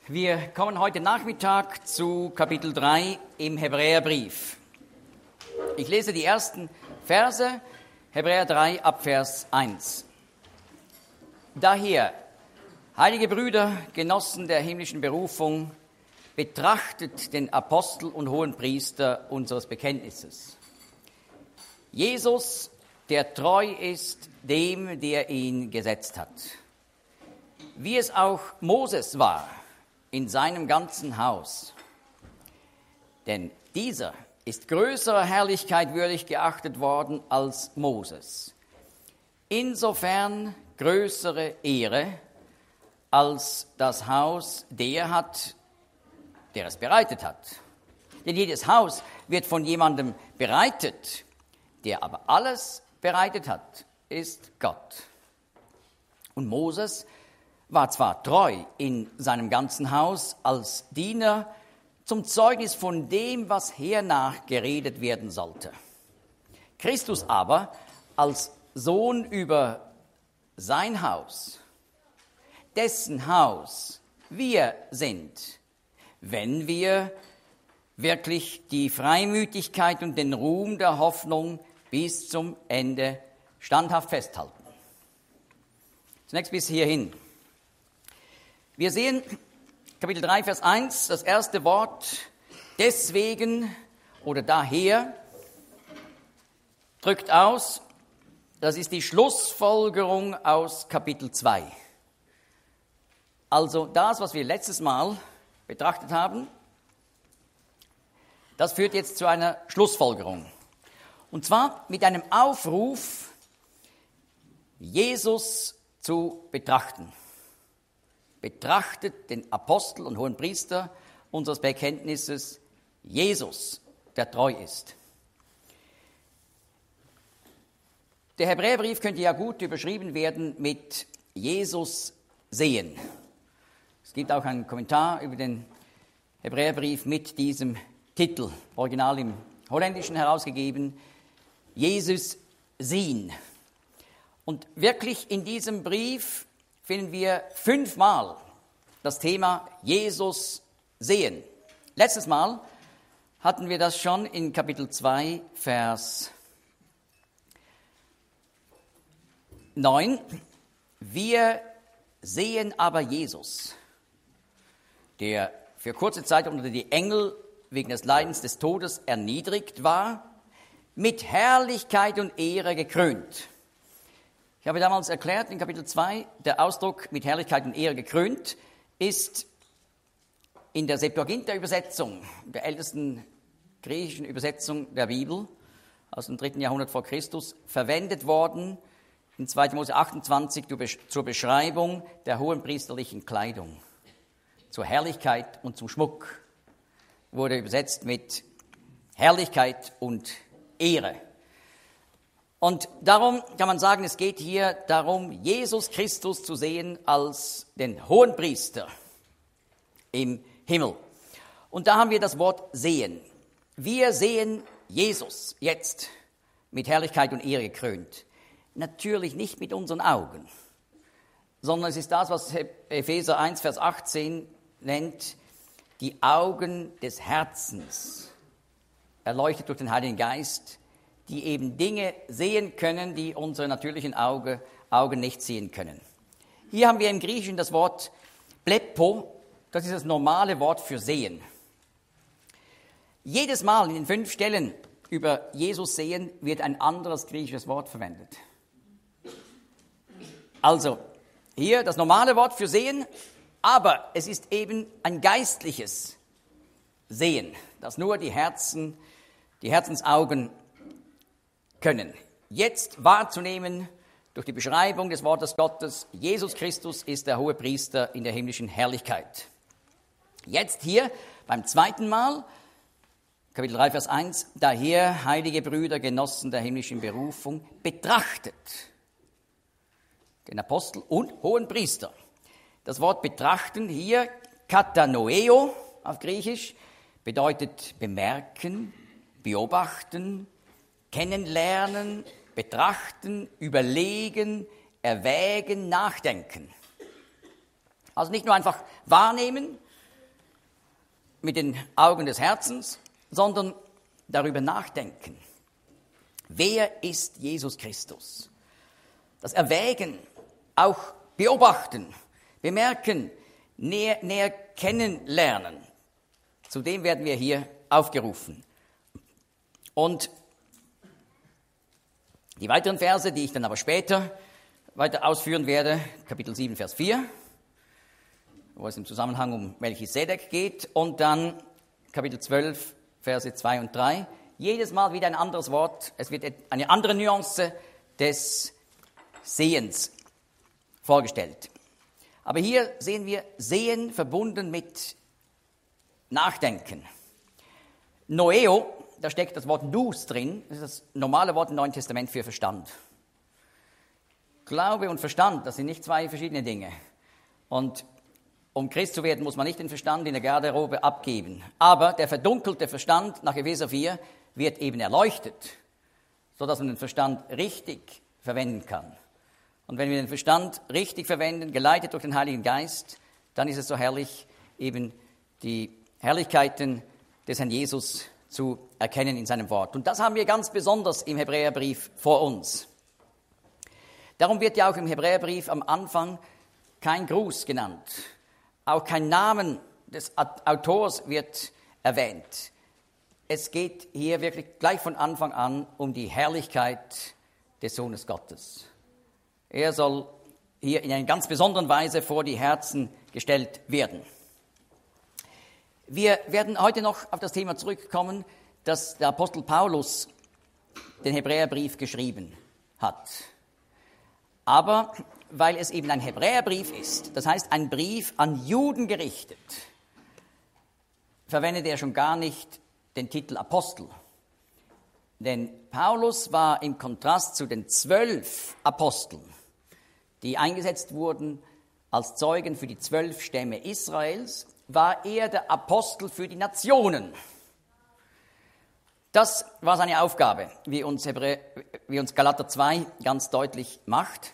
Wir kommen heute Nachmittag zu Kapitel 3 im Hebräerbrief. Ich lese die ersten Verse, Hebräer 3 ab Vers 1. Daher, heilige Brüder, Genossen der himmlischen Berufung, betrachtet den Apostel und Hohenpriester unseres Bekenntnisses. Jesus, der treu ist dem, der ihn gesetzt hat. Wie es auch Moses war in seinem ganzen Haus. Denn dieser ist größerer Herrlichkeit würdig geachtet worden als Moses. Insofern größere Ehre als das Haus der hat, der es bereitet hat. Denn jedes Haus wird von jemandem bereitet, der aber alles bereitet hat, ist Gott. Und Moses war zwar treu in seinem ganzen Haus als Diener zum Zeugnis von dem, was hernach geredet werden sollte. Christus aber als Sohn über sein Haus, dessen Haus wir sind, wenn wir wirklich die Freimütigkeit und den Ruhm der Hoffnung bis zum Ende standhaft festhalten. Zunächst bis hierhin. Wir sehen Kapitel 3, Vers 1, das erste Wort, deswegen oder daher, drückt aus, das ist die Schlussfolgerung aus Kapitel 2. Also das, was wir letztes Mal betrachtet haben, das führt jetzt zu einer Schlussfolgerung. Und zwar mit einem Aufruf, Jesus zu betrachten. Betrachtet den Apostel und Hohenpriester unseres Bekenntnisses, Jesus, der treu ist. Der Hebräerbrief könnte ja gut überschrieben werden mit Jesus sehen. Es gibt auch einen Kommentar über den Hebräerbrief mit diesem Titel, original im Holländischen herausgegeben, Jesus zien. Und wirklich in diesem Brief finden wir 5-mal das Thema Jesus sehen. Letztes Mal hatten wir das schon in Kapitel 2, Vers 9. Wir sehen aber Jesus, der für kurze Zeit unter die Engel wegen des Leidens des Todes erniedrigt war, mit Herrlichkeit und Ehre gekrönt. Ich habe damals erklärt in Kapitel 2, der Ausdruck mit Herrlichkeit und Ehre gekrönt ist in der Septuaginta-Übersetzung, der ältesten griechischen Übersetzung der Bibel aus dem 3. Jahrhundert vor Christus, verwendet worden in 2. Mose 28 zur Beschreibung der hohenpriesterlichen Kleidung, zur Herrlichkeit und zum Schmuck, wurde übersetzt mit Herrlichkeit und Ehre. Und darum kann man sagen, es geht hier darum, Jesus Christus zu sehen als den Hohenpriester im Himmel. Und da haben wir das Wort sehen. Wir sehen Jesus jetzt mit Herrlichkeit und Ehre gekrönt. Natürlich nicht mit unseren Augen, sondern es ist das, was Epheser 1, Vers 18 nennt, die Augen des Herzens, erleuchtet durch den Heiligen Geist, die eben Dinge sehen können, die unsere natürlichen Augen nicht sehen können. Hier haben wir im Griechischen das Wort blepo, das ist das normale Wort für sehen. Jedes Mal in den 5 Stellen über Jesus sehen wird ein anderes griechisches Wort verwendet. Also hier das normale Wort für sehen, aber es ist eben ein geistliches Sehen, das nur die Herzensaugen können. Jetzt wahrzunehmen durch die Beschreibung des Wortes Gottes, Jesus Christus ist der Hohepriester in der himmlischen Herrlichkeit. Jetzt hier beim zweiten Mal, Kapitel 3, Vers 1, daher, heilige Brüder, Genossen der himmlischen Berufung, betrachtet den Apostel und Hohenpriester. Das Wort betrachten hier, katanoeo auf Griechisch, bedeutet bemerken, beobachten, kennenlernen, betrachten, überlegen, erwägen, nachdenken. Also nicht nur einfach wahrnehmen, mit den Augen des Herzens, sondern darüber nachdenken. Wer ist Jesus Christus? Das Erwägen, auch beobachten, bemerken, näher kennenlernen. Zu dem werden wir hier aufgerufen. Und die weiteren Verse, die ich dann aber später weiter ausführen werde, Kapitel 7, Vers 4, wo es im Zusammenhang um Melchisedek geht, und dann Kapitel 12, Verse 2 und 3. Jedes Mal wieder ein anderes Wort. Es wird eine andere Nuance des Sehens vorgestellt. Aber hier sehen wir Sehen verbunden mit Nachdenken. Noeo, da steckt das Wort Nous drin, das ist das normale Wort im Neuen Testament für Verstand. Glaube und Verstand, das sind nicht zwei verschiedene Dinge. Und um Christ zu werden, muss man nicht den Verstand in der Garderobe abgeben. Aber der verdunkelte Verstand nach Epheser 4 wird eben erleuchtet, sodass man den Verstand richtig verwenden kann. Und wenn wir den Verstand richtig verwenden, geleitet durch den Heiligen Geist, dann ist es so herrlich, eben die Herrlichkeiten des Herrn Jesus zu erkennen in seinem Wort. Und das haben wir ganz besonders im Hebräerbrief vor uns. Darum wird ja auch im Hebräerbrief am Anfang kein Gruß genannt. Auch kein Namen des Autors wird erwähnt. Es geht hier wirklich gleich von Anfang an um die Herrlichkeit des Sohnes Gottes. Er soll hier in einer ganz besonderen Weise vor die Herzen gestellt werden. Wir werden heute noch auf das Thema zurückkommen, dass der Apostel Paulus den Hebräerbrief geschrieben hat. Aber weil es eben ein Hebräerbrief ist, das heißt ein Brief an Juden gerichtet, verwendet er schon gar nicht den Titel Apostel. Denn Paulus war im Kontrast zu den 12 Aposteln, die eingesetzt wurden als Zeugen für die 12 Stämme Israels, war er der Apostel für die Nationen. Das war seine Aufgabe, wie uns Galater 2 ganz deutlich macht.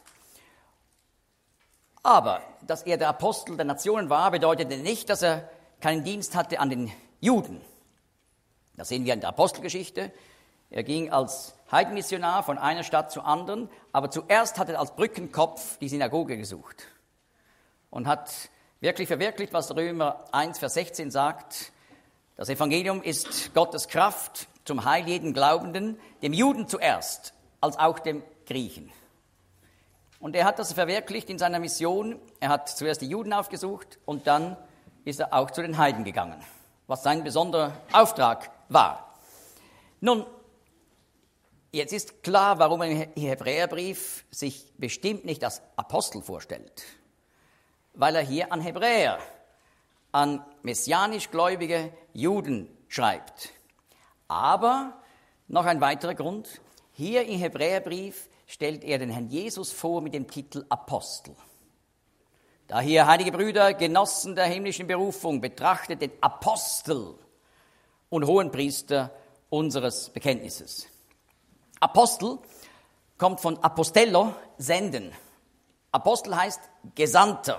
Aber, dass er der Apostel der Nationen war, bedeutete nicht, dass er keinen Dienst hatte an den Juden. Das sehen wir in der Apostelgeschichte. Er ging als Heidenmissionar von einer Stadt zur anderen, aber zuerst hat er als Brückenkopf die Synagoge gesucht und hat wirklich verwirklicht, was Römer 1, Vers 16 sagt. Das Evangelium ist Gottes Kraft zum Heil jeden Glaubenden, dem Juden zuerst, als auch dem Griechen. Und er hat das verwirklicht in seiner Mission. Er hat zuerst die Juden aufgesucht und dann ist er auch zu den Heiden gegangen, was sein besonderer Auftrag war. Nun, jetzt ist klar, warum er im Hebräerbrief sich bestimmt nicht als Apostel vorstellt. Weil er hier an Hebräer, an messianisch gläubige Juden schreibt. Aber noch ein weiterer Grund, hier im Hebräerbrief stellt er den Herrn Jesus vor mit dem Titel Apostel. Daher, heilige Brüder, Genossen der himmlischen Berufung, betrachtet den Apostel und Hohenpriester unseres Bekenntnisses. Apostel kommt von Apostello, senden. Apostel heißt Gesandter.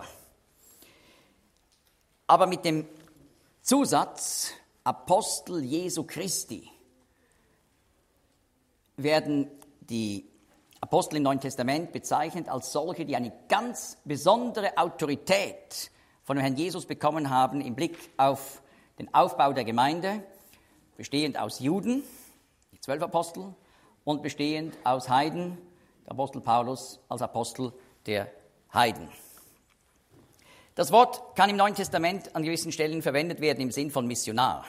Aber mit dem Zusatz Apostel Jesu Christi werden die Apostel im Neuen Testament bezeichnet als solche, die eine ganz besondere Autorität von dem Herrn Jesus bekommen haben im Blick auf den Aufbau der Gemeinde, bestehend aus Juden, die 12 Apostel, und bestehend aus Heiden, der Apostel Paulus als Apostel der Heiden. Das Wort kann im Neuen Testament an gewissen Stellen verwendet werden im Sinn von Missionar.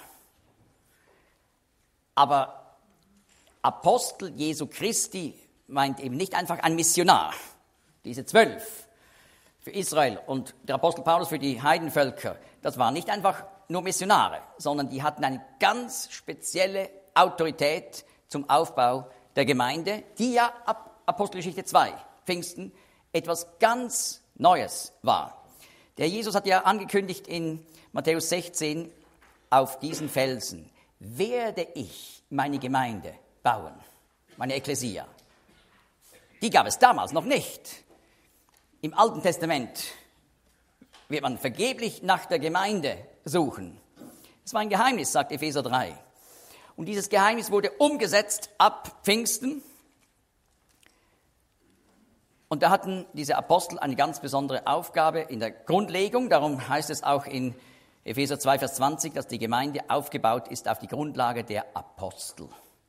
Aber Apostel Jesu Christi meint eben nicht einfach ein Missionar. Diese 12 für Israel und der Apostel Paulus für die Heidenvölker, das waren nicht einfach nur Missionare, sondern die hatten eine ganz spezielle Autorität zum Aufbau der Gemeinde, die ja ab Apostelgeschichte 2, Pfingsten, etwas ganz Neues war. Der Jesus hat ja angekündigt in Matthäus 16, auf diesen Felsen werde ich meine Gemeinde bauen, meine Ekklesia. Die gab es damals noch nicht. Im Alten Testament wird man vergeblich nach der Gemeinde suchen. Es war ein Geheimnis, sagt Epheser 3. Und dieses Geheimnis wurde umgesetzt ab Pfingsten. Und da hatten diese Apostel eine ganz besondere Aufgabe in der Grundlegung. Darum heißt es auch in Epheser 2, Vers 20, dass die Gemeinde aufgebaut ist auf die Grundlage der Apostel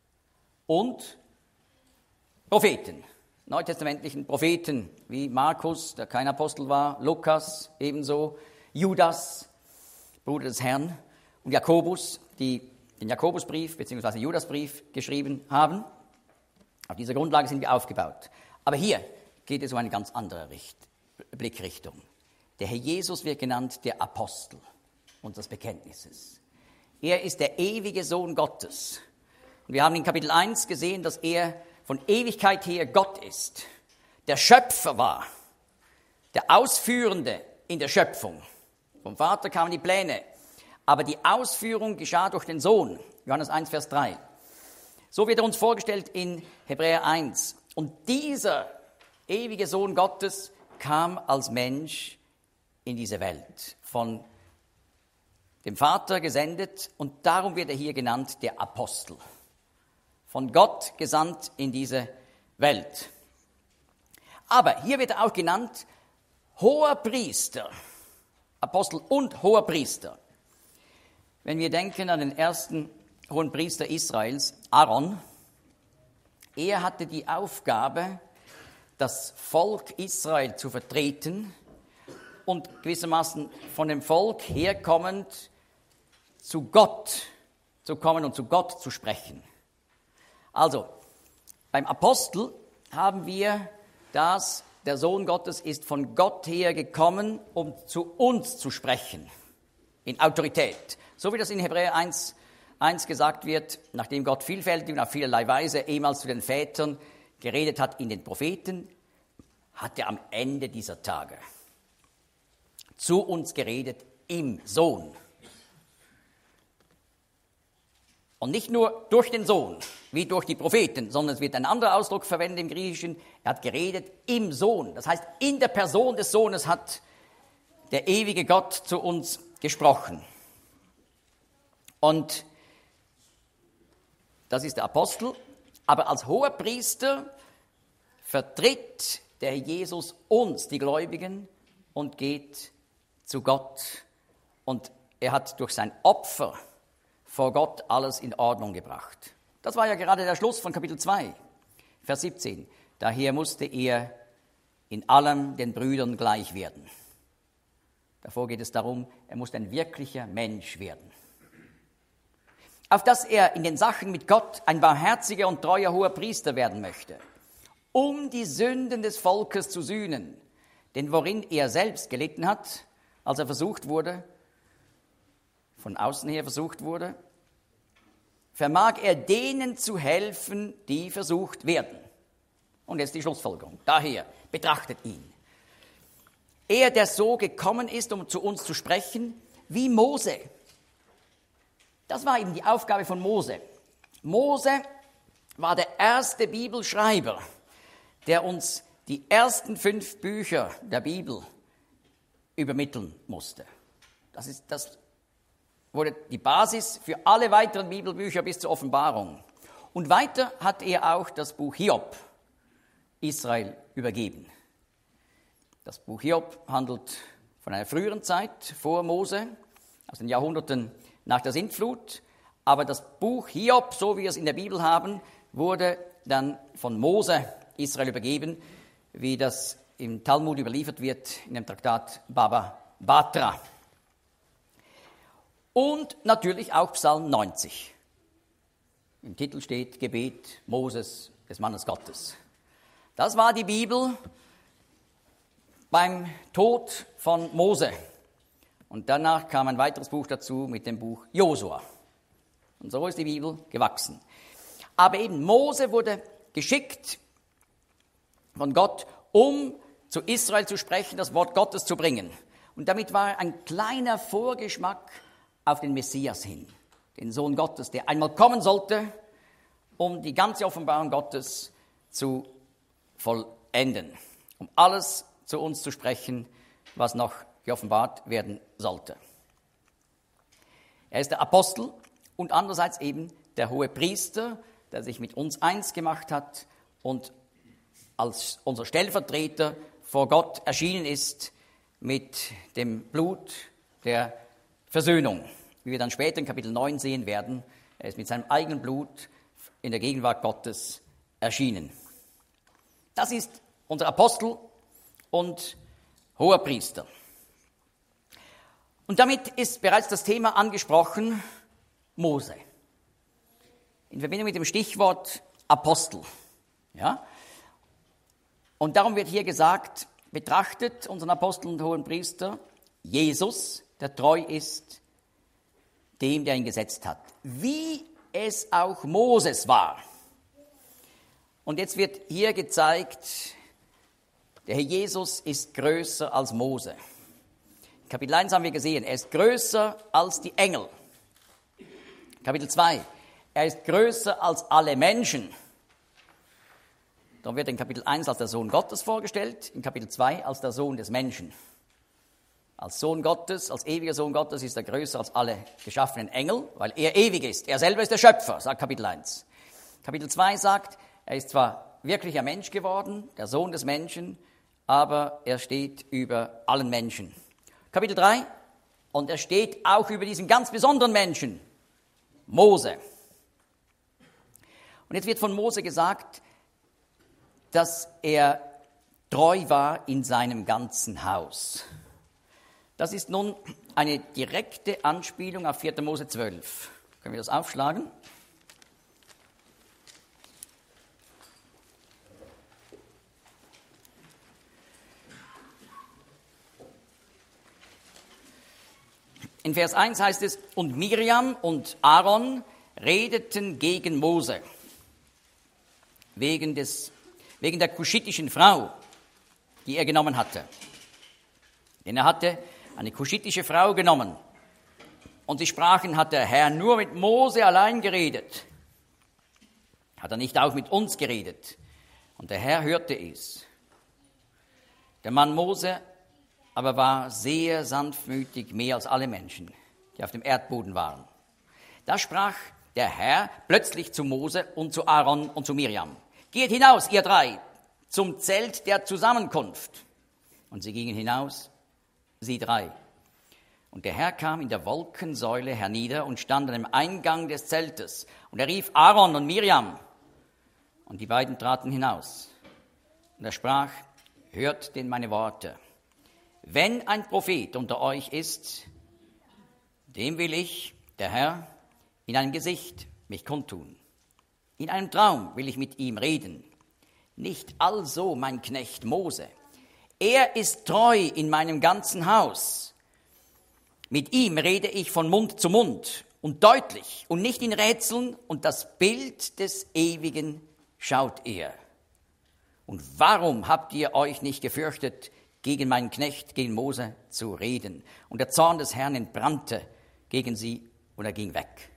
und Propheten, neutestamentlichen Propheten, wie Markus, der kein Apostel war, Lukas ebenso, Judas, Bruder des Herrn, und Jakobus, die den Jakobusbrief bzw. Judasbrief geschrieben haben. Auf dieser Grundlage sind wir aufgebaut. Aber hier geht es um eine ganz andere Blickrichtung. Der Herr Jesus wird genannt der Apostel unseres Bekenntnisses. Er ist der ewige Sohn Gottes. Und wir haben in Kapitel 1 gesehen, dass er von Ewigkeit her Gott ist, der Schöpfer war, der Ausführende in der Schöpfung. Vom Vater kamen die Pläne, aber die Ausführung geschah durch den Sohn. Johannes 1, Vers 3. So wird er uns vorgestellt in Hebräer 1. Und dieser ewige Sohn Gottes kam als Mensch in diese Welt, von dem Vater gesendet, und darum wird er hier genannt der Apostel. Von Gott gesandt in diese Welt. Aber hier wird er auch genannt hoher Priester, Apostel und hoher Priester. Wenn wir denken an den ersten hohen Priester Israels, Aaron, er hatte die Aufgabe, das Volk Israel zu vertreten und gewissermaßen von dem Volk herkommend zu Gott zu kommen und zu Gott zu sprechen. Also, beim Apostel haben wir das, der Sohn Gottes ist von Gott her gekommen, um zu uns zu sprechen, in Autorität. So wie das in Hebräer 1 gesagt wird, nachdem Gott vielfältig und auf vielerlei Weise ehemals zu den Vätern geredet hat in den Propheten, hat er am Ende dieser Tage zu uns geredet im Sohn. Und nicht nur durch den Sohn, wie durch die Propheten, sondern es wird ein anderer Ausdruck verwendet im Griechischen. Er hat geredet im Sohn. Das heißt, in der Person des Sohnes hat der ewige Gott zu uns gesprochen. Und das ist der Apostel. Aber als hoher Priester vertritt der Herr Jesus uns, die Gläubigen, und geht zu Gott. Und er hat durch sein Opfer vor Gott alles in Ordnung gebracht. Das war ja gerade der Schluss von Kapitel 2, Vers 17. Daher musste er in allem den Brüdern gleich werden. Davor geht es darum, er musste ein wirklicher Mensch werden. Auf dass er in den Sachen mit Gott ein barmherziger und treuer hoher Priester werden möchte, um die Sünden des Volkes zu sühnen, denn worin er selbst gelitten hat, als er versucht wurde, von außen her versucht wurde, vermag er denen zu helfen, die versucht werden. Und jetzt die Schlussfolgerung. Daher betrachtet ihn. Er, der so gekommen ist, um zu uns zu sprechen, wie Mose. Das war eben die Aufgabe von Mose. Mose war der erste Bibelschreiber, der uns die ersten 5 Bücher der Bibel übermitteln musste. Das wurde die Basis für alle weiteren Bibelbücher bis zur Offenbarung. Und weiter hat er auch das Buch Hiob Israel übergeben. Das Buch Hiob handelt von einer früheren Zeit vor Mose, aus den Jahrhunderten nach der Sintflut. Aber das Buch Hiob, so wie wir es in der Bibel haben, wurde dann von Mose Israel übergeben, wie das im Talmud überliefert wird, in dem Traktat Baba Batra. Und natürlich auch Psalm 90. Im Titel steht Gebet Moses, des Mannes Gottes. Das war die Bibel beim Tod von Mose. Und danach kam ein weiteres Buch dazu mit dem Buch Josua. Und so ist die Bibel gewachsen. Aber eben Mose wurde geschickt von Gott, um zu Israel zu sprechen, das Wort Gottes zu bringen. Und damit war ein kleiner Vorgeschmack auf den Messias hin, den Sohn Gottes, der einmal kommen sollte, um die ganze Offenbarung Gottes zu vollenden, um alles zu uns zu sprechen, was noch geoffenbart werden sollte. Er ist der Apostel und andererseits eben der hohe Priester, der sich mit uns eins gemacht hat und als unser Stellvertreter vor Gott erschienen ist mit dem Blut der Versöhnung. Wie wir dann später in Kapitel 9 sehen werden, er ist mit seinem eigenen Blut in der Gegenwart Gottes erschienen. Das ist unser Apostel und hoher Priester. Und damit ist bereits das Thema angesprochen, Mose. In Verbindung mit dem Stichwort Apostel. Ja? Und darum wird hier gesagt, betrachtet unseren Apostel und hohen Priester, Jesus, der treu ist dem, der ihn gesetzt hat. Wie es auch Moses war. Und jetzt wird hier gezeigt, der Herr Jesus ist größer als Mose. In Kapitel 1 haben wir gesehen, er ist größer als die Engel. Kapitel 2, er ist größer als alle Menschen. Dann wird er in Kapitel 1 als der Sohn Gottes vorgestellt, in Kapitel 2 als der Sohn des Menschen. Als Sohn Gottes, als ewiger Sohn Gottes ist er größer als alle geschaffenen Engel, weil er ewig ist. Er selber ist der Schöpfer, sagt Kapitel 1. Kapitel 2 sagt, er ist zwar wirklich ein Mensch geworden, der Sohn des Menschen, aber er steht über allen Menschen. Kapitel 3, und er steht auch über diesen ganz besonderen Menschen, Mose. Und jetzt wird von Mose gesagt, dass er treu war in seinem ganzen Haus. Das ist nun eine direkte Anspielung auf 4. Mose 12. Können wir das aufschlagen? In Vers 1 heißt es, und Miriam und Aaron redeten gegen Mose, wegen der kuschitischen Frau, die er genommen hatte. Denn er hatte eine kuschitische Frau genommen. Und sie sprachen, hat der Herr nur mit Mose allein geredet? Hat er nicht auch mit uns geredet? Und der Herr hörte es. Der Mann Mose aber war sehr sanftmütig, mehr als alle Menschen, die auf dem Erdboden waren. Da sprach der Herr plötzlich zu Mose und zu Aaron und zu Miriam. Geht hinaus, ihr drei, zum Zelt der Zusammenkunft. Und sie gingen hinaus, sie drei. Und der Herr kam in der Wolkensäule hernieder und stand an dem Eingang des Zeltes. Und er rief Aaron und Miriam. Und die beiden traten hinaus. Und er sprach, hört denn meine Worte. Wenn ein Prophet unter euch ist, dem will ich, der Herr, in einem Gesicht mich kundtun. In einem Traum will ich mit ihm reden. Nicht also mein Knecht Mose. Er ist treu in meinem ganzen Haus. Mit ihm rede ich von Mund zu Mund und deutlich und nicht in Rätseln, und das Bild des Ewigen schaut er. Und warum habt ihr euch nicht gefürchtet, gegen meinen Knecht, gegen Mose zu reden? Und der Zorn des Herrn entbrannte gegen sie und er ging weg.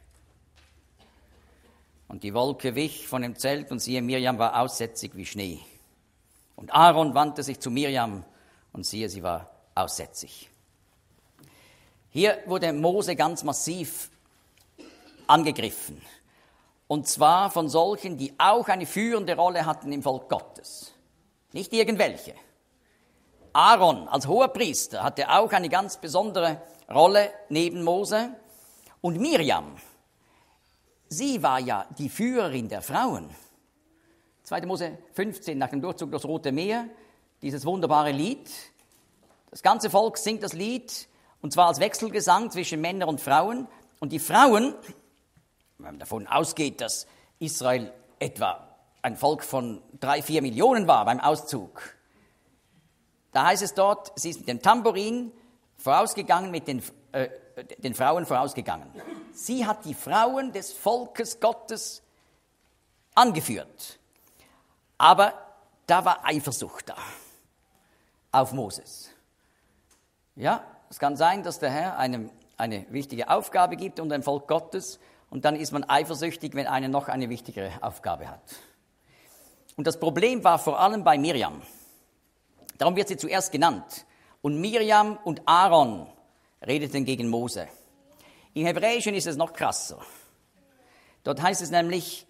Und die Wolke wich von dem Zelt und siehe, Miriam war aussätzig wie Schnee. Und Aaron wandte sich zu Miriam und siehe, sie war aussätzig. Hier wurde Mose ganz massiv angegriffen. Und zwar von solchen, die auch eine führende Rolle hatten im Volk Gottes. Nicht irgendwelche. Aaron als Hoherpriester hatte auch eine ganz besondere Rolle neben Mose. Und Miriam, sie war ja die Führerin der Frauen. 2. Mose 15, nach dem Durchzug durchs Rote Meer, dieses wunderbare Lied. Das ganze Volk singt das Lied, und zwar als Wechselgesang zwischen Männern und Frauen. Und die Frauen, wenn man davon ausgeht, dass Israel etwa ein Volk von 3-4 Millionen war beim Auszug, da heißt es dort, sie ist mit dem Tambourin vorausgegangen, mit den Frauen vorausgegangen. Sie hat die Frauen des Volkes Gottes angeführt. Aber da war Eifersucht da auf Moses. Ja, es kann sein, dass der Herr einem eine wichtige Aufgabe gibt unter dem Volk Gottes, und dann ist man eifersüchtig, wenn einer noch eine wichtigere Aufgabe hat. Und das Problem war vor allem bei Miriam. Darum wird sie zuerst genannt. Und Miriam und Aaron redeten gegen Mose. Im Hebräischen ist es noch krasser. Dort heißt es nämlich,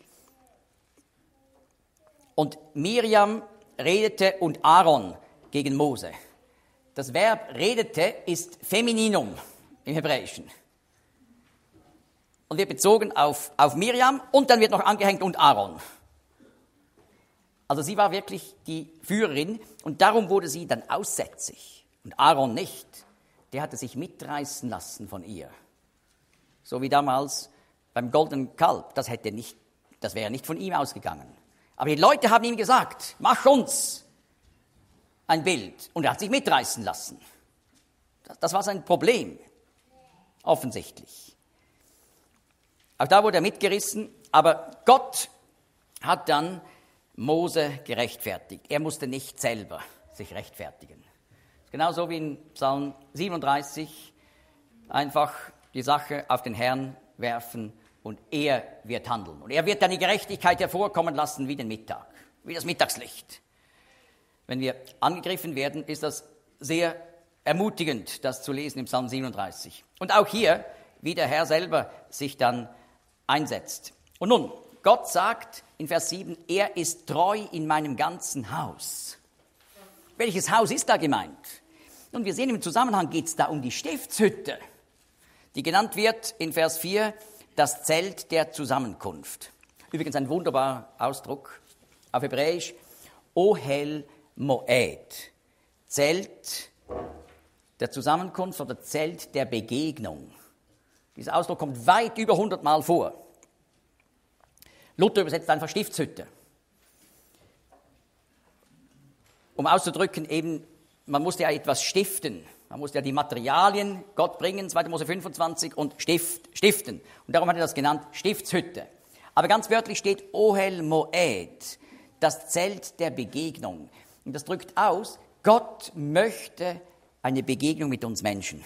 und Miriam redete und Aaron gegen Mose. Das Verb redete ist Femininum im Hebräischen. Und wird bezogen auf Miriam und dann wird noch angehängt und Aaron. Also sie war wirklich die Führerin und darum wurde sie dann aussätzig. Und Aaron nicht. Der hatte sich mitreißen lassen von ihr. So wie damals beim goldenen Kalb. Das wäre nicht von ihm ausgegangen. Aber die Leute haben ihm gesagt, mach uns ein Bild. Und er hat sich mitreißen lassen. Das war sein Problem, offensichtlich. Auch da wurde er mitgerissen, aber Gott hat dann Mose gerechtfertigt. Er musste nicht selber sich rechtfertigen. Genauso wie in Psalm 37, einfach die Sache auf den Herrn werfen und er wird handeln. Und er wird dann die Gerechtigkeit hervorkommen lassen wie den Mittag, wie das Mittagslicht. Wenn wir angegriffen werden, ist das sehr ermutigend, das zu lesen im Psalm 37. Und auch hier, wie der Herr selber sich dann einsetzt. Und nun, Gott sagt in Vers 7, er ist treu in meinem ganzen Haus. Welches Haus ist da gemeint? Und wir sehen im Zusammenhang, geht es da um die Stiftshütte, die genannt wird in Vers 4, das Zelt der Zusammenkunft. Übrigens ein wunderbarer Ausdruck auf Hebräisch, Ohel Moed, Zelt der Zusammenkunft oder Zelt der Begegnung. Dieser Ausdruck kommt weit über 100 Mal vor. Luther übersetzt einfach Stiftshütte. Um auszudrücken, eben, man musste ja etwas stiften. Man musste ja die Materialien Gott bringen, 2. Mose 25, und stiften. Und darum hat er das genannt Stiftshütte. Aber ganz wörtlich steht Ohel Moed, das Zelt der Begegnung. Und das drückt aus, Gott möchte eine Begegnung mit uns Menschen.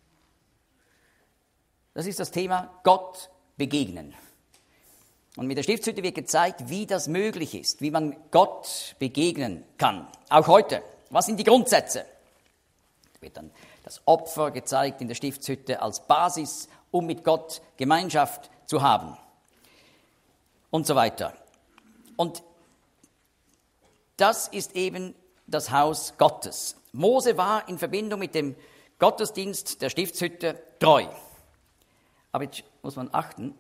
Das ist das Thema Gott begegnen. Und mit der Stiftshütte wird gezeigt, wie das möglich ist, wie man Gott begegnen kann. Auch heute. Was sind die Grundsätze? Da wird dann das Opfer gezeigt in der Stiftshütte als Basis, um mit Gott Gemeinschaft zu haben. Und so weiter. Und das ist eben das Haus Gottes. Mose war in Verbindung mit dem Gottesdienst der Stiftshütte treu. Aber jetzt muss man achten,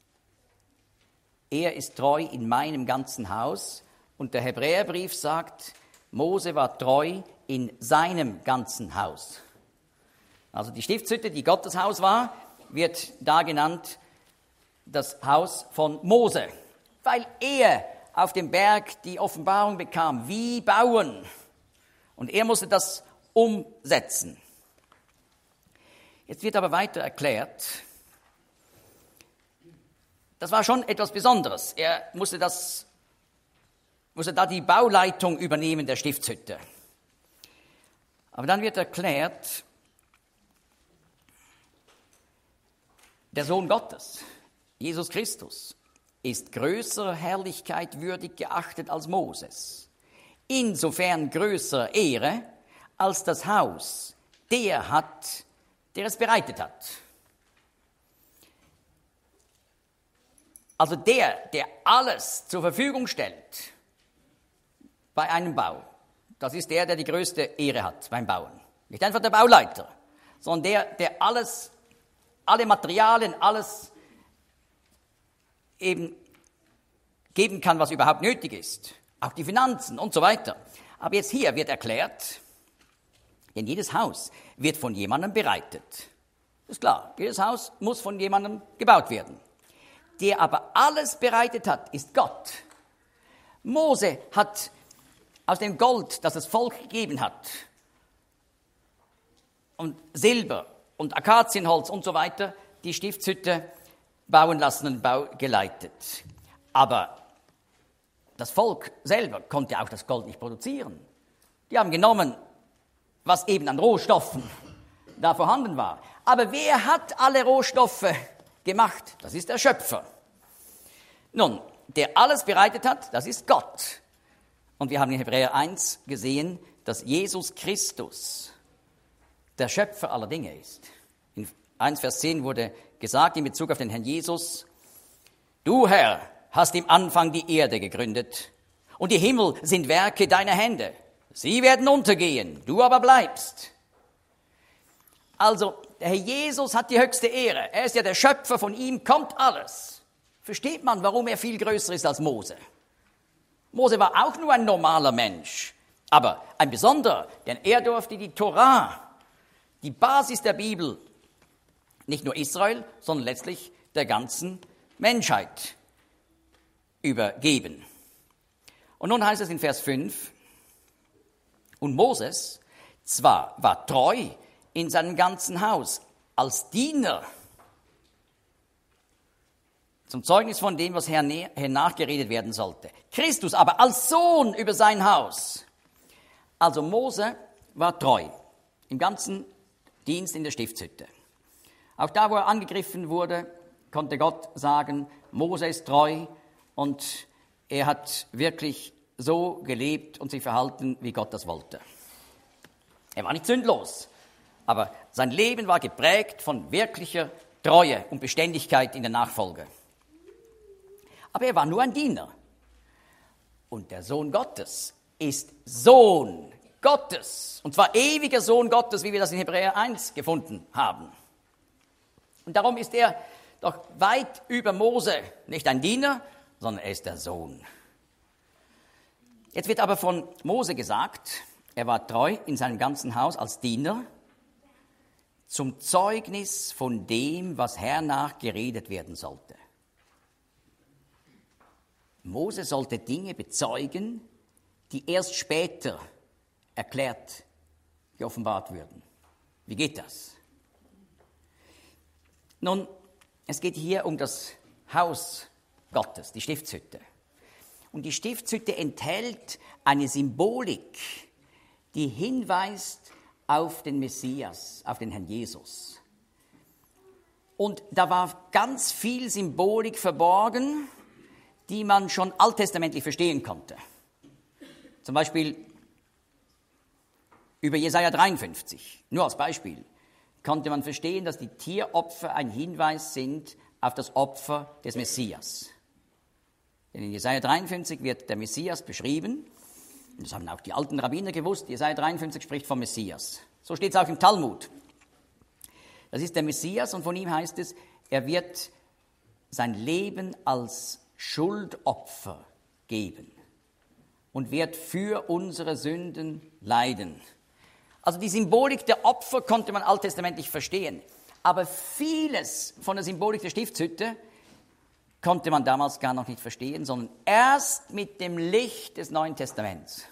er ist treu in meinem ganzen Haus. Und der Hebräerbrief sagt, Mose war treu in seinem ganzen Haus. Also die Stiftshütte, die Gottes Haus war, wird da genannt das Haus von Mose. Weil er auf dem Berg die Offenbarung bekam, wie bauen. Und er musste das umsetzen. Jetzt wird aber weiter erklärt, das war schon etwas Besonderes. Er musste da die Bauleitung übernehmen der Stiftshütte. Aber dann wird erklärt, der Sohn Gottes, Jesus Christus, ist größerer Herrlichkeit würdig geachtet als Moses. Insofern größer Ehre als das Haus, der es bereitet hat. Also der alles zur Verfügung stellt bei einem Bau, das ist der die größte Ehre hat beim Bauen. Nicht einfach der Bauleiter, sondern der alles, alle Materialien, alles eben geben kann, was überhaupt nötig ist. Auch die Finanzen und so weiter. Aber jetzt hier wird erklärt, denn jedes Haus wird von jemandem bereitet. Das ist klar, jedes Haus muss von jemandem gebaut werden. Der aber alles bereitet hat, ist Gott. Mose hat aus dem Gold, das das Volk gegeben hat, und Silber und Akazienholz und so weiter, die Stiftshütte bauen lassen und Bau geleitet. Aber das Volk selber konnte auch das Gold nicht produzieren. Die haben genommen, was eben an Rohstoffen da vorhanden war. Aber wer hat alle Rohstoffe gemacht? Das ist der Schöpfer. Nun, der alles bereitet hat, das ist Gott. Und wir haben in Hebräer 1 gesehen, dass Jesus Christus der Schöpfer aller Dinge ist. 1, Vers 10 wurde gesagt in Bezug auf den Herrn Jesus: Du, Herr, hast im Anfang die Erde gegründet, und die Himmel sind Werke deiner Hände. Sie werden untergehen, du aber bleibst. Also, der Herr Jesus hat die höchste Ehre. Er ist ja der Schöpfer, von ihm kommt alles. Versteht man, warum er viel größer ist als Mose? Mose war auch nur ein normaler Mensch, aber ein besonderer, denn er durfte die Torah, die Basis der Bibel, nicht nur Israel, sondern letztlich der ganzen Menschheit übergeben. Und nun heißt es in Vers 5, und Moses zwar war treu in seinem ganzen Haus als Diener, zum Zeugnis von dem, was hernach geredet werden sollte. Christus aber als Sohn über sein Haus. Also Mose war treu im ganzen Dienst in der Stiftshütte. Auch da, wo er angegriffen wurde, konnte Gott sagen, Mose ist treu und er hat wirklich so gelebt und sich verhalten, wie Gott das wollte. Er war nicht sündlos, aber sein Leben war geprägt von wirklicher Treue und Beständigkeit in der Nachfolge. Aber er war nur ein Diener. Und der Sohn Gottes ist Sohn Gottes. Und zwar ewiger Sohn Gottes, wie wir das in Hebräer 1 gefunden haben. Und darum ist er doch weit über Mose nicht ein Diener, sondern er ist der Sohn. Jetzt wird aber von Mose gesagt, er war treu in seinem ganzen Haus als Diener zum Zeugnis von dem, was hernach geredet werden sollte. Mose sollte Dinge bezeugen, die erst später erklärt, geoffenbart würden. Wie geht das? Nun, es geht hier um das Haus Gottes, die Stiftshütte. Und die Stiftshütte enthält eine Symbolik, die hinweist auf den Messias, auf den Herrn Jesus. Und da war ganz viel Symbolik verborgen, die man schon alttestamentlich verstehen konnte. Zum Beispiel über Jesaja 53, nur als Beispiel, konnte man verstehen, dass die Tieropfer ein Hinweis sind auf das Opfer des Messias. Denn in Jesaja 53 wird der Messias beschrieben, und das haben auch die alten Rabbiner gewusst, Jesaja 53 spricht vom Messias. So steht es auch im Talmud. Das ist der Messias und von ihm heißt es, er wird sein Leben als Schuldopfer geben und wird für unsere Sünden leiden. Also die Symbolik der Opfer konnte man alttestamentlich verstehen, aber vieles von der Symbolik der Stiftshütte konnte man damals gar noch nicht verstehen, sondern erst mit dem Licht des Neuen Testaments.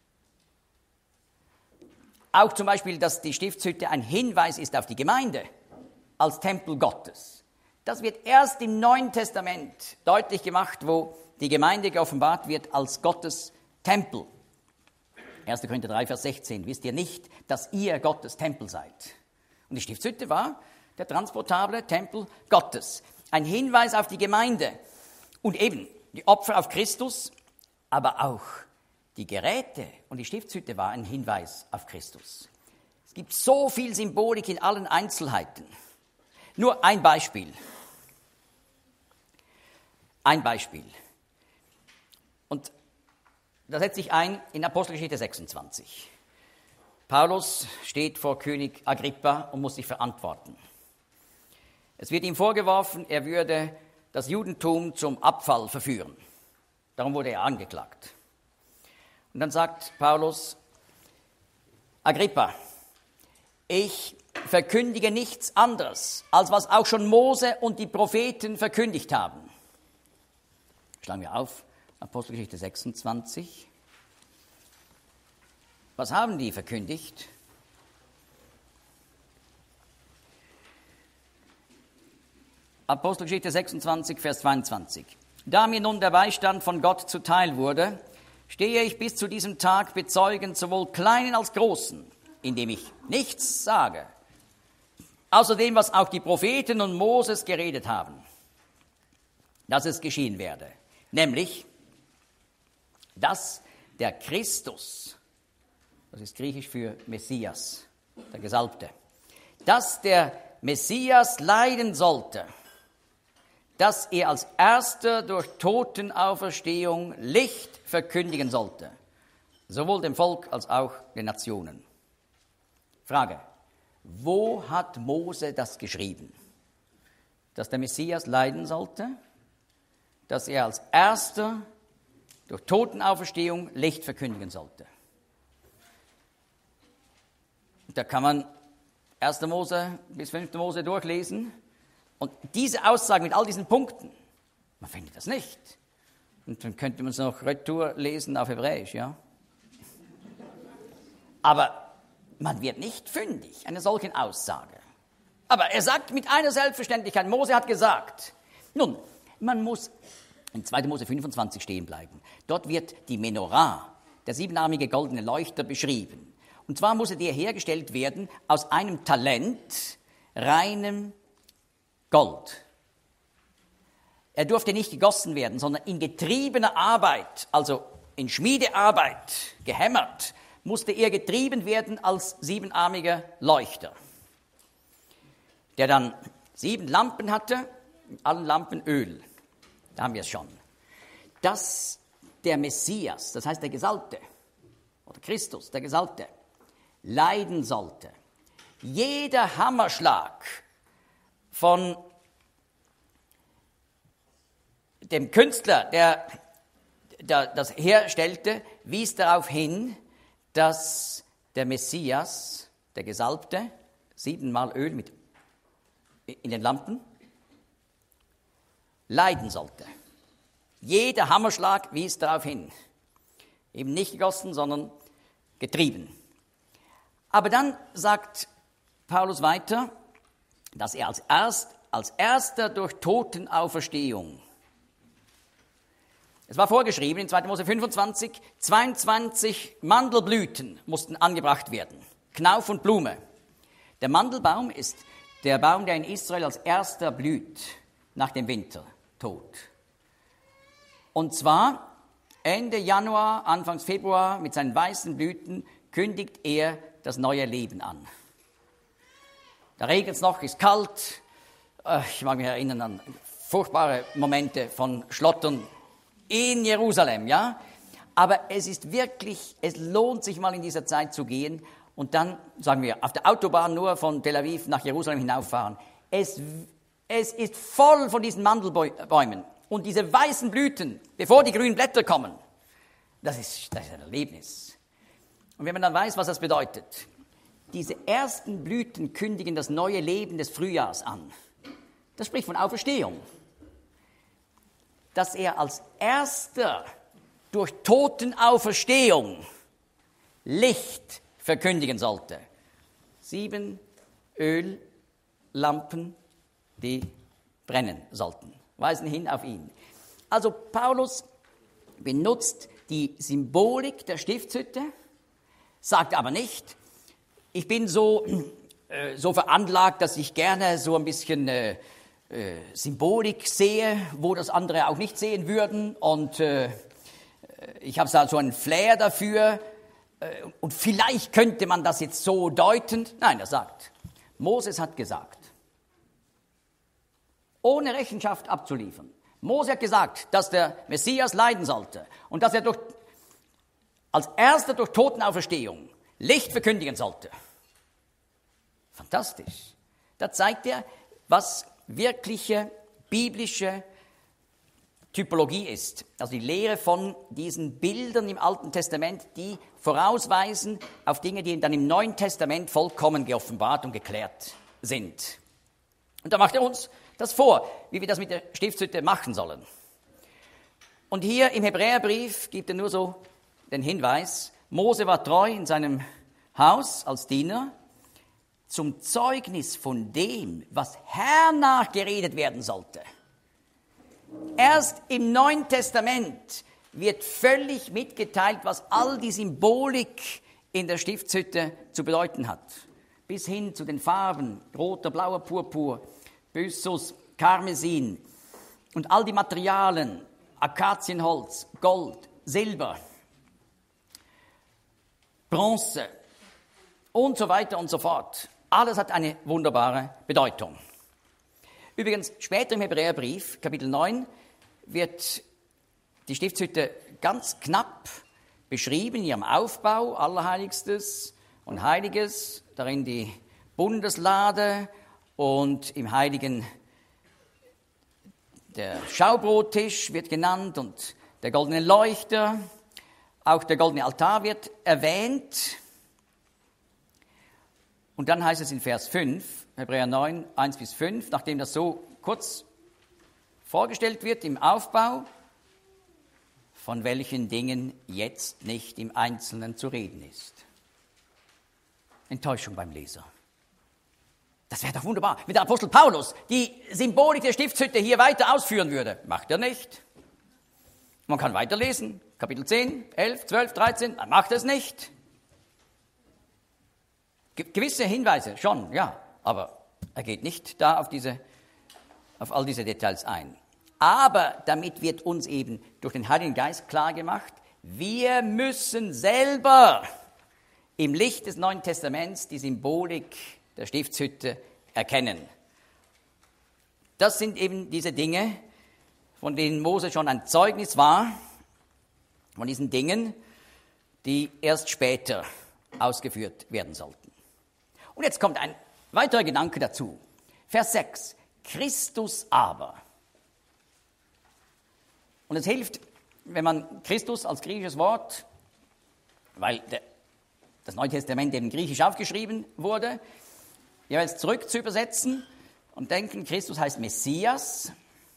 Auch zum Beispiel, dass die Stiftshütte ein Hinweis ist auf die Gemeinde als Tempel Gottes. Das wird erst im Neuen Testament deutlich gemacht, wo die Gemeinde geoffenbart wird als Gottes Tempel. 1. Korinther 3, Vers 16. Wisst ihr nicht, dass ihr Gottes Tempel seid? Und die Stiftshütte war der transportable Tempel Gottes. Ein Hinweis auf die Gemeinde. Und eben die Opfer auf Christus, aber auch die Geräte und die Stiftshütte war ein Hinweis auf Christus. Es gibt so viel Symbolik in allen Einzelheiten. Nur ein Beispiel. Ein Beispiel. Und da setzt sich ein in Apostelgeschichte 26. Paulus steht vor König Agrippa und muss sich verantworten. Es wird ihm vorgeworfen, er würde das Judentum zum Abfall verführen. Darum wurde er angeklagt. Und dann sagt Paulus, Agrippa, ich verkündige nichts anderes, als was auch schon Mose und die Propheten verkündigt haben. Schlagen wir auf, Apostelgeschichte 26. Was haben die verkündigt? Apostelgeschichte 26, Vers 22. Da mir nun der Beistand von Gott zuteil wurde, stehe ich bis zu diesem Tag bezeugend sowohl Kleinen als Großen, indem ich nichts sage, außer dem, was auch die Propheten und Moses geredet haben, dass es geschehen werde, nämlich, dass der Christus, das ist griechisch für Messias, der Gesalbte, dass der Messias leiden sollte, dass er als Erster durch Totenauferstehung Licht verkündigen sollte, sowohl dem Volk als auch den Nationen. Frage: Wo hat Mose das geschrieben? Dass der Messias leiden sollte, dass er als Erster durch Totenauferstehung Licht verkündigen sollte. Da kann man 1. Mose bis 5. Mose durchlesen. Und diese Aussage mit all diesen Punkten, man findet das nicht. Und dann könnte man es noch retour lesen auf Hebräisch, ja. Aber man wird nicht fündig einer solchen Aussage. Aber er sagt mit einer Selbstverständlichkeit, Mose hat gesagt. Nun, man muss in 2. Mose 25 stehen bleiben. Dort wird die Menorah, der siebenarmige goldene Leuchter, beschrieben. Und zwar musste der hergestellt werden aus einem Talent reinem Gold. Er durfte nicht gegossen werden, sondern in getriebener Arbeit, also in Schmiedearbeit, gehämmert, musste er getrieben werden als siebenarmiger Leuchter, der dann 7 Lampen hatte, in allen Lampen Öl. Da haben wir es schon. Dass der Messias, das heißt der Gesalbte, oder Christus, der Gesalbte, leiden sollte. Jeder Hammerschlag von dem Künstler, der das herstellte, wies darauf hin, dass der Messias, der Gesalbte, 7-mal Öl in den Lampen, leiden sollte. Jeder Hammerschlag wies darauf hin. Eben nicht gegossen, sondern getrieben. Aber dann sagt Paulus weiter, dass er als Erster durch Totenauferstehung, es war vorgeschrieben in 2. Mose 25, 22 Mandelblüten mussten angebracht werden, Knauf und Blume. Der Mandelbaum ist der Baum, der in Israel als erster blüht nach dem Wintertod. Und zwar Ende Januar, Anfang Februar mit seinen weißen Blüten kündigt er das neue Leben an. Da regnet es noch, ist kalt. Ich mag mich erinnern an furchtbare Momente von Schlottern in Jerusalem, ja. Aber es ist wirklich, es lohnt sich mal in dieser Zeit zu gehen und dann, sagen wir, auf der Autobahn nur von Tel Aviv nach Jerusalem hinauffahren. Es ist voll von diesen Mandelbäumen und diese weißen Blüten, bevor die grünen Blätter kommen. Das ist ein Erlebnis. Und wenn man dann weiß, was das bedeutet, diese ersten Blüten kündigen das neue Leben des Frühjahrs an. Das spricht von Auferstehung. Dass er als Erster durch Totenauferstehung Licht verkündigen sollte. 7 Öllampen, die brennen sollten, weisen hin auf ihn. Also Paulus benutzt die Symbolik der Stiftshütte, sagt aber nicht, ich bin so veranlagt, dass ich gerne so ein bisschen Symbolik sehe, wo das andere auch nicht sehen würden. Und ich habe da so einen Flair dafür. Und vielleicht könnte man das jetzt so deuten. Nein, er sagt, Moses hat gesagt, ohne Rechenschaft abzuliefern. Mose hat gesagt, dass der Messias leiden sollte und dass er als Erster durch Totenauferstehung Licht verkündigen sollte. Fantastisch. Da zeigt er, was wirkliche biblische Typologie ist. Also die Lehre von diesen Bildern im Alten Testament, die vorausweisen auf Dinge, die dann im Neuen Testament vollkommen geoffenbart und geklärt sind. Und da macht er uns das vor, wie wir das mit der Stiftshütte machen sollen. Und hier im Hebräerbrief gibt er nur so den Hinweis, Mose war treu in seinem Haus als Diener, zum Zeugnis von dem, was hernach geredet werden sollte. Erst im Neuen Testament wird völlig mitgeteilt, was all die Symbolik in der Stiftshütte zu bedeuten hat. Bis hin zu den Farben, roter, blauer Purpur, Byssus, Karmesin und all die Materialien, Akazienholz, Gold, Silber, Bronze und so weiter und so fort. Alles hat eine wunderbare Bedeutung. Übrigens, später im Hebräerbrief, Kapitel 9, wird die Stiftshütte ganz knapp beschrieben in ihrem Aufbau, Allerheiligstes und Heiliges, darin die Bundeslade und im Heiligen der Schaubrottisch wird genannt und der goldene Leuchter, auch der goldene Altar wird erwähnt. Und dann heißt es in Vers 5, Hebräer 9, 1-5, nachdem das so kurz vorgestellt wird im Aufbau, von welchen Dingen jetzt nicht im Einzelnen zu reden ist. Enttäuschung beim Leser. Das wäre doch wunderbar, wenn der Apostel Paulus die Symbolik der Stiftshütte hier weiter ausführen würde. Macht er nicht. Man kann weiterlesen, Kapitel 10, 11, 12, 13, er macht es nicht. Gewisse Hinweise schon, ja, aber er geht nicht da auf all diese Details ein. Aber damit wird uns eben durch den Heiligen Geist klar gemacht, wir müssen selber im Licht des Neuen Testaments die Symbolik der Stiftshütte erkennen. Das sind eben diese Dinge, von denen Mose schon ein Zeugnis war, von diesen Dingen, die erst später ausgeführt werden sollten. Und jetzt kommt ein weiterer Gedanke dazu. Vers 6. Christus aber. Und es hilft, wenn man Christus als griechisches Wort, weil das Neue Testament eben griechisch aufgeschrieben wurde, jeweils zurück zu übersetzen und denken, Christus heißt Messias.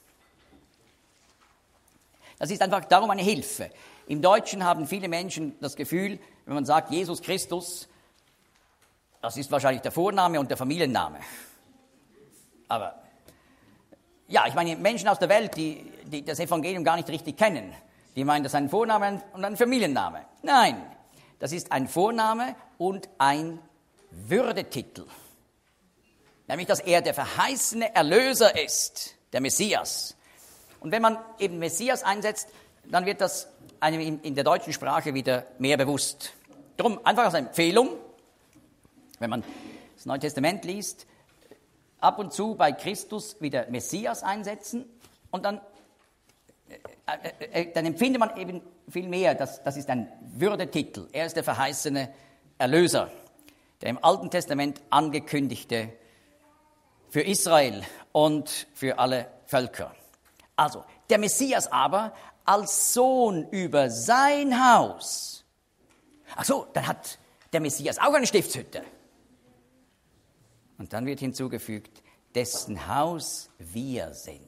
Das ist einfach darum eine Hilfe. Im Deutschen haben viele Menschen das Gefühl, wenn man sagt Jesus Christus, das ist wahrscheinlich der Vorname und der Familienname. Aber ja, ich meine, Menschen aus der Welt, die das Evangelium gar nicht richtig kennen, die meinen, das ist ein Vorname und ein Familienname. Nein, das ist ein Vorname und ein Würdetitel. Nämlich, dass er der verheißene Erlöser ist, der Messias. Und wenn man eben Messias einsetzt, dann wird das einem in der deutschen Sprache wieder mehr bewusst. Darum einfach als Empfehlung, wenn man das Neue Testament liest, ab und zu bei Christus wieder Messias einsetzen und dann empfindet man eben viel mehr, das ist ein Würdetitel. Er ist der verheißene Erlöser, der im Alten Testament angekündigte für Israel und für alle Völker. Also, der Messias aber als Sohn über sein Haus. Ach so, dann hat der Messias auch eine Stiftshütte. Und dann wird hinzugefügt, dessen Haus wir sind.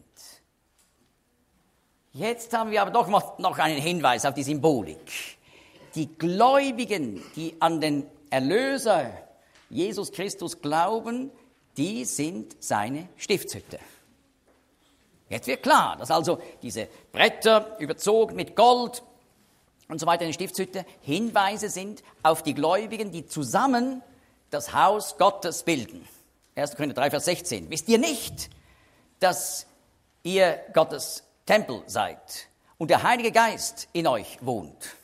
Jetzt haben wir aber doch noch einen Hinweis auf die Symbolik. Die Gläubigen, die an den Erlöser Jesus Christus glauben, die sind seine Stiftshütte. Jetzt wird klar, dass also diese Bretter überzogen mit Gold und so weiter in der Stiftshütte Hinweise sind auf die Gläubigen, die zusammen das Haus Gottes bilden. 1. Korinther 3, Vers 16. Wisst ihr nicht, dass ihr Gottes Tempel seid und der Heilige Geist in euch wohnt?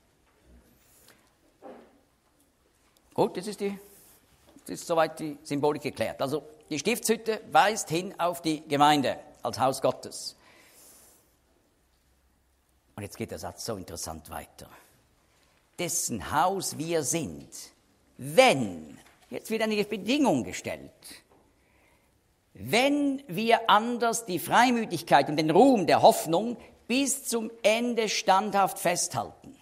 Gut, das ist soweit die Symbolik geklärt. Also die Stiftshütte weist hin auf die Gemeinde als Haus Gottes. Und jetzt geht der Satz so interessant weiter. Dessen Haus wir sind, wenn, jetzt wird eine Bedingung gestellt, wenn wir anders die Freimütigkeit und den Ruhm der Hoffnung bis zum Ende standhaft festhalten.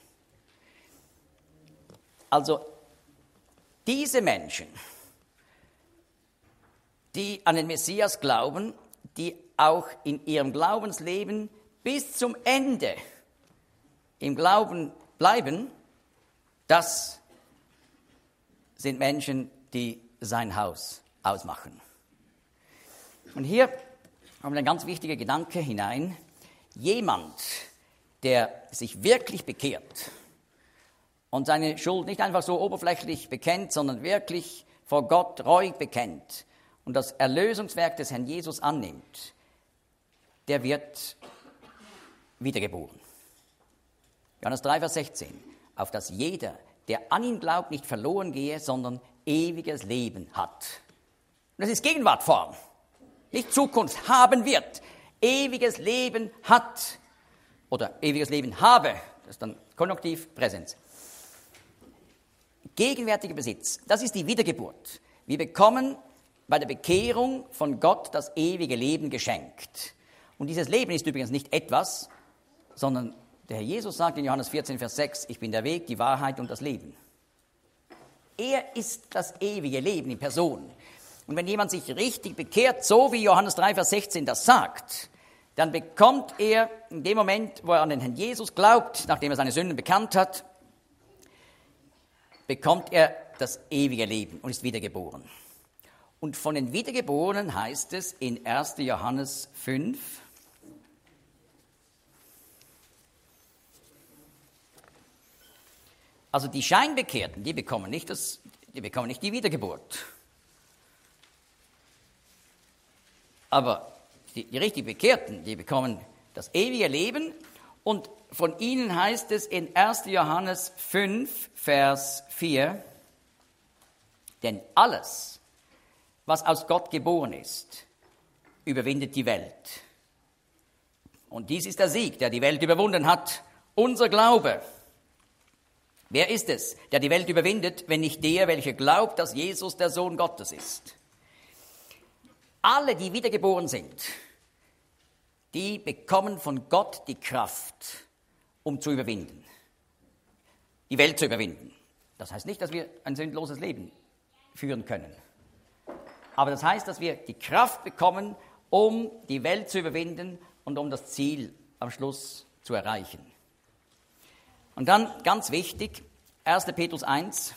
Also diese Menschen, die an den Messias glauben, die auch in ihrem Glaubensleben bis zum Ende im Glauben bleiben, das sind Menschen, die sein Haus ausmachen. Und hier haben wir einen ganz wichtigen Gedanke hinein. Jemand, der sich wirklich bekehrt und seine Schuld nicht einfach so oberflächlich bekennt, sondern wirklich vor Gott reuig bekennt und das Erlösungswerk des Herrn Jesus annimmt, der wird wiedergeboren. Johannes 3, Vers 16. Auf dass jeder, der an ihn glaubt, nicht verloren gehe, sondern ewiges Leben hat. Und das ist Gegenwartform, nicht Zukunft, haben wird. Ewiges Leben hat oder ewiges Leben habe, das ist dann Konjunktiv, Präsens. Gegenwärtiger Besitz, das ist die Wiedergeburt. Wir bekommen bei der Bekehrung von Gott das ewige Leben geschenkt. Und dieses Leben ist übrigens nicht etwas, sondern der Herr Jesus sagt in Johannes 14, Vers 6, ich bin der Weg, die Wahrheit und das Leben. Er ist das ewige Leben in Person. Und wenn jemand sich richtig bekehrt, so wie Johannes 3, Vers 16 das sagt, dann bekommt er in dem Moment, wo er an den Herrn Jesus glaubt, nachdem er seine Sünden bekannt hat, bekommt er das ewige Leben und ist wiedergeboren. Und von den Wiedergeborenen heißt es in 1. Johannes 5, also die Scheinbekehrten, die bekommen nicht die Wiedergeburt. Aber die richtig Bekehrten, die bekommen das ewige Leben. Und von ihnen heißt es in 1. Johannes 5, Vers 4, denn alles, was aus Gott geboren ist, überwindet die Welt. Und dies ist der Sieg, der die Welt überwunden hat, unser Glaube. Wer ist es, der die Welt überwindet, wenn nicht der, welcher glaubt, dass Jesus der Sohn Gottes ist? Alle, die wiedergeboren sind, die bekommen von Gott die Kraft, um zu überwinden, die Welt zu überwinden. Das heißt nicht, dass wir ein sündloses Leben führen können. Aber das heißt, dass wir die Kraft bekommen, um die Welt zu überwinden und um das Ziel am Schluss zu erreichen. Und dann, ganz wichtig, 1. Petrus 1.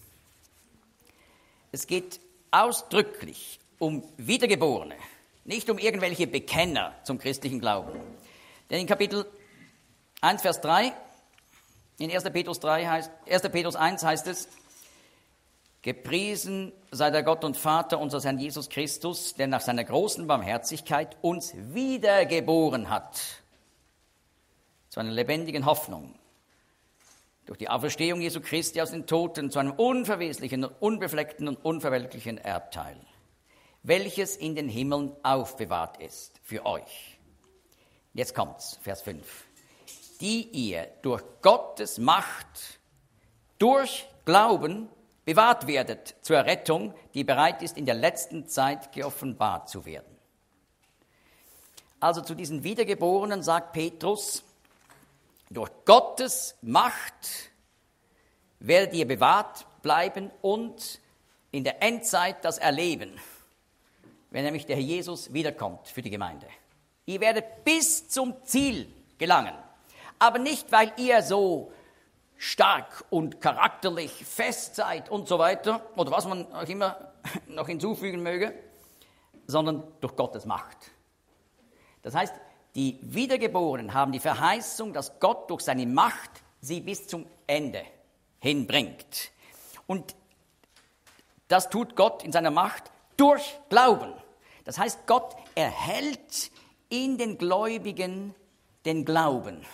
Es geht ausdrücklich um Wiedergeborene, nicht um irgendwelche Bekenner zum christlichen Glauben. Denn in Kapitel 1, Vers 3, in 1. Petrus 1 heißt es, gepriesen sei der Gott und Vater unseres Herrn Jesus Christus, der nach seiner großen Barmherzigkeit uns wiedergeboren hat zu einer lebendigen Hoffnung durch die Auferstehung Jesu Christi aus den Toten, zu einem unverweslichen, unbefleckten und unverwelklichen Erbteil, welches in den Himmeln aufbewahrt ist für euch. Jetzt kommt's, Vers 5. Die ihr durch Gottes Macht, durch Glauben bewahrt werdet zur Rettung, die bereit ist, in der letzten Zeit geoffenbart zu werden. Also zu diesen Wiedergeborenen sagt Petrus, durch Gottes Macht werdet ihr bewahrt bleiben und in der Endzeit das erleben, wenn nämlich der Herr Jesus wiederkommt für die Gemeinde. Ihr werdet bis zum Ziel gelangen, aber nicht, weil ihr so stark und charakterlich fest seid und so weiter, oder was man auch immer noch hinzufügen möge, sondern durch Gottes Macht. Das heißt, die Wiedergeborenen haben die Verheißung, dass Gott durch seine Macht sie bis zum Ende hinbringt. Und das tut Gott in seiner Macht durch Glauben. Das heißt, Gott erhält in den Gläubigen den Glauben.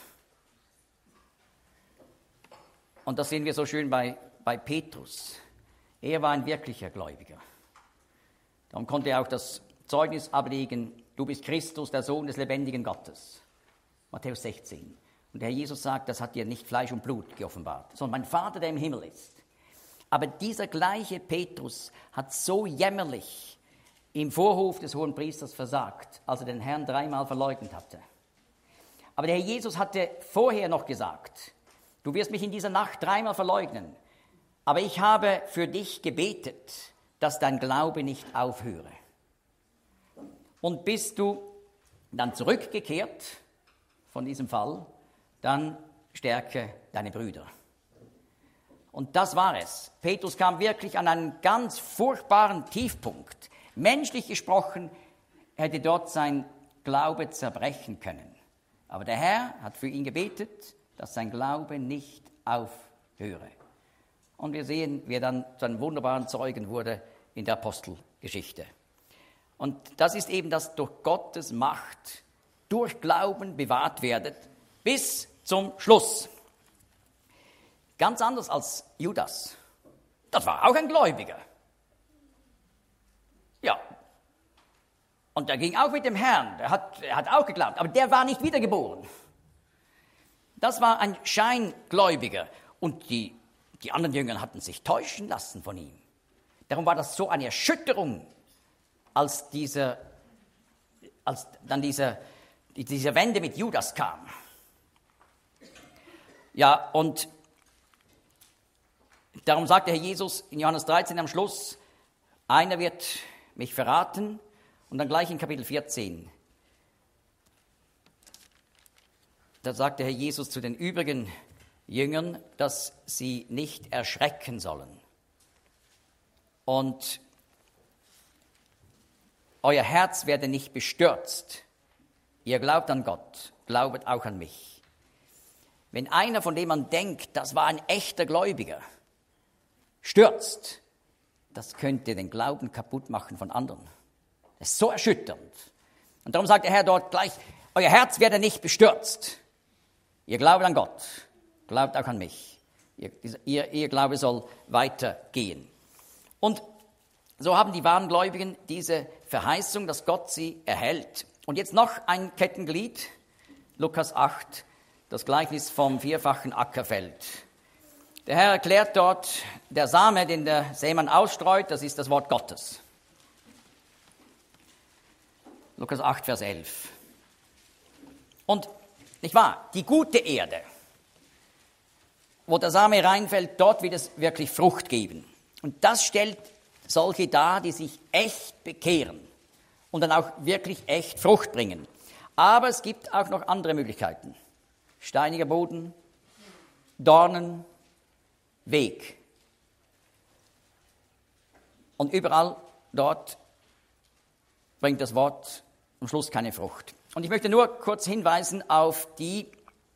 Und das sehen wir so schön bei Petrus. Er war ein wirklicher Gläubiger. Darum konnte er auch das Zeugnis ablegen, du bist Christus, der Sohn des lebendigen Gottes. Matthäus 16. Und der Herr Jesus sagt, das hat dir nicht Fleisch und Blut geoffenbart, sondern mein Vater, der im Himmel ist. Aber dieser gleiche Petrus hat so jämmerlich im Vorhof des Hohenpriesters versagt, als er den Herrn 3-mal verleugnet hatte. Aber der Herr Jesus hatte vorher noch gesagt, du wirst mich in dieser Nacht 3-mal verleugnen, aber ich habe für dich gebetet, dass dein Glaube nicht aufhöre. Und bist du dann zurückgekehrt von diesem Fall, dann stärke deine Brüder. Und das war es. Petrus kam wirklich an einen ganz furchtbaren Tiefpunkt. Menschlich gesprochen hätte dort sein Glaube zerbrechen können. Aber der Herr hat für ihn gebetet, dass sein Glaube nicht aufhöre. Und wir sehen, wie er dann zu einem wunderbaren Zeugen wurde in der Apostelgeschichte. Und das ist eben, dass durch Gottes Macht, durch Glauben bewahrt werdet, bis zum Schluss. Ganz anders als Judas. Das war auch ein Gläubiger. Ja. Und der ging auch mit dem Herrn. Er hat auch geglaubt. Aber der war nicht wiedergeboren. Das war ein Scheingläubiger. Und die anderen Jünger hatten sich täuschen lassen von ihm. Darum war das so eine Erschütterung, als dann diese Wende mit Judas kam. Ja, und darum sagte Herr Jesus in Johannes 13 am Schluss, einer wird mich verraten, und dann gleich in Kapitel 14. Da sagte Herr Jesus zu den übrigen Jüngern, dass sie nicht erschrecken sollen. Und euer Herz werde nicht bestürzt. Ihr glaubt an Gott, glaubet auch an mich. Wenn einer, von dem man denkt, das war ein echter Gläubiger, stürzt, das könnte den Glauben kaputt machen von anderen. Das ist so erschütternd. Und darum sagt der Herr dort gleich, euer Herz werde nicht bestürzt. Ihr glaubt an Gott, glaubt auch an mich. Ihr Glaube soll weitergehen. Und so haben die wahren Gläubigen diese Verheißung, dass Gott sie erhält. Und jetzt noch ein Kettenglied, Lukas 8, das Gleichnis vom vierfachen Ackerfeld. Der Herr erklärt dort, der Same, den der Sämann ausstreut, das ist das Wort Gottes. Lukas 8, Vers 11. Und, nicht wahr, die gute Erde, wo der Same reinfällt, dort wird es wirklich Frucht geben. Und das stellt solche dar, die sich echt bekehren und dann auch wirklich echt Frucht bringen. Aber es gibt auch noch andere Möglichkeiten. Steiniger Boden, Dornen, Weg. Und überall dort bringt das Wort am Schluss keine Frucht. Und ich möchte nur kurz hinweisen auf die,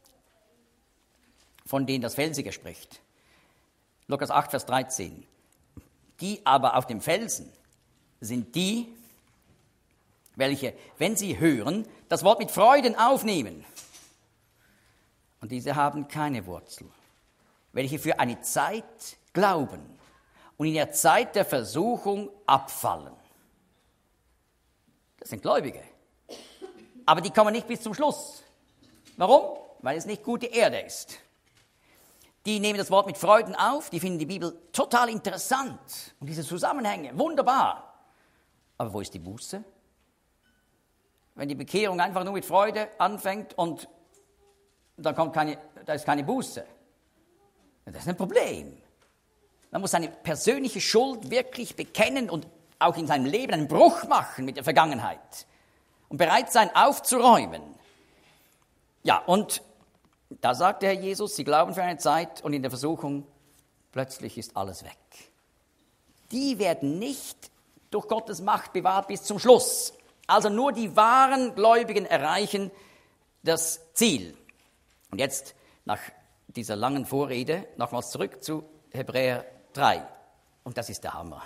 von denen das Felsige spricht. Lukas 8, Vers 13. Die aber auf dem Felsen sind die, welche, wenn sie hören, das Wort mit Freuden aufnehmen. Und diese haben keine Wurzel, welche für eine Zeit glauben und in der Zeit der Versuchung abfallen. Das sind Gläubige. Aber die kommen nicht bis zum Schluss. Warum? Weil es nicht gute Erde ist. Die nehmen das Wort mit Freuden auf, die finden die Bibel total interessant und diese Zusammenhänge, wunderbar. Aber wo ist die Buße? Wenn die Bekehrung einfach nur mit Freude anfängt und dann da ist keine Buße. Das ist ein Problem. Man muss seine persönliche Schuld wirklich bekennen und auch in seinem Leben einen Bruch machen mit der Vergangenheit und bereit sein, aufzuräumen. Ja, und da sagt der Herr Jesus, sie glauben für eine Zeit und in der Versuchung, plötzlich ist alles weg. Die werden nicht durch Gottes Macht bewahrt bis zum Schluss. Also nur die wahren Gläubigen erreichen das Ziel. Und jetzt, nach dieser langen Vorrede, nochmals zurück zu Hebräer 3. Und das ist der Hammer.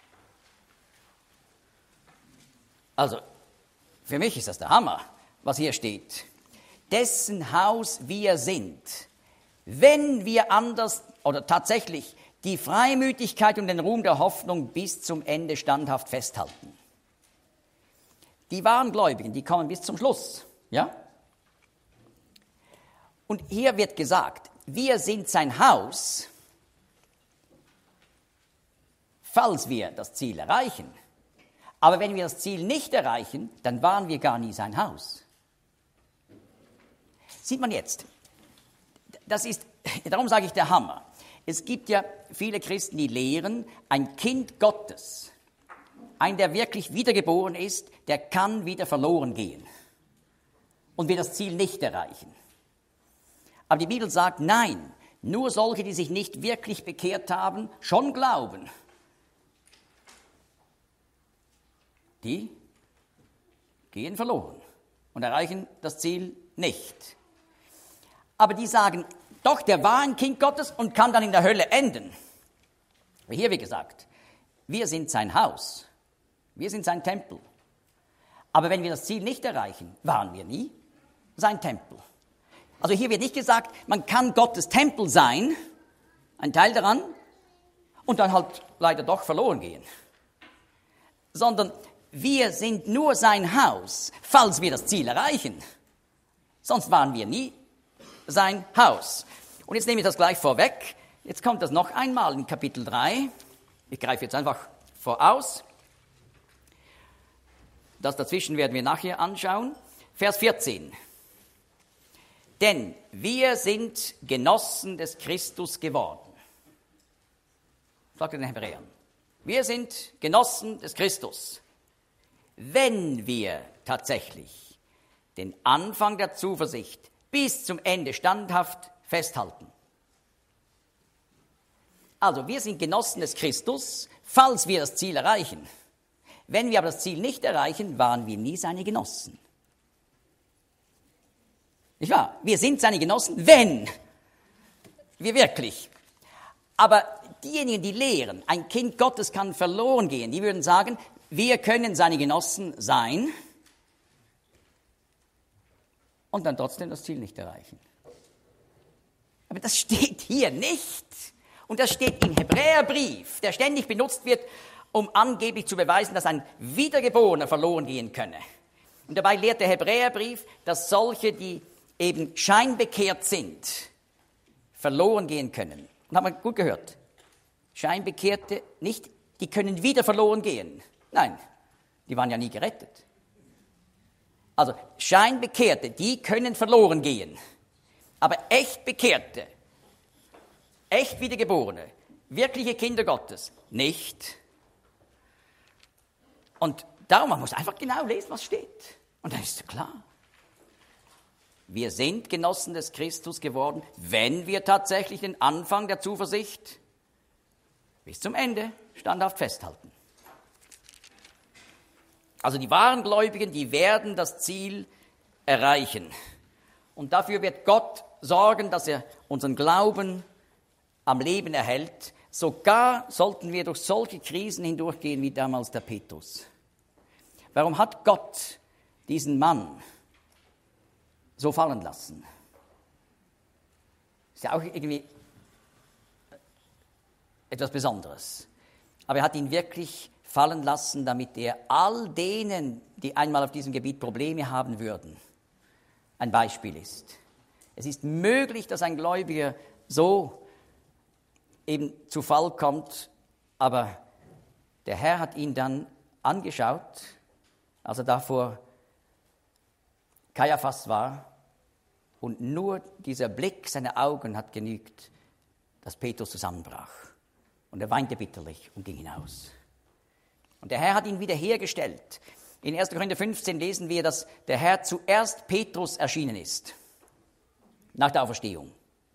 Also, für mich ist das der Hammer, was hier steht. Dessen Haus wir sind, wenn wir anders oder tatsächlich die Freimütigkeit und den Ruhm der Hoffnung bis zum Ende standhaft festhalten. Die wahren Gläubigen, die kommen bis zum Schluss, ja? Und hier wird gesagt, wir sind sein Haus, falls wir das Ziel erreichen. Aber wenn wir das Ziel nicht erreichen, dann waren wir gar nie sein Haus. Sieht man jetzt, darum sage ich der Hammer. Es gibt ja viele Christen, die lehren, ein Kind Gottes, ein, der wirklich wiedergeboren ist, der kann wieder verloren gehen und wird das Ziel nicht erreichen. Aber die Bibel sagt, nein, nur solche, die sich nicht wirklich bekehrt haben, schon glauben, die gehen verloren und erreichen das Ziel nicht. Aber die sagen, doch, der war ein Kind Gottes und kann dann in der Hölle enden. Hier, wie gesagt, wir sind sein Haus, wir sind sein Tempel. Aber wenn wir das Ziel nicht erreichen, waren wir nie sein Tempel. Also hier wird nicht gesagt, man kann Gottes Tempel sein, ein Teil daran, und dann halt leider doch verloren gehen. Sondern wir sind nur sein Haus, falls wir das Ziel erreichen. Sonst waren wir nie sein Haus. Und jetzt nehme ich das gleich vorweg. Jetzt kommt das noch einmal in Kapitel 3. Ich greife jetzt einfach voraus. Das dazwischen werden wir nachher anschauen. Vers 14. Denn wir sind Genossen des Christus geworden. Sagt er den Hebräern. Wir sind Genossen des Christus, wenn wir tatsächlich den Anfang der Zuversicht bis zum Ende standhaft festhalten. Also, wir sind Genossen des Christus, falls wir das Ziel erreichen. Wenn wir aber das Ziel nicht erreichen, waren wir nie seine Genossen. Nicht wahr? Wir sind seine Genossen, wenn wir wirklich. Aber diejenigen, die lehren, ein Kind Gottes kann verloren gehen, die würden sagen, wir können seine Genossen sein und dann trotzdem das Ziel nicht erreichen. Aber das steht hier nicht. Und das steht im Hebräerbrief, der ständig benutzt wird, um angeblich zu beweisen, dass ein Wiedergeborener verloren gehen könne. Und dabei lehrt der Hebräerbrief, dass solche, die eben scheinbekehrt sind, verloren gehen können. Und haben wir gut gehört? Scheinbekehrte nicht, die können wieder verloren gehen. Nein, die waren ja nie gerettet. Also Scheinbekehrte, die können verloren gehen. Aber echt Bekehrte, echt Wiedergeborene, wirkliche Kinder Gottes, nicht. Und darum, man muss einfach genau lesen, was steht. Und dann ist es klar. Wir sind Genossen des Christus geworden, wenn wir tatsächlich den Anfang der Zuversicht bis zum Ende standhaft festhalten. Also die wahren Gläubigen, die werden das Ziel erreichen. Und dafür wird Gott sorgen, dass er unseren Glauben am Leben erhält. Sogar sollten wir durch solche Krisen hindurchgehen wie damals der Petrus. Warum hat Gott diesen Mann so fallen lassen? Ist ja auch irgendwie etwas Besonderes. Aber er hat ihn wirklich fallen lassen, damit er all denen, die einmal auf diesem Gebiet Probleme haben würden, ein Beispiel ist. Es ist möglich, dass ein Gläubiger so eben zu Fall kommt, aber der Herr hat ihn dann angeschaut, als er da vor Kaiaphas war, und nur dieser Blick seiner Augen hat genügt, dass Petrus zusammenbrach. Und er weinte bitterlich und ging hinaus. Und der Herr hat ihn wiederhergestellt. In 1. Korinther 15 lesen wir, dass der Herr zuerst Petrus erschienen ist, nach der Auferstehung.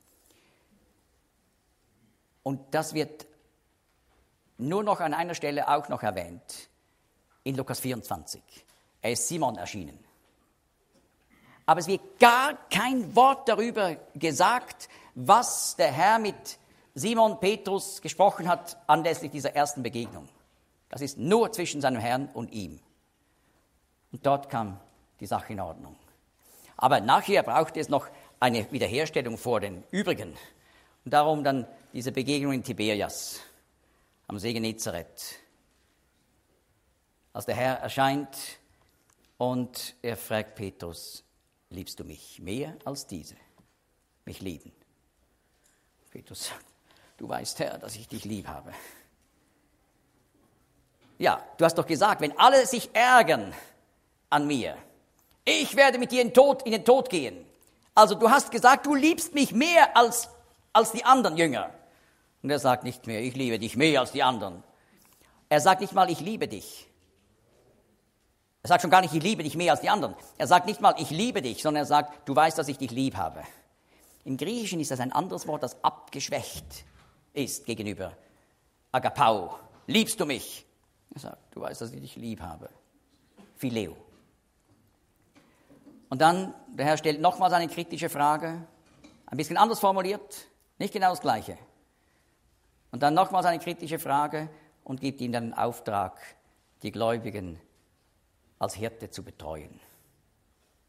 Und das wird nur noch an einer Stelle auch noch erwähnt, in Lukas 24. Er ist Simon erschienen. Aber es wird gar kein Wort darüber gesagt, was der Herr mit Simon Petrus gesprochen hat anlässlich dieser ersten Begegnung. Das ist nur zwischen seinem Herrn und ihm. Und dort kam die Sache in Ordnung. Aber nachher brauchte es noch eine Wiederherstellung vor den übrigen. Und darum dann diese Begegnung in Tiberias, am See Genezareth. Als der Herr erscheint und er fragt Petrus, liebst du mich mehr als diese? Mich lieben. Petrus sagt, du weißt, Herr, dass ich dich lieb habe. Ja, du hast doch gesagt, wenn alle sich ärgern an mir, ich werde mit dir in den Tod gehen. Also du hast gesagt, du liebst mich mehr als die anderen Jünger. Und er sagt nicht mehr, ich liebe dich mehr als die anderen. Er sagt nicht mal, ich liebe dich. Er sagt schon gar nicht, ich liebe dich mehr als die anderen. Er sagt nicht mal, ich liebe dich, sondern er sagt, du weißt, dass ich dich lieb habe. Im Griechischen ist das ein anderes Wort, das abgeschwächt ist gegenüber Agapao. Liebst du mich? Er sagt, du weißt, dass ich dich lieb habe. Phileo. Und dann, der Herr stellt nochmals eine kritische Frage, ein bisschen anders formuliert, nicht genau das Gleiche. Und dann nochmals eine kritische Frage und gibt ihm dann den Auftrag, die Gläubigen als Hirte zu betreuen.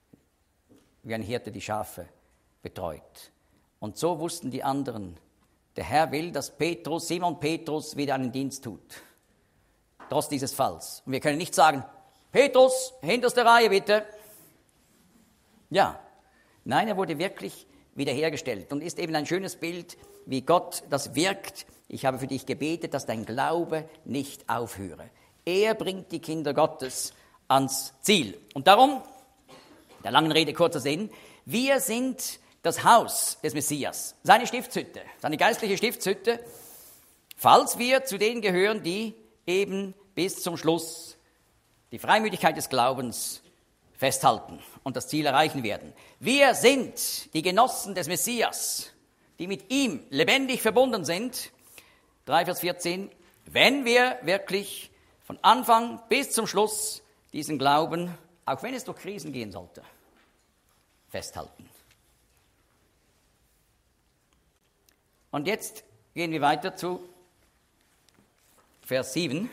Wie ein Hirte die Schafe betreut. Und so wussten die anderen, Der Herr will, dass Simon Petrus wieder einen Dienst tut. Trotz dieses Falls. Und wir können nicht sagen, Petrus, hinterste Reihe bitte. Ja, nein, er wurde wirklich wiederhergestellt und ist eben ein schönes Bild, wie Gott das wirkt. Ich habe für dich gebetet, dass dein Glaube nicht aufhöre. Er bringt die Kinder Gottes ans Ziel. Und darum, der langen Rede kurzer Sinn, wir sind das Haus des Messias, seine Stiftshütte, seine geistliche Stiftshütte, falls wir zu denen gehören, die eben bis zum Schluss die Freimütigkeit des Glaubens festhalten und das Ziel erreichen werden. Wir sind die Genossen des Messias, die mit ihm lebendig verbunden sind. 3 Vers 14, wenn wir wirklich von Anfang bis zum Schluss diesen Glauben, auch wenn es durch Krisen gehen sollte, festhalten. Und jetzt gehen wir weiter zu Vers 7.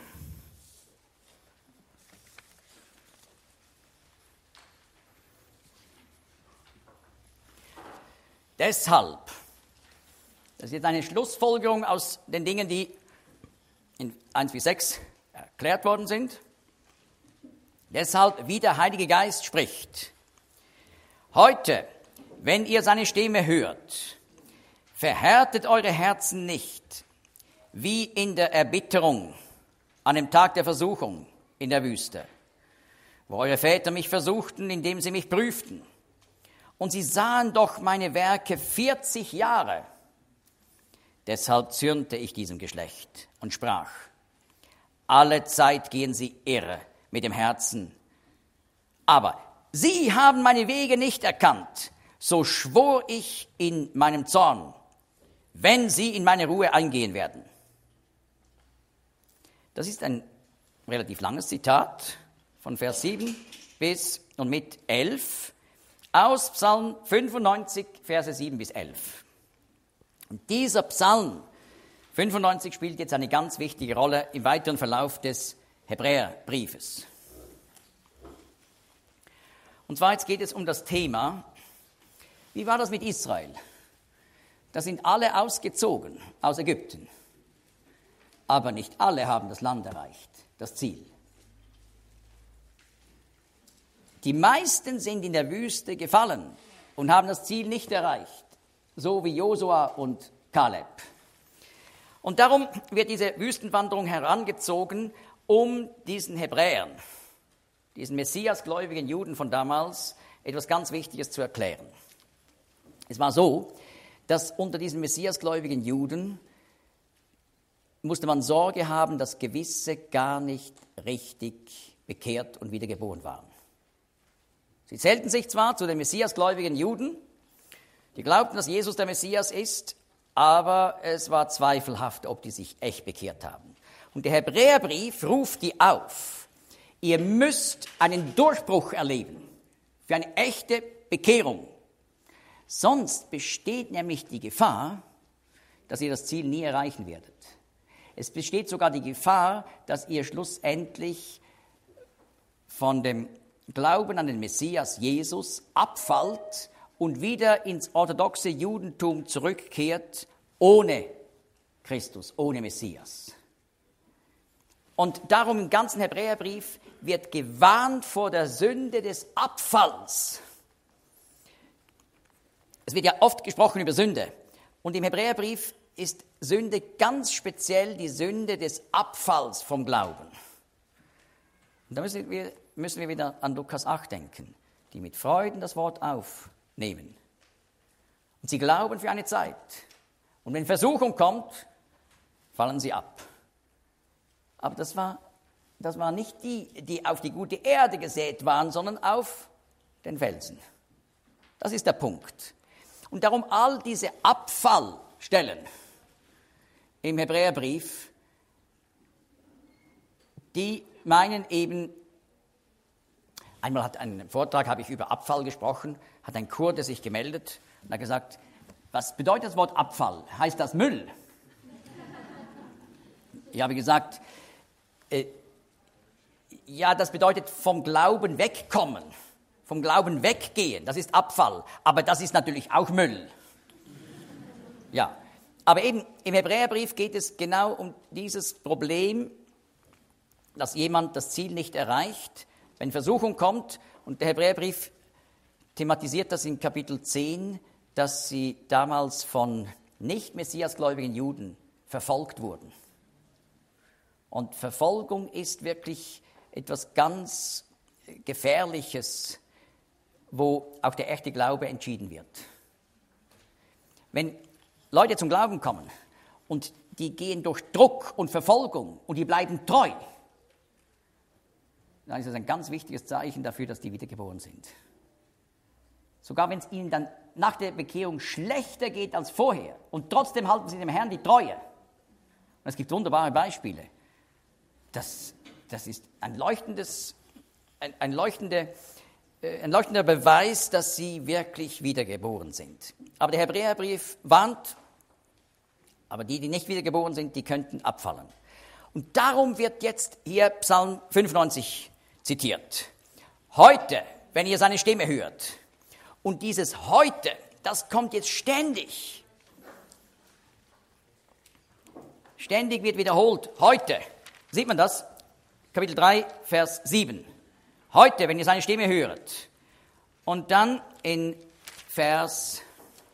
Deshalb, das ist jetzt eine Schlussfolgerung aus den Dingen, die in 1 bis 6 erklärt worden sind. Deshalb, wie der Heilige Geist spricht. Heute, wenn ihr seine Stimme hört, verhärtet eure Herzen nicht, wie in der Erbitterung an dem Tag der Versuchung in der Wüste, wo eure Väter mich versuchten, indem sie mich prüften. Und sie sahen doch meine Werke 40 Jahre. Deshalb zürnte ich diesem Geschlecht und sprach, alle Zeit gehen sie irre mit dem Herzen. Aber sie haben meine Wege nicht erkannt, so schwor ich in meinem Zorn, wenn sie in meine Ruhe eingehen werden. Das ist ein relativ langes Zitat von Vers 7 bis und mit 11 aus Psalm 95, Verse 7 bis 11. Und dieser Psalm 95 spielt jetzt eine ganz wichtige Rolle im weiteren Verlauf des Hebräerbriefes. Und zwar jetzt geht es um das Thema, wie war das mit Israel? Da sind alle ausgezogen aus Ägypten. Aber nicht alle haben das Land erreicht, das Ziel. Die meisten sind in der Wüste gefallen und haben das Ziel nicht erreicht, so wie Josua und Kaleb. Und darum wird diese Wüstenwanderung herangezogen, um diesen Hebräern, diesen messiasgläubigen Juden von damals, etwas ganz Wichtiges zu erklären. Es war so, dass unter diesen messiasgläubigen Juden musste man Sorge haben, dass gewisse gar nicht richtig bekehrt und wiedergeboren waren. Sie zählten sich zwar zu den messiasgläubigen Juden, die glaubten, dass Jesus der Messias ist, aber es war zweifelhaft, ob die sich echt bekehrt haben. Und der Hebräerbrief ruft die auf, ihr müsst einen Durchbruch erleben für eine echte Bekehrung. Sonst besteht nämlich die Gefahr, dass ihr das Ziel nie erreichen werdet. Es besteht sogar die Gefahr, dass ihr schlussendlich von dem Glauben an den Messias Jesus abfallt und wieder ins orthodoxe Judentum zurückkehrt, ohne Christus, ohne Messias. Und darum im ganzen Hebräerbrief wird gewarnt vor der Sünde des Abfalls. Es wird ja oft gesprochen über Sünde. Und im Hebräerbrief ist Sünde ganz speziell die Sünde des Abfalls vom Glauben. Und da müssen wir wieder an Lukas 8 denken, die mit Freuden das Wort aufnehmen. Und sie glauben für eine Zeit. Und wenn Versuchung kommt, fallen sie ab. Aber das war nicht die auf die gute Erde gesät waren, sondern auf den Felsen. Das ist der Punkt. Und darum all diese Abfallstellen im Hebräerbrief, die meinen eben, einmal hat einen Vortrag, habe ich über Abfall gesprochen, hat ein Kurde sich gemeldet und hat gesagt, was bedeutet das Wort Abfall? Heißt das Müll? Ich habe gesagt, ja, das bedeutet vom Glauben wegkommen, vom Glauben weggehen, das ist Abfall, aber das ist natürlich auch Müll. Ja, Aber eben im Hebräerbrief geht es genau um dieses Problem, dass jemand das Ziel nicht erreicht, wenn Versuchung kommt. Und der Hebräerbrief thematisiert das in Kapitel 10, dass sie damals von nicht-messiasgläubigen Juden verfolgt wurden. Und Verfolgung ist wirklich etwas ganz Gefährliches, wo auch der echte Glaube entschieden wird. Wenn Leute zum Glauben kommen und die gehen durch Druck und Verfolgung und die bleiben treu, dann ist das ein ganz wichtiges Zeichen dafür, dass die wiedergeboren sind. Sogar wenn es ihnen dann nach der Bekehrung schlechter geht als vorher und trotzdem halten sie dem Herrn die Treue. Und es gibt wunderbare Beispiele. Das ist ein leuchtender Beweis, dass sie wirklich wiedergeboren sind. Aber der Hebräerbrief warnt, aber die nicht wiedergeboren sind, die könnten abfallen. Und darum wird jetzt hier Psalm 95 zitiert. Heute, wenn ihr seine Stimme hört. Und dieses heute, das kommt jetzt ständig. Ständig wird wiederholt. Heute. Sieht man das? Kapitel 3, Vers 7. Heute, wenn ihr seine Stimme hört. Und dann in Vers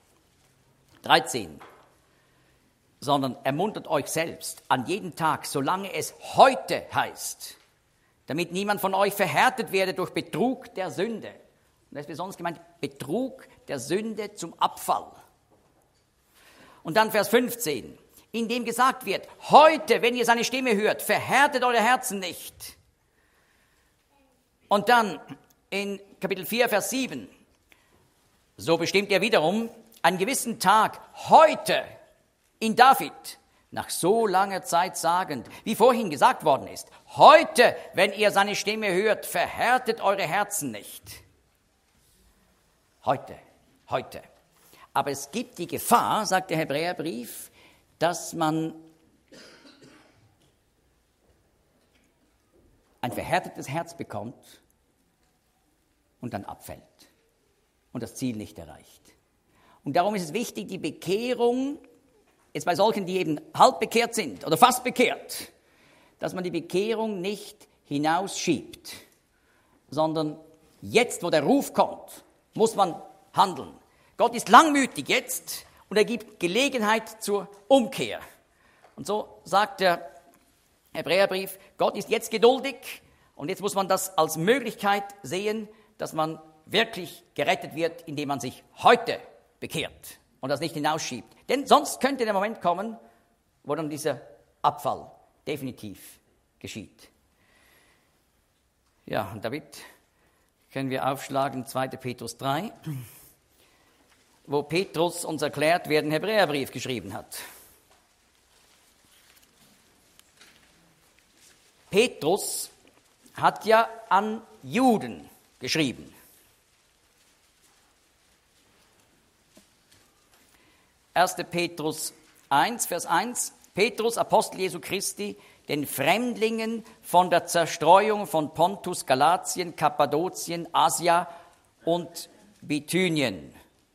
13. Sondern ermuntert euch selbst an jeden Tag, solange es heute heißt, damit niemand von euch verhärtet werde durch Betrug der Sünde. Und das ist besonders gemeint, Betrug der Sünde zum Abfall. Und dann Vers 15, in dem gesagt wird, heute, wenn ihr seine Stimme hört, verhärtet eure Herzen nicht. Und dann in Kapitel 4, Vers 7, so bestimmt er wiederum einen gewissen Tag, heute, in David, nach so langer Zeit sagend, wie vorhin gesagt worden ist, heute, wenn ihr seine Stimme hört, verhärtet eure Herzen nicht. Heute. Aber es gibt die Gefahr, sagt der Hebräerbrief, dass man ein verhärtetes Herz bekommt und dann abfällt und das Ziel nicht erreicht. Und darum ist es wichtig, die Bekehrung, jetzt bei solchen, die eben halb bekehrt sind oder fast bekehrt, dass man die Bekehrung nicht hinausschiebt, sondern jetzt, wo der Ruf kommt, muss man handeln. Gott ist langmütig jetzt und er gibt Gelegenheit zur Umkehr. Und so sagt der Hebräerbrief, Gott ist jetzt geduldig und jetzt muss man das als Möglichkeit sehen, dass man wirklich gerettet wird, indem man sich heute bekehrt und das nicht hinausschiebt. Denn sonst könnte der Moment kommen, wo dann dieser Abfall definitiv geschieht. Ja, und damit können wir aufschlagen 2. Petrus 3, wo Petrus uns erklärt, wer den Hebräerbrief geschrieben hat. Petrus hat ja an Juden geschrieben. 1. Petrus 1, Vers 1. Petrus, Apostel Jesu Christi, den Fremdlingen von der Zerstreuung von Pontus, Galatien, Kappadokien, Asia und Bithynien.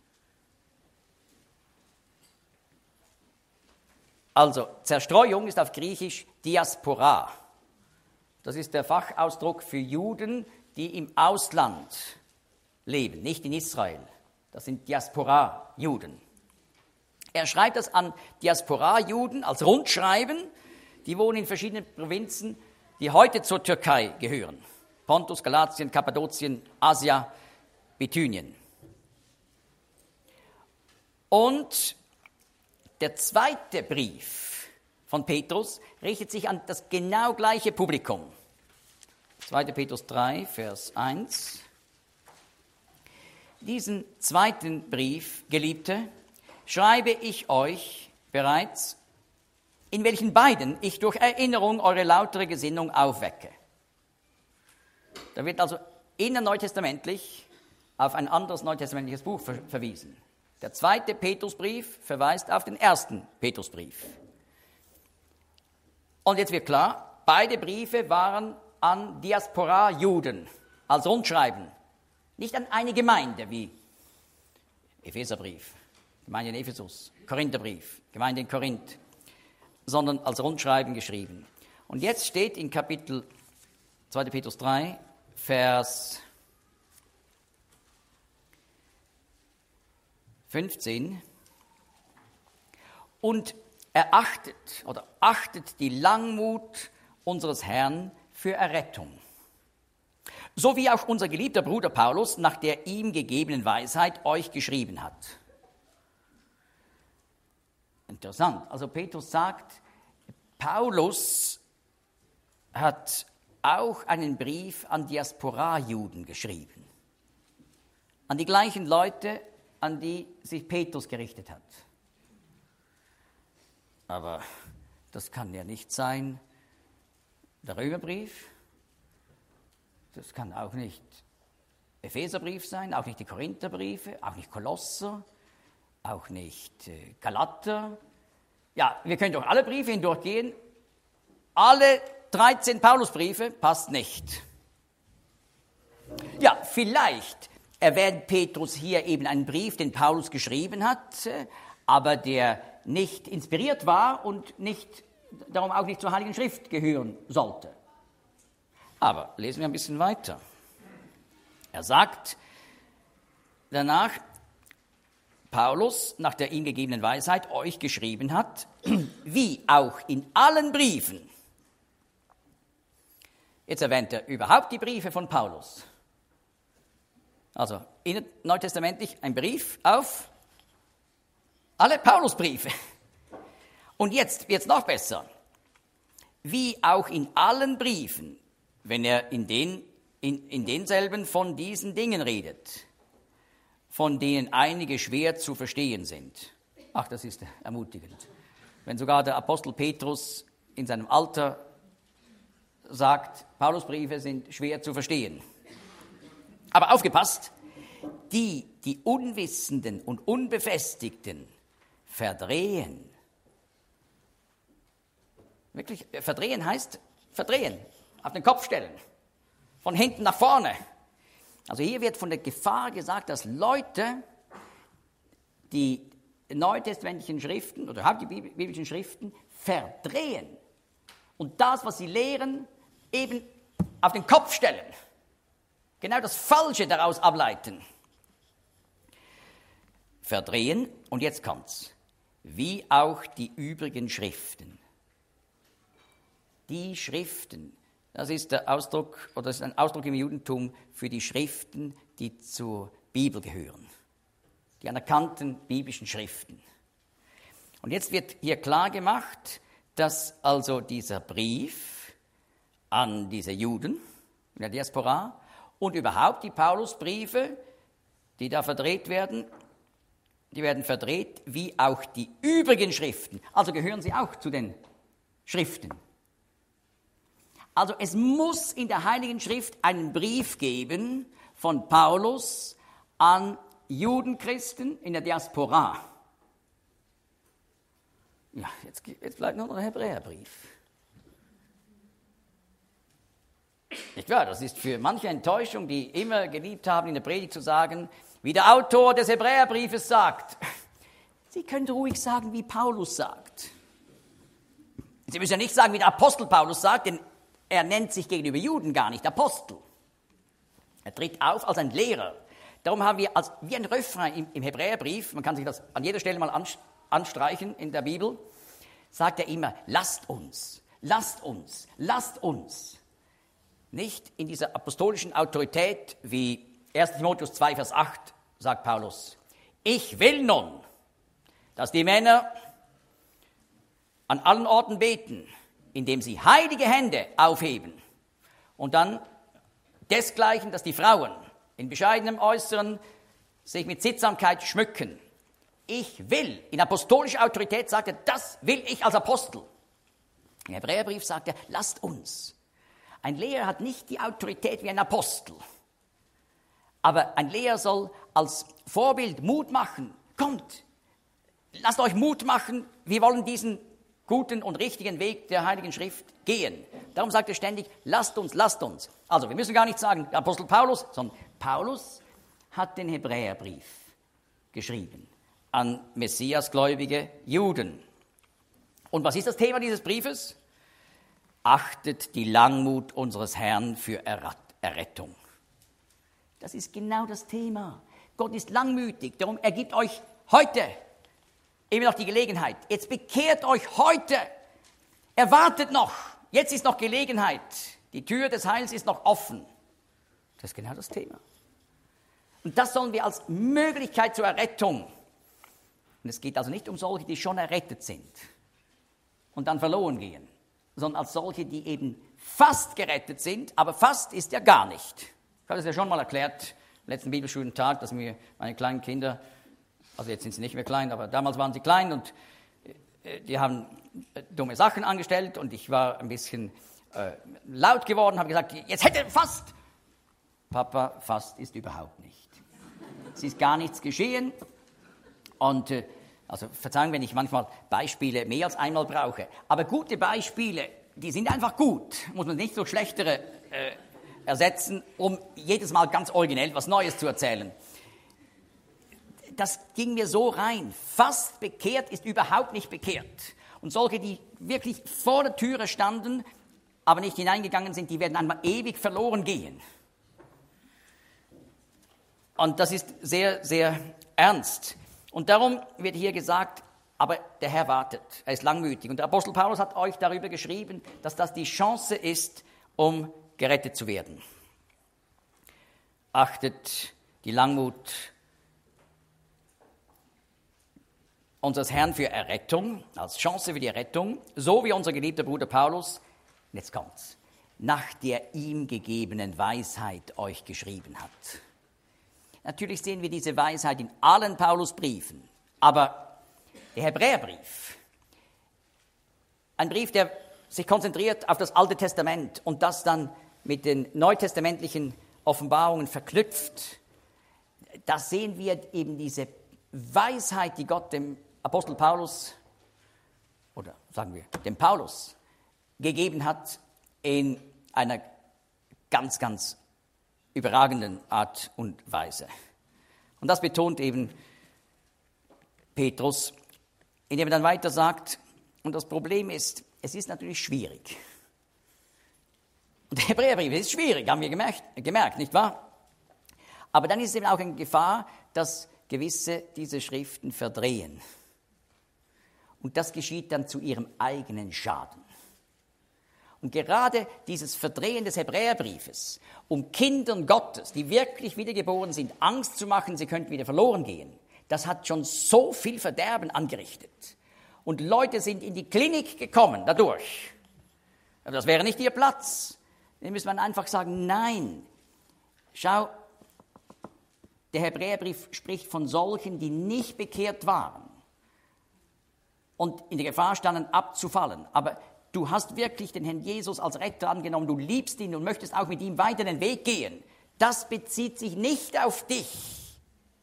Also, Zerstreuung ist auf Griechisch Diaspora. Das ist der Fachausdruck für Juden, die im Ausland leben, nicht in Israel. Das sind Diaspora-Juden. Er schreibt das an Diaspora-Juden als Rundschreiben, die wohnen in verschiedenen Provinzen, die heute zur Türkei gehören. Pontus, Galatien, Kappadokien, Asia, Bithynien. Und der zweite Brief von Petrus richtet sich an das genau gleiche Publikum. 2. Petrus 3, Vers 1. Diesen zweiten Brief, Geliebte, schreibe ich euch bereits, in welchen beiden ich durch Erinnerung eure lautere Gesinnung aufwecke. Da wird also innerneutestamentlich auf ein anderes neutestamentliches Buch verwiesen. Der zweite Petrusbrief verweist auf den ersten Petrusbrief. Und jetzt wird klar, beide Briefe waren an Diaspora-Juden als Rundschreiben, nicht an eine Gemeinde wie Epheserbrief Gemeinde in Ephesus, Korintherbrief, Gemeinde in Korinth, sondern als Rundschreiben geschrieben. Und jetzt steht in Kapitel 2. Petrus 3, Vers 15, und achtet die Langmut unseres Herrn für Errettung. So wie auch unser geliebter Bruder Paulus nach der ihm gegebenen Weisheit euch geschrieben hat. Interessant. Also Petrus sagt, Paulus hat auch einen Brief an Diaspora-Juden geschrieben. An die gleichen Leute, an die sich Petrus gerichtet hat. Aber das kann ja nicht sein der Römerbrief. Das kann auch nicht Epheserbrief sein, auch nicht die Korintherbriefe, auch nicht Kolosser, auch nicht Galater. Ja, wir können durch alle Briefe hindurchgehen. Alle 13 Paulusbriefe passt nicht. Ja, vielleicht erwähnt Petrus hier eben einen Brief, den Paulus geschrieben hat, aber der nicht inspiriert war und darum auch nicht zur Heiligen Schrift gehören sollte. Aber lesen wir ein bisschen weiter. Er sagt danach, Paulus, nach der ihm gegebenen Weisheit, euch geschrieben hat, wie auch in allen Briefen. Jetzt erwähnt er überhaupt die Briefe von Paulus. Also neutestamentlich ein Brief auf alle Paulusbriefe. Und jetzt wird es noch besser. Wie auch in allen Briefen, wenn er in denselben von diesen Dingen redet, von denen einige schwer zu verstehen sind. Ach, das ist ermutigend. Wenn sogar der Apostel Petrus in seinem Alter sagt, Paulusbriefe sind schwer zu verstehen. Aber aufgepasst, die Unwissenden und Unbefestigten verdrehen. Wirklich, verdrehen heißt verdrehen, auf den Kopf stellen, von hinten nach vorne. Also hier wird von der Gefahr gesagt, dass Leute die neutestamentlichen Schriften oder überhaupt die biblischen Schriften verdrehen und das, was sie lehren, eben auf den Kopf stellen. Genau das Falsche daraus ableiten. Verdrehen, und jetzt kommt's, wie auch die übrigen Schriften. Die Schriften, das ist der Ausdruck, oder das ist ein Ausdruck im Judentum für die Schriften, die zur Bibel gehören. Die anerkannten biblischen Schriften. Und jetzt wird hier klar gemacht, dass also dieser Brief an diese Juden in der Diaspora und überhaupt die Paulusbriefe, die da verdreht werden, die werden verdreht, wie auch die übrigen Schriften. Also gehören sie auch zu den Schriften. Also es muss in der Heiligen Schrift einen Brief geben von Paulus an Judenchristen in der Diaspora. Ja, jetzt bleibt nur noch der Hebräerbrief. Nicht wahr? Das ist für manche Enttäuschung, die immer geliebt haben, in der Predigt zu sagen, wie der Autor des Hebräerbriefes sagt. Sie können ruhig sagen, wie Paulus sagt. Sie müssen ja nicht sagen, wie der Apostel Paulus sagt, denn er nennt sich gegenüber Juden gar nicht Apostel. Er tritt auf als ein Lehrer. Darum haben wir wie ein Refrain im Hebräerbrief, man kann sich das an jeder Stelle mal anstreichen in der Bibel, sagt er immer, lasst uns, lasst uns, lasst uns. Nicht in dieser apostolischen Autorität wie 1. Timotheus 2, Vers 8, sagt Paulus, ich will nun, dass die Männer an allen Orten beten, indem sie heilige Hände aufheben. Und dann desgleichen, dass die Frauen in bescheidenem Äußeren sich mit Sittsamkeit schmücken. Ich will, in apostolischer Autorität sagt er, das will ich als Apostel. Im Hebräerbrief sagt er, lasst uns. Ein Lehrer hat nicht die Autorität wie ein Apostel. Aber ein Lehrer soll als Vorbild Mut machen. Kommt, lasst euch Mut machen, wir wollen diesen guten und richtigen Weg der Heiligen Schrift gehen. Darum sagt er ständig, lasst uns, lasst uns. Also wir müssen gar nicht sagen, der Apostel Paulus, sondern Paulus hat den Hebräerbrief geschrieben an messiasgläubige Juden. Und was ist das Thema dieses Briefes? Achtet die Langmut unseres Herrn für Errettung. Das ist genau das Thema. Gott ist langmütig, darum er gibt euch heute eben noch die Gelegenheit. Jetzt bekehrt euch heute. Er wartet noch. Jetzt ist noch Gelegenheit. Die Tür des Heils ist noch offen. Das ist genau das Thema. Und das sollen wir als Möglichkeit zur Errettung. Und es geht also nicht um solche, die schon errettet sind und dann verloren gehen, sondern als solche, die eben fast gerettet sind, aber fast ist ja gar nicht. Ich habe das ja schon mal erklärt, am letzten Bibelschulentag, dass mir meine kleinen Kinder, also jetzt sind sie nicht mehr klein, aber damals waren sie klein und die haben dumme Sachen angestellt und ich war ein bisschen laut geworden, habe gesagt, jetzt hätte fast. Papa, fast ist überhaupt nicht. Es ist gar nichts geschehen. Und also Verzeihung, wenn ich manchmal Beispiele mehr als einmal brauche. Aber gute Beispiele, die sind einfach gut. Muss man nicht durch schlechtere ersetzen, um jedes Mal ganz originell was Neues zu erzählen. Das ging mir so rein. Fast bekehrt ist überhaupt nicht bekehrt. Und solche, die wirklich vor der Türe standen, aber nicht hineingegangen sind, die werden einmal ewig verloren gehen. Und das ist sehr, sehr ernst. Und darum wird hier gesagt, aber der Herr wartet, er ist langmütig. Und der Apostel Paulus hat euch darüber geschrieben, dass das die Chance ist, um gerettet zu werden. Achtet die Langmut unseres Herrn für Errettung, als Chance für die Errettung, so wie unser geliebter Bruder Paulus, jetzt kommt's, nach der ihm gegebenen Weisheit euch geschrieben hat. Natürlich sehen wir diese Weisheit in allen Paulusbriefen, aber der Hebräerbrief, ein Brief, der sich konzentriert auf das Alte Testament und das dann mit den neutestamentlichen Offenbarungen verknüpft, da sehen wir eben diese Weisheit, die Gott dem Apostel Paulus, oder sagen wir dem Paulus, gegeben hat in einer ganz, ganz überragenden Art und Weise. Und das betont eben Petrus, indem er dann weiter sagt, und das Problem ist, es ist natürlich schwierig. Und der Hebräerbrief ist schwierig, haben wir gemerkt, nicht wahr? Aber dann ist es eben auch eine Gefahr, dass gewisse diese Schriften verdrehen. Und das geschieht dann zu ihrem eigenen Schaden. Und gerade dieses Verdrehen des Hebräerbriefes, um Kindern Gottes, die wirklich wiedergeboren sind, Angst zu machen, sie könnten wieder verloren gehen, das hat schon so viel Verderben angerichtet. Und Leute sind in die Klinik gekommen dadurch. Aber das wäre nicht ihr Platz. Dann müsste man einfach sagen, nein, schau, der Hebräerbrief spricht von solchen, die nicht bekehrt waren und in der Gefahr standen, abzufallen. Aber du hast wirklich den Herrn Jesus als Retter angenommen, du liebst ihn und möchtest auch mit ihm weiter den Weg gehen. Das bezieht sich nicht auf dich.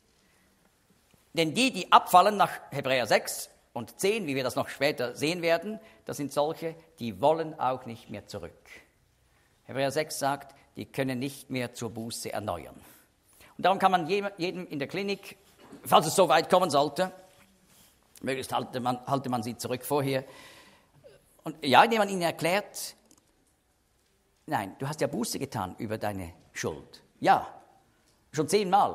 Denn die abfallen nach Hebräer 6 und 10, wie wir das noch später sehen werden, das sind solche, die wollen auch nicht mehr zurück. Hebräer 6 sagt, die können nicht mehr zur Buße erneuern. Und darum kann man jedem in der Klinik, falls es so weit kommen sollte, möglichst halte man sie zurück vorher, und ja, indem man ihnen erklärt, nein, du hast ja Buße getan über deine Schuld. Ja, schon 10-mal.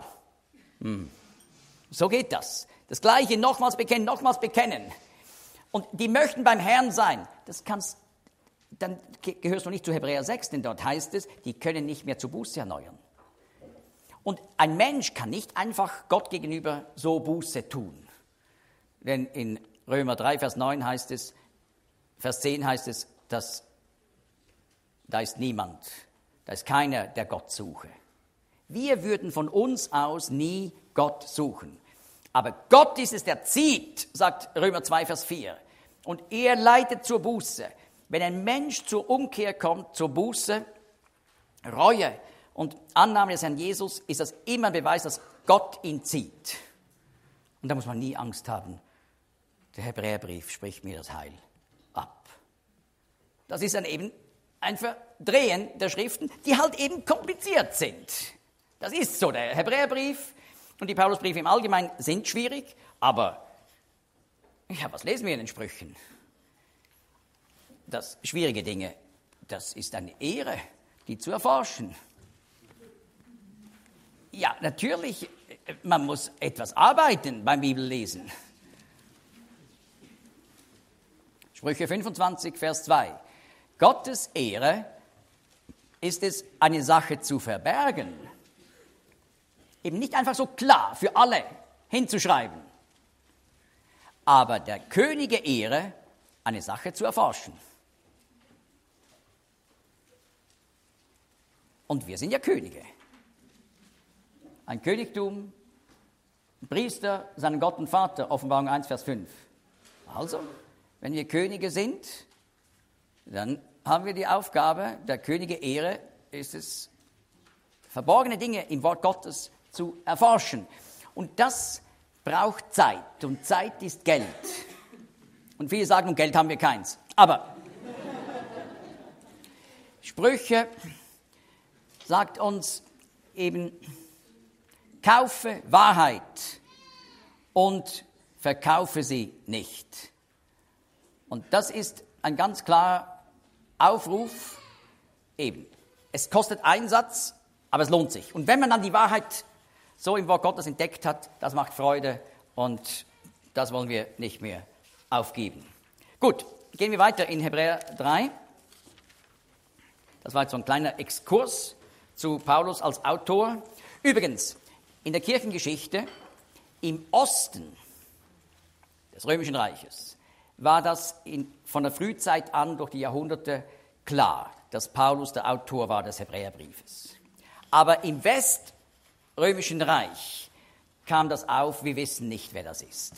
So geht das. Das Gleiche, nochmals bekennen. Und die möchten beim Herrn sein. Dann gehörst du nicht zu Hebräer 6, denn dort heißt es, die können nicht mehr zur Buße erneuern. Und ein Mensch kann nicht einfach Gott gegenüber so Buße tun. Denn in Römer 3, Vers 9 heißt es, Vers 10 heißt es, dass da ist niemand, da ist keiner, der Gott suche. Wir würden von uns aus nie Gott suchen. Aber Gott ist es, der zieht, sagt Römer 2, Vers 4. Und er leitet zur Buße. Wenn ein Mensch zur Umkehr kommt, zur Buße, Reue und Annahme des Herrn Jesus, ist das immer ein Beweis, dass Gott ihn zieht. Und da muss man nie Angst haben. Der Hebräerbrief spricht mir das Heil ab. Das ist dann eben ein Verdrehen der Schriften, die halt eben kompliziert sind. Das ist so. Der Hebräerbrief Und die Paulusbriefe im Allgemeinen sind schwierig, aber ja, was lesen wir in den Sprüchen? Das schwierige Dinge, das ist eine Ehre, die zu erforschen. Ja, natürlich, man muss etwas arbeiten beim Bibellesen. Sprüche 25, Vers 2. Gottes Ehre ist es, eine Sache zu verbergen. Eben nicht einfach so klar für alle hinzuschreiben. Aber der Könige Ehre, eine Sache zu erforschen. Und wir sind ja Könige. Ein Königtum, ein Priester, seinen Gott und Vater, Offenbarung 1, Vers 5. Also, wenn wir Könige sind, dann haben wir die Aufgabe, der Könige Ehre ist es, verborgene Dinge im Wort Gottes zu erforschen. Und das braucht Zeit. Und Zeit ist Geld. Und viele sagen, um Geld haben wir keins. Aber Sprüche sagt uns eben, kaufe Wahrheit und verkaufe sie nicht. Und das ist ein ganz klarer Aufruf, eben, es kostet Einsatz, aber es lohnt sich. Und wenn man dann die Wahrheit so im Wort Gottes entdeckt hat, das macht Freude und das wollen wir nicht mehr aufgeben. Gut, gehen wir weiter in Hebräer 3. Das war jetzt so ein kleiner Exkurs zu Paulus als Autor. Übrigens, in der Kirchengeschichte im Osten des Römischen Reiches war das von der Frühzeit an durch die Jahrhunderte klar, dass Paulus der Autor war des Hebräerbriefes. Aber im Weströmischen Reich kam das auf, wir wissen nicht, wer das ist.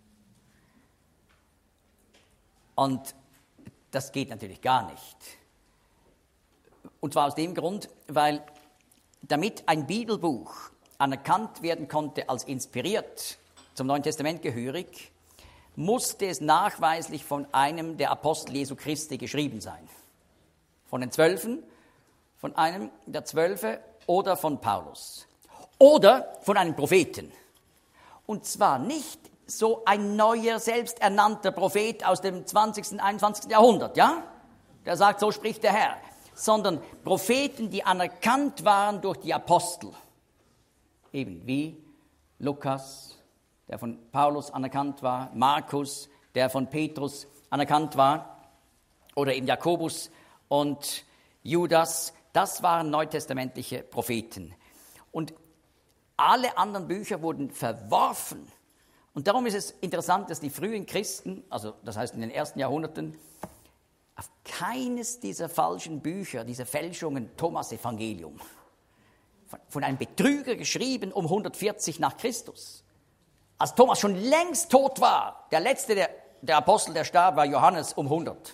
Und das geht natürlich gar nicht. Und zwar aus dem Grund, weil damit ein Bibelbuch anerkannt werden konnte als inspiriert, zum Neuen Testament gehörig, musste es nachweislich von einem der Apostel Jesu Christi geschrieben sein. Von den 12, von einem der 12 oder von Paulus. Oder von einem Propheten. Und zwar nicht so ein neuer, selbsternannter Prophet aus dem 20., 21. Jahrhundert, ja? Der sagt, so spricht der Herr. Sondern Propheten, die anerkannt waren durch die Apostel. Eben wie Lukas, der von Paulus anerkannt war, Markus, der von Petrus anerkannt war, oder eben Jakobus und Judas, das waren neutestamentliche Propheten. Und alle anderen Bücher wurden verworfen. Und darum ist es interessant, dass die frühen Christen, also das heißt in den ersten Jahrhunderten, auf keines dieser falschen Bücher, dieser Fälschungen, Thomas Evangelium, von einem Betrüger geschrieben um 140 nach Christus, als Thomas schon längst tot war, der letzte der Apostel, der starb, war Johannes um 100.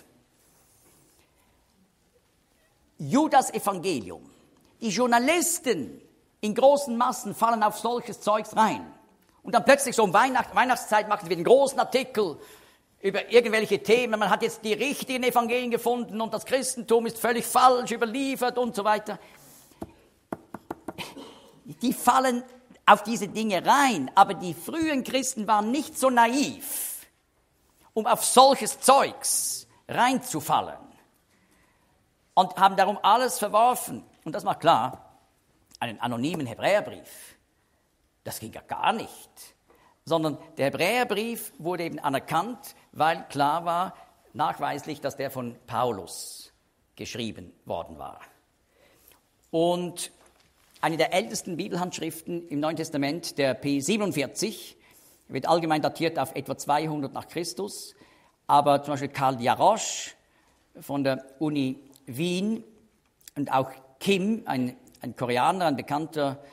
Judas Evangelium. Die Journalisten in großen Massen fallen auf solches Zeugs rein. Und dann plötzlich so um Weihnachtszeit machen wir einen großen Artikel über irgendwelche Themen. Man hat jetzt die richtigen Evangelien gefunden und das Christentum ist völlig falsch überliefert und so weiter. Die fallen auf diese Dinge rein, aber die frühen Christen waren nicht so naiv, um auf solches Zeugs reinzufallen und haben darum alles verworfen. Und das macht klar, einen anonymen Hebräerbrief, das ging ja gar nicht, sondern der Hebräerbrief wurde eben anerkannt, weil klar war, nachweislich, dass der von Paulus geschrieben worden war. Und eine der ältesten Bibelhandschriften im Neuen Testament, der P47, wird allgemein datiert auf etwa 200 nach Christus, aber zum Beispiel Karl Jarosch von der Uni Wien und auch Kim, ein Koreaner, ein bekannter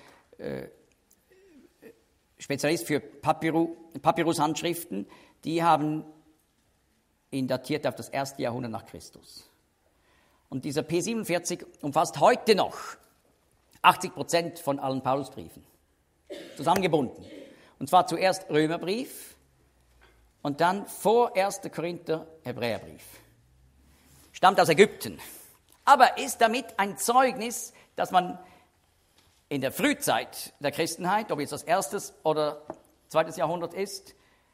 Spezialist für Papyrushandschriften, die haben ihn datiert auf das 1. Jahrhundert nach Christus. Und dieser P47 umfasst heute noch 80% von allen Paulusbriefen, zusammengebunden. Und zwar zuerst Römerbrief und dann vor 1. Korinther Hebräerbrief. Stammt aus Ägypten, aber ist damit ein Zeugnis, dass man in der Frühzeit der Christenheit, ob jetzt das 1. oder 2. Jahrhundert ist,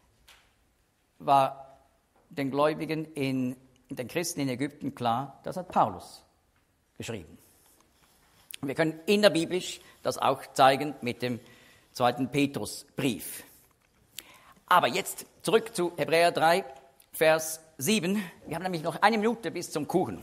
war den Gläubigen den Christen in Ägypten klar, das hat Paulus geschrieben. Wir können innerbiblisch das auch zeigen mit dem 2. Petrusbrief. Aber jetzt zurück zu Hebräer 3, Vers 7. Wir haben nämlich noch 1 Minute bis zum Kuchen.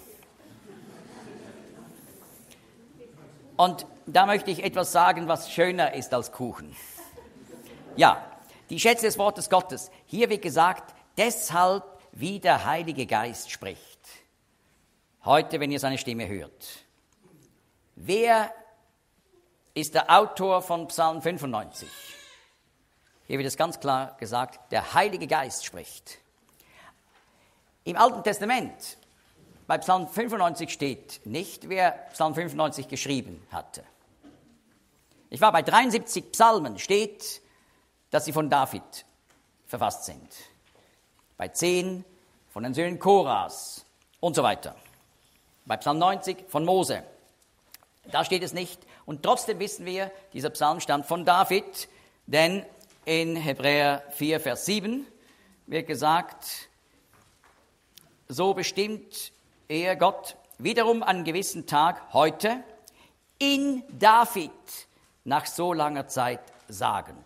Und da möchte ich etwas sagen, was schöner ist als Kuchen. Ja, die Schätze des Wortes Gottes. Hier wird gesagt, deshalb wie der Heilige Geist spricht. Heute, wenn ihr seine Stimme hört. Wer ist der Autor von Psalm 95? Hier wird es ganz klar gesagt, der Heilige Geist spricht. Im Alten Testament, bei Psalm 95 steht nicht, wer Psalm 95 geschrieben hatte. Bei 73 Psalmen steht, dass sie von David verfasst sind. Bei 10 von den Söhnen Koras und so weiter. Bei Psalm 90 von Mose. Da steht es nicht. Und trotzdem wissen wir, dieser Psalm stammt von David, denn in Hebräer 4, Vers 7 wird gesagt, so bestimmt er Gott wiederum einen gewissen Tag heute in David nach so langer Zeit sagend.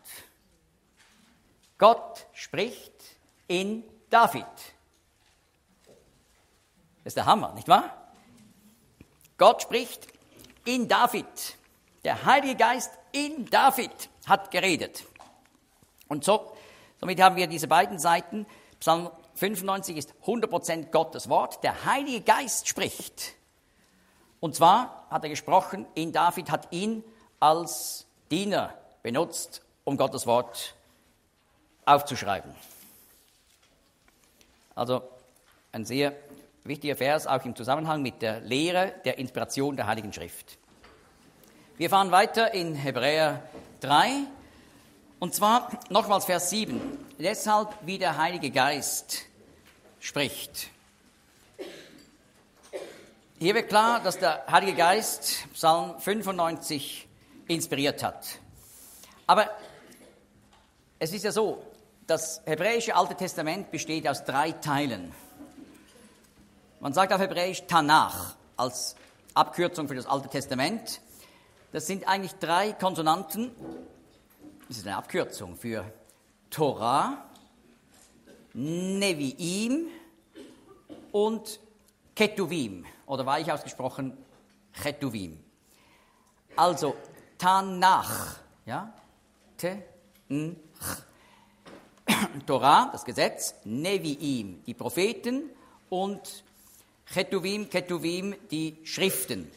Gott spricht in David. Das ist der Hammer, nicht wahr? Gott spricht in David. Der Heilige Geist in David hat geredet. Und somit haben wir diese beiden Seiten. Psalm 95 ist 100% Gottes Wort. Der Heilige Geist spricht. Und zwar hat er gesprochen in David, hat ihn als Diener benutzt, um Gottes Wort aufzuschreiben. Also ein sehr wichtiger Vers, auch im Zusammenhang mit der Lehre der Inspiration der Heiligen Schrift. Wir fahren weiter in Hebräer 3, und zwar nochmals Vers 7. Deshalb, wie der Heilige Geist spricht. Hier wird klar, dass der Heilige Geist Psalm 95 inspiriert hat. Aber es ist ja so, das hebräische Alte Testament besteht aus 3 Teilen. Man sagt auf Hebräisch Tanach als Abkürzung für das Alte Testament. Das sind eigentlich 3 Konsonanten. Das ist eine Abkürzung für Torah, Neviim und Ketuvim. Oder weich ausgesprochen, Chetuvim. Also Tanach, ja? Torah, das Gesetz, Neviim, die Propheten und Ketuvim, die Schriften.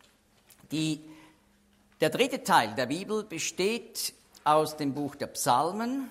Der 3. Teil der Bibel besteht aus dem Buch der Psalmen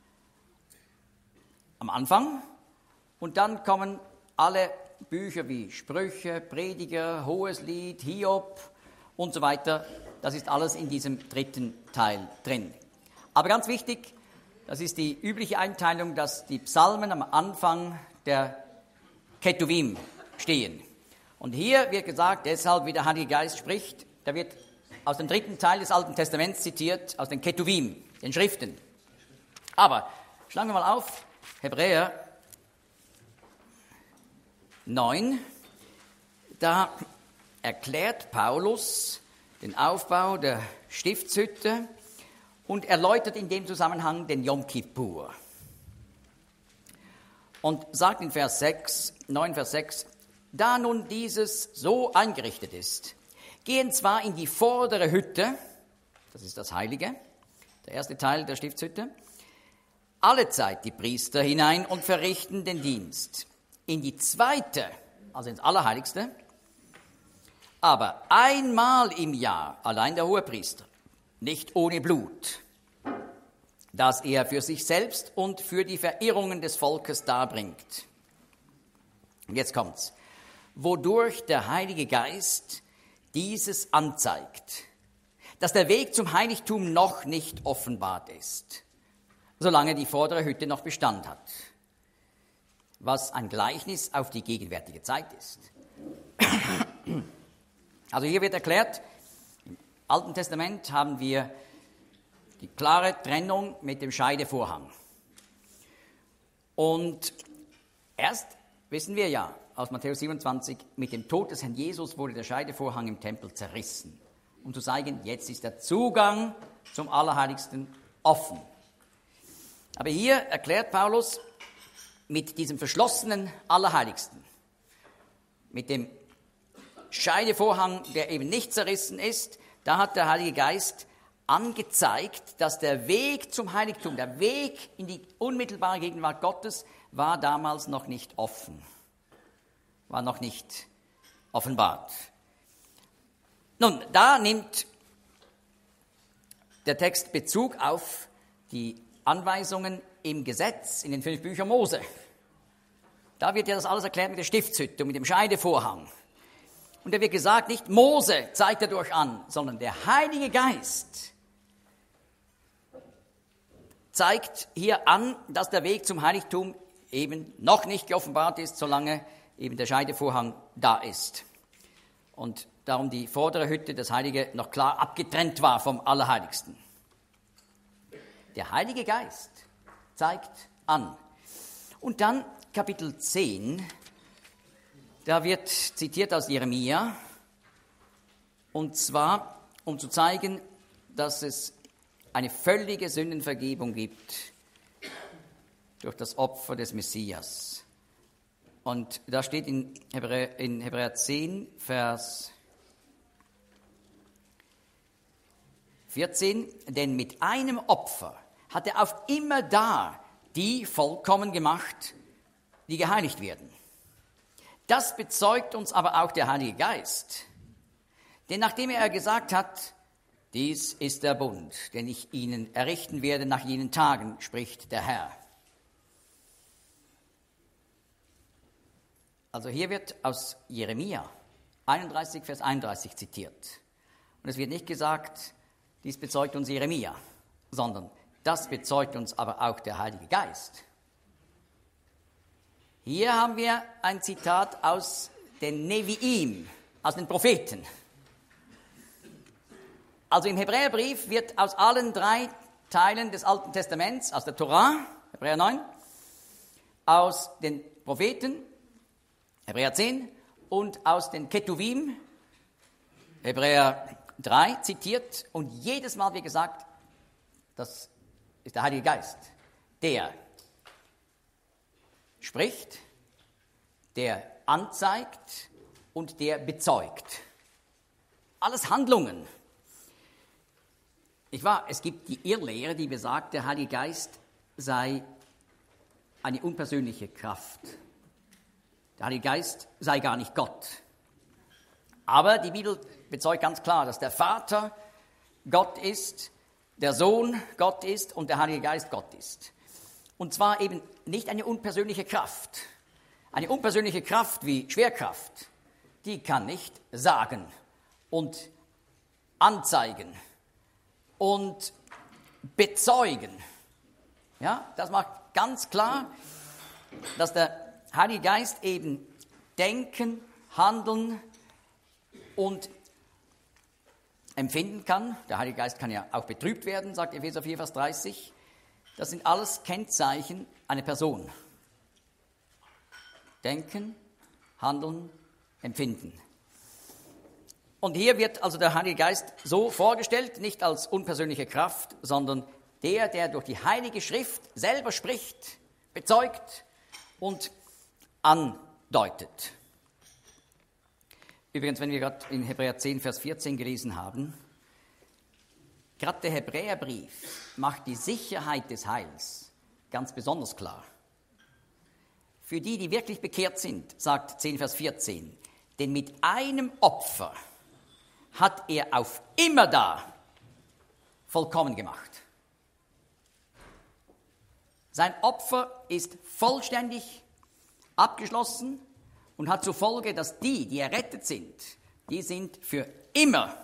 am Anfang und dann kommen alle Bücher wie Sprüche, Prediger, Hoheslied, Hiob und so weiter. Das ist alles in diesem 3. Teil drin. Aber ganz wichtig, das ist die übliche Einteilung, dass die Psalmen am Anfang der Ketuvim stehen. Und hier wird gesagt, deshalb, wie der Heilige Geist spricht, da wird aus dem 3. Teil des Alten Testaments zitiert, aus den Ketuvim, den Schriften. Aber schlagen wir mal auf, Hebräer 9, da erklärt Paulus den Aufbau der Stiftshütte und erläutert in dem Zusammenhang den Yom Kippur. Und sagt in Vers 6, 9 Vers 6, da nun dieses so eingerichtet ist, gehen zwar in die vordere Hütte, das ist das Heilige, der erste Teil der Stiftshütte, allezeit die Priester hinein und verrichten den Dienst. In die zweite, also ins Allerheiligste, aber einmal im Jahr allein der Hohepriester, nicht ohne Blut, das er für sich selbst und für die Verirrungen des Volkes darbringt. Und jetzt kommt's. Wodurch der Heilige Geist dieses anzeigt, dass der Weg zum Heiligtum noch nicht offenbart ist, solange die vordere Hütte noch Bestand hat, was ein Gleichnis auf die gegenwärtige Zeit ist. Also hier wird erklärt, Alten Testament haben wir die klare Trennung mit dem Scheidevorhang. Und erst wissen wir ja aus Matthäus 27, mit dem Tod des Herrn Jesus wurde der Scheidevorhang im Tempel zerrissen, um zu zeigen, jetzt ist der Zugang zum Allerheiligsten offen. Aber hier erklärt Paulus, mit diesem verschlossenen Allerheiligsten, mit dem Scheidevorhang, der eben nicht zerrissen ist, da hat der Heilige Geist angezeigt, dass der Weg zum Heiligtum, der Weg in die unmittelbare Gegenwart Gottes, war damals noch nicht offen, war noch nicht offenbart. Nun, da nimmt der Text Bezug auf die Anweisungen im Gesetz, in den 5 Büchern Mose. Da wird ja das alles erklärt mit der Stiftshütte und mit dem Scheidevorhang. Und da wird gesagt, nicht Mose zeigt dadurch an, sondern der Heilige Geist zeigt hier an, dass der Weg zum Heiligtum eben noch nicht geoffenbart ist, solange eben der Scheidevorhang da ist. Und darum die vordere Hütte, das Heilige, noch klar abgetrennt war vom Allerheiligsten. Der Heilige Geist zeigt an. Und dann Kapitel 10, da wird zitiert aus Jeremia, und zwar, um zu zeigen, dass es eine völlige Sündenvergebung gibt durch das Opfer des Messias. Und da steht in Hebräer 10, Vers 14, denn mit einem Opfer hat er auf immerdar die vollkommen gemacht, die geheiligt werden. Das bezeugt uns aber auch der Heilige Geist. Denn nachdem er gesagt hat, dies ist der Bund, den ich ihnen errichten werde nach jenen Tagen, spricht der Herr. Also hier wird aus Jeremia 31, Vers 31 zitiert. Und es wird nicht gesagt, dies bezeugt uns Jeremia, sondern das bezeugt uns aber auch der Heilige Geist. Hier haben wir ein Zitat aus den Neviim, aus den Propheten. Also im Hebräerbrief wird aus allen 3 Teilen des Alten Testaments, aus der Torah, Hebräer 9, aus den Propheten, Hebräer 10, und aus den Ketuvim, Hebräer 3, zitiert. Und jedes Mal wird gesagt, das ist der Heilige Geist, der spricht, der anzeigt und der bezeugt. Alles Handlungen. Es gibt die Irrlehre, die besagt, der Heilige Geist sei eine unpersönliche Kraft. Der Heilige Geist sei gar nicht Gott. Aber die Bibel bezeugt ganz klar, dass der Vater Gott ist, der Sohn Gott ist und der Heilige Geist Gott ist. Und zwar eben nicht eine unpersönliche Kraft. Eine unpersönliche Kraft wie Schwerkraft, die kann nicht sagen und anzeigen und bezeugen. Ja, das macht ganz klar, dass der Heilige Geist eben denken, handeln und empfinden kann. Der Heilige Geist kann ja auch betrübt werden, sagt Epheser 4, Vers 30. Das sind alles Kennzeichen einer Person. Denken, handeln, empfinden. Und hier wird also der Heilige Geist so vorgestellt, nicht als unpersönliche Kraft, sondern der durch die Heilige Schrift selber spricht, bezeugt und andeutet. Übrigens, wenn wir gerade in Hebräer 10, Vers 14 gelesen haben, gerade der Hebräerbrief macht die Sicherheit des Heils ganz besonders klar. Für die, die wirklich bekehrt sind, sagt 10, Vers 14, denn mit einem Opfer hat er auf immerdar vollkommen gemacht. Sein Opfer ist vollständig abgeschlossen und hat zur Folge, dass die errettet sind, die sind für immer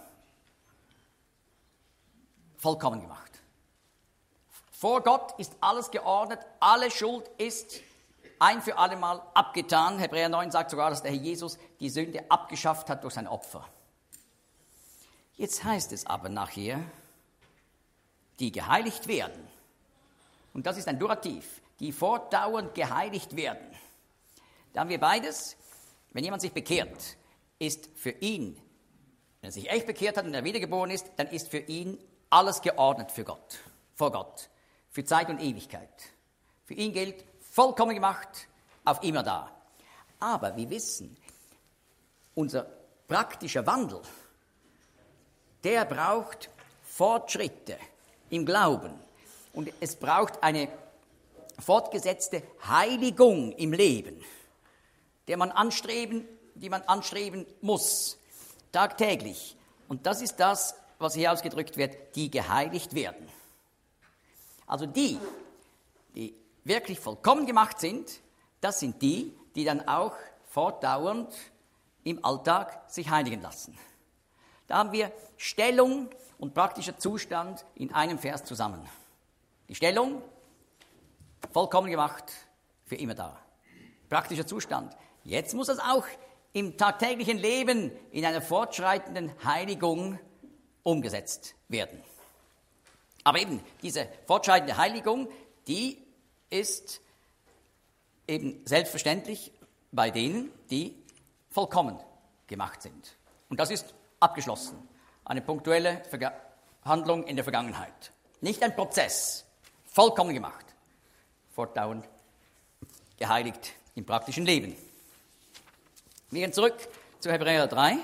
vollkommen gemacht. Vor Gott ist alles geordnet, alle Schuld ist ein für alle Mal abgetan. Hebräer 9 sagt sogar, dass der Herr Jesus die Sünde abgeschafft hat durch sein Opfer. Jetzt heißt es aber nachher, die geheiligt werden. Und das ist ein Durativ, die fortdauernd geheiligt werden. Da haben wir beides. Wenn jemand sich bekehrt, ist für ihn, wenn er sich echt bekehrt hat und er wiedergeboren ist, dann ist für ihn alles geordnet für Gott, vor Gott, für Zeit und Ewigkeit. Für ihn gilt, vollkommen gemacht, auf immer da. Aber wir wissen, unser praktischer Wandel, der braucht Fortschritte im Glauben. Und es braucht eine fortgesetzte Heiligung im Leben, die man anstreben muss, tagtäglich. Und das ist das, was hier ausgedrückt wird, die geheiligt werden. Also die wirklich vollkommen gemacht sind, das sind die dann auch fortdauernd im Alltag sich heiligen lassen. Da haben wir Stellung und praktischer Zustand in einem Vers zusammen. Die Stellung, vollkommen gemacht, für immer da. Praktischer Zustand. Jetzt muss es auch im tagtäglichen Leben in einer fortschreitenden Heiligung umgesetzt werden. Aber eben diese fortschreitende Heiligung, die ist eben selbstverständlich bei denen, die vollkommen gemacht sind. Und das ist abgeschlossen. Eine punktuelle Handlung in der Vergangenheit. Nicht ein Prozess. Vollkommen gemacht. Fortdauernd geheiligt im praktischen Leben. Wir gehen zurück zu Hebräer 3.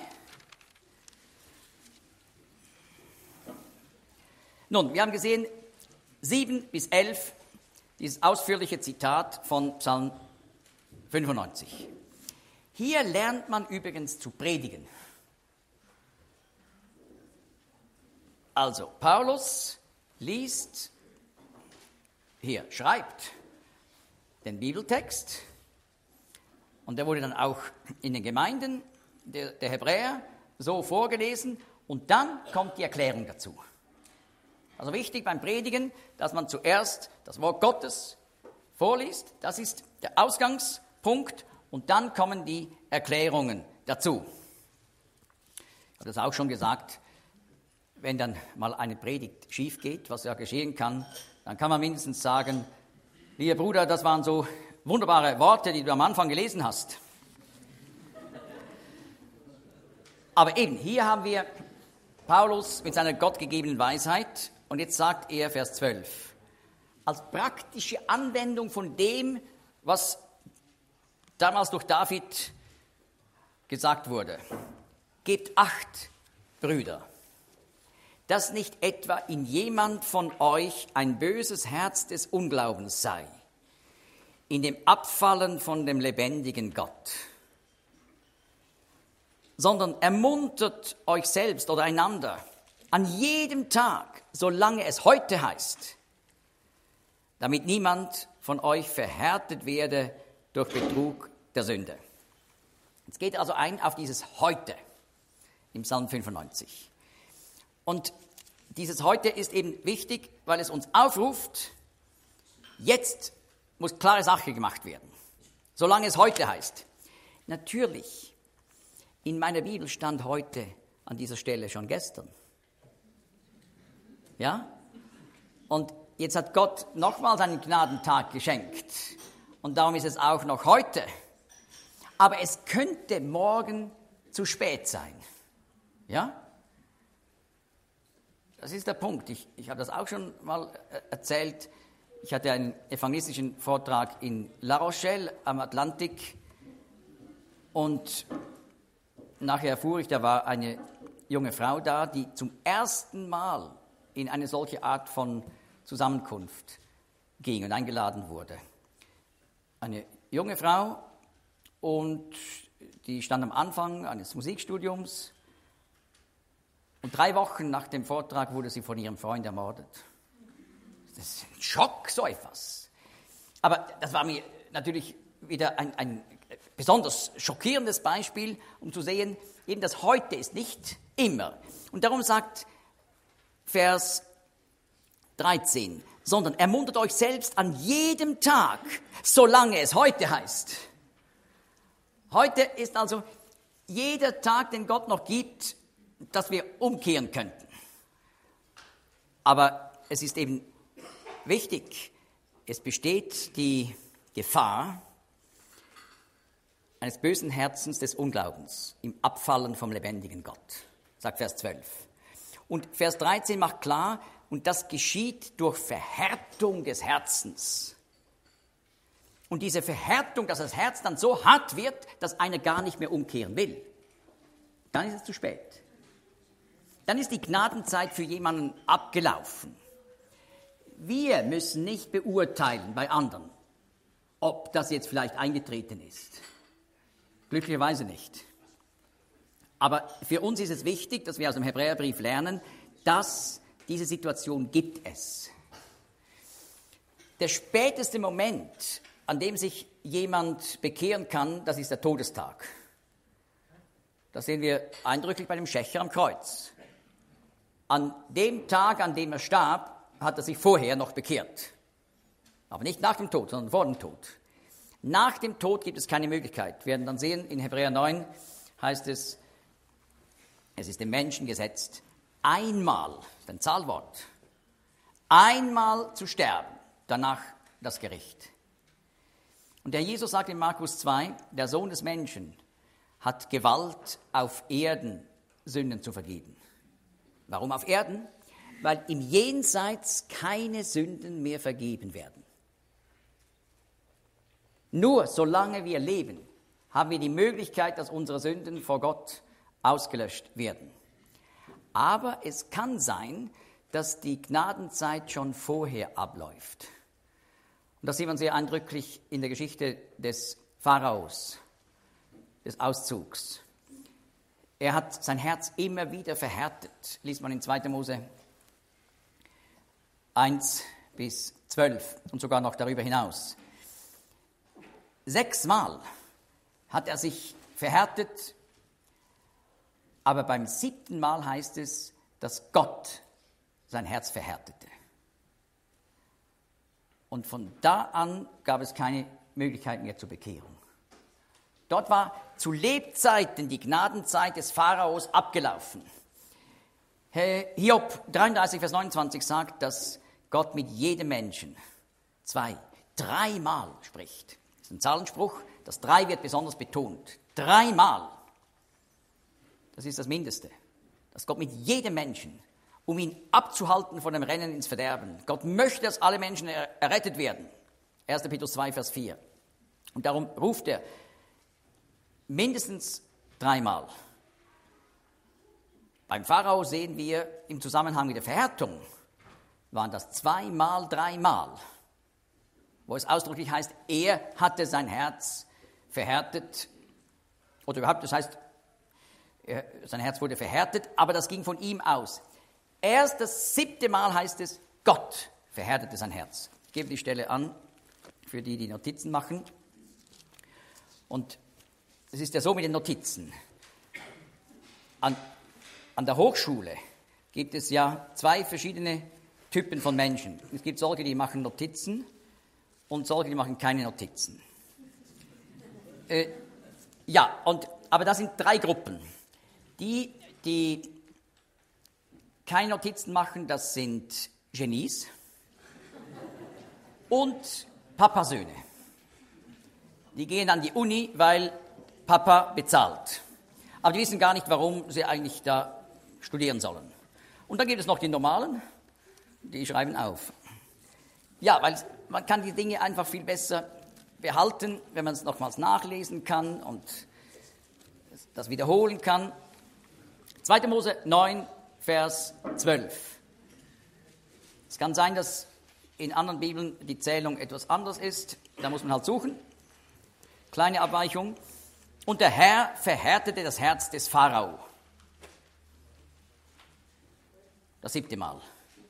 Nun, wir haben gesehen, 7 bis 11, dieses ausführliche Zitat von Psalm 95. Hier lernt man übrigens zu predigen. Also, Paulus schreibt den Bibeltext und der wurde dann auch in den Gemeinden der Hebräer so vorgelesen und dann kommt die Erklärung dazu. Also wichtig beim Predigen, dass man zuerst das Wort Gottes vorliest, das ist der Ausgangspunkt und dann kommen die Erklärungen dazu. Ich habe das auch schon gesagt, wenn dann mal eine Predigt schief geht, was ja geschehen kann, dann kann man mindestens sagen, lieber Bruder, das waren so wunderbare Worte, die du am Anfang gelesen hast. Aber eben, hier haben wir Paulus mit seiner gottgegebenen Weisheit und jetzt sagt er, Vers 12, als praktische Anwendung von dem, was damals durch David gesagt wurde. Gebt Acht, Brüder, dass nicht etwa in jemand von euch ein böses Herz des Unglaubens sei, in dem Abfallen von dem lebendigen Gott, sondern ermuntert euch selbst oder einander an jedem Tag, solange es heute heißt, damit niemand von euch verhärtet werde durch Betrug der Sünde. Jetzt geht also ein auf dieses Heute im Psalm 95. Und dieses Heute ist eben wichtig, weil es uns aufruft, jetzt muss klare Sache gemacht werden, solange es heute heißt. Natürlich, in meiner Bibel stand heute an dieser Stelle schon gestern. Ja? Und jetzt hat Gott nochmals einen Gnadentag geschenkt. Und darum ist es auch noch heute. Aber es könnte morgen zu spät sein. Ja? Das ist der Punkt. Ich habe das auch schon mal erzählt. Ich hatte einen evangelistischen Vortrag in La Rochelle am Atlantik. Und nachher erfuhr ich, da war eine junge Frau da, die zum ersten Mal in eine solche Art von Zusammenkunft ging und eingeladen wurde. Eine junge Frau und die stand am Anfang eines Musikstudiums und 3 Wochen nach dem Vortrag wurde sie von ihrem Freund ermordet. Das ist ein Schock, so etwas. Aber das war mir natürlich wieder ein besonders schockierendes Beispiel, um zu sehen, eben das Heute ist nicht immer. Und darum sagt Vers 13, sondern ermuntert euch selbst an jedem Tag, solange es heute heißt. Heute ist also jeder Tag, den Gott noch gibt, dass wir umkehren könnten. Aber es ist eben wichtig, es besteht die Gefahr eines bösen Herzens des Unglaubens im Abfallen vom lebendigen Gott, sagt Vers 12. Und Vers 13 macht klar, und das geschieht durch Verhärtung des Herzens. Und diese Verhärtung, dass das Herz dann so hart wird, dass einer gar nicht mehr umkehren will, dann ist es zu spät. Dann ist die Gnadenzeit für jemanden abgelaufen. Wir müssen nicht beurteilen bei anderen, ob das jetzt vielleicht eingetreten ist. Glücklicherweise nicht. Aber für uns ist es wichtig, dass wir aus dem Hebräerbrief lernen, dass diese Situation gibt es. Der späteste Moment, an dem sich jemand bekehren kann, das ist der Todestag. Das sehen wir eindrücklich bei dem Schächer am Kreuz. An dem Tag, an dem er starb, hat er sich vorher noch bekehrt. Aber nicht nach dem Tod, sondern vor dem Tod. Nach dem Tod gibt es keine Möglichkeit. Wir werden dann sehen, in Hebräer 9 heißt es ist dem Menschen gesetzt, einmal, das ist ein Zahlwort, einmal zu sterben, danach das Gericht. Und der Jesus sagt in Markus 2, der Sohn des Menschen hat Gewalt auf Erden, Sünden zu vergeben. Warum auf Erden? Weil im Jenseits keine Sünden mehr vergeben werden. Nur solange wir leben, haben wir die Möglichkeit, dass unsere Sünden vor Gott ausgelöscht werden. Aber es kann sein, dass die Gnadenzeit schon vorher abläuft. Und das sieht man sehr eindrücklich in der Geschichte des Pharaos, des Auszugs. Er hat sein Herz immer wieder verhärtet, liest man in 2. Mose 1 bis 12 und sogar noch darüber hinaus. 6 Mal hat er sich verhärtet, aber beim 7. Mal heißt es, dass Gott sein Herz verhärtete. Und von da an gab es keine Möglichkeit mehr zur Bekehrung. Dort war zu Lebzeiten die Gnadenzeit des Pharaos abgelaufen. Hiob 33, Vers 29 sagt, dass Gott mit jedem Menschen 2-, 3 Mal spricht. Das ist ein Zahlenspruch, das 3 wird besonders betont. 3 Mal. Das ist das Mindeste. Dass Gott mit jedem Menschen, um ihn abzuhalten von dem Rennen ins Verderben. Gott möchte, dass alle Menschen errettet werden. 1. Petrus 2, Vers 4. Und darum ruft er mindestens 3 Mal. Beim Pharao sehen wir im Zusammenhang mit der Verhärtung, waren das 2 Mal, 3 Mal, wo es ausdrücklich heißt, er hatte sein Herz verhärtet, oder überhaupt, das heißt, sein Herz wurde verhärtet, aber das ging von ihm aus. Erst das 7. Mal heißt es, Gott verhärtete sein Herz. Ich gebe die Stelle an, für die, die Notizen machen. Und es ist ja so mit den Notizen. An der Hochschule gibt es ja 2 verschiedene Typen von Menschen. Es gibt solche, die machen Notizen und solche, die machen keine Notizen. Aber das sind 3 Gruppen. Die keine Notizen machen, das sind Genies und Papasöhne. Die gehen an die Uni, weil Papa bezahlt. Aber die wissen gar nicht, warum sie eigentlich da studieren sollen. Und dann gibt es noch die Normalen, die schreiben auf. Ja, weil man kann die Dinge einfach viel besser behalten, wenn man es nochmals nachlesen kann und das wiederholen kann. 2. Mose 9, Vers 12. Es kann sein, dass in anderen Bibeln die Zählung etwas anders ist. Da muss man halt suchen. Kleine Abweichung. Und der Herr verhärtete das Herz des Pharao. Das 7. Mal.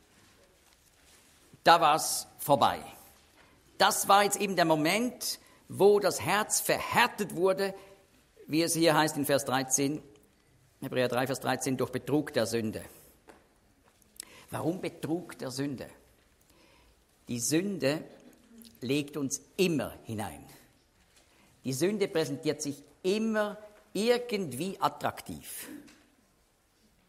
Da war es vorbei. Das war jetzt eben der Moment, wo das Herz verhärtet wurde, wie es hier heißt in Vers 13, Hebräer 3, Vers 13, durch Betrug der Sünde. Warum Betrug der Sünde? Die Sünde legt uns immer hinein. Die Sünde präsentiert sich immer irgendwie attraktiv.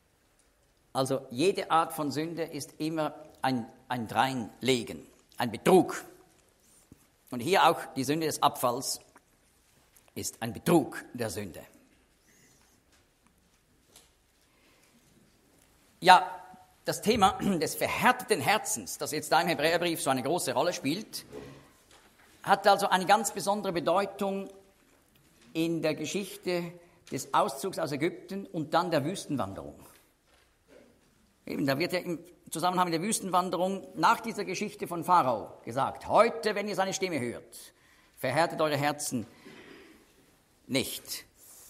Also jede Art von Sünde ist immer ein Dreinlegen, ein Betrug. Und hier auch die Sünde des Abfalls ist ein Betrug der Sünde. Ja, das Thema des verhärteten Herzens, das jetzt da im Hebräerbrief so eine große Rolle spielt, hat also eine ganz besondere Bedeutung in der Geschichte des Auszugs aus Ägypten und dann der Wüstenwanderung. Eben, da wird ja im Zusammenhang mit der Wüstenwanderung nach dieser Geschichte von Pharao gesagt, heute, wenn ihr seine Stimme hört, verhärtet eure Herzen nicht.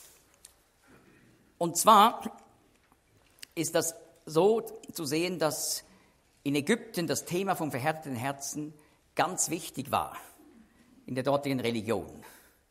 Und zwar ist das so zu sehen, dass in Ägypten das Thema vom verhärteten Herzen ganz wichtig war in der dortigen Religion.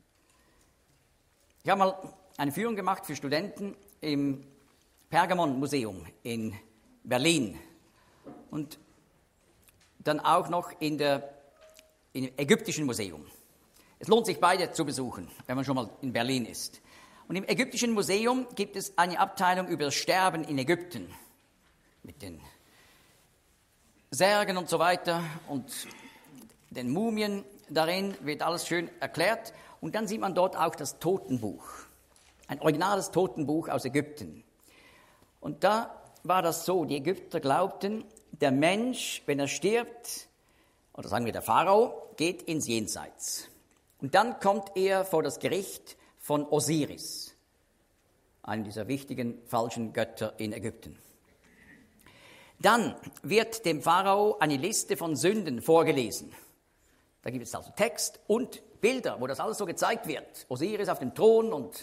Ich habe mal eine Führung gemacht für Studenten im Pergamon-Museum in Berlin und dann auch noch im Ägyptischen Museum. Es lohnt sich, beide zu besuchen, wenn man schon mal in Berlin ist. Und im Ägyptischen Museum gibt es eine Abteilung über das Sterben in Ägypten mit den Särgen und so weiter und den Mumien. Darin wird alles schön erklärt. Und dann sieht man dort auch das Totenbuch, ein originales Totenbuch aus Ägypten. Und da war das so, die Ägypter glaubten, der Mensch, wenn er stirbt, oder sagen wir der Pharao, geht ins Jenseits. Und dann kommt er vor das Gericht von Osiris, einem dieser wichtigen falschen Götter in Ägypten. Dann wird dem Pharao eine Liste von Sünden vorgelesen. Da gibt es also Text und Bilder, wo das alles so gezeigt wird. Osiris auf dem Thron und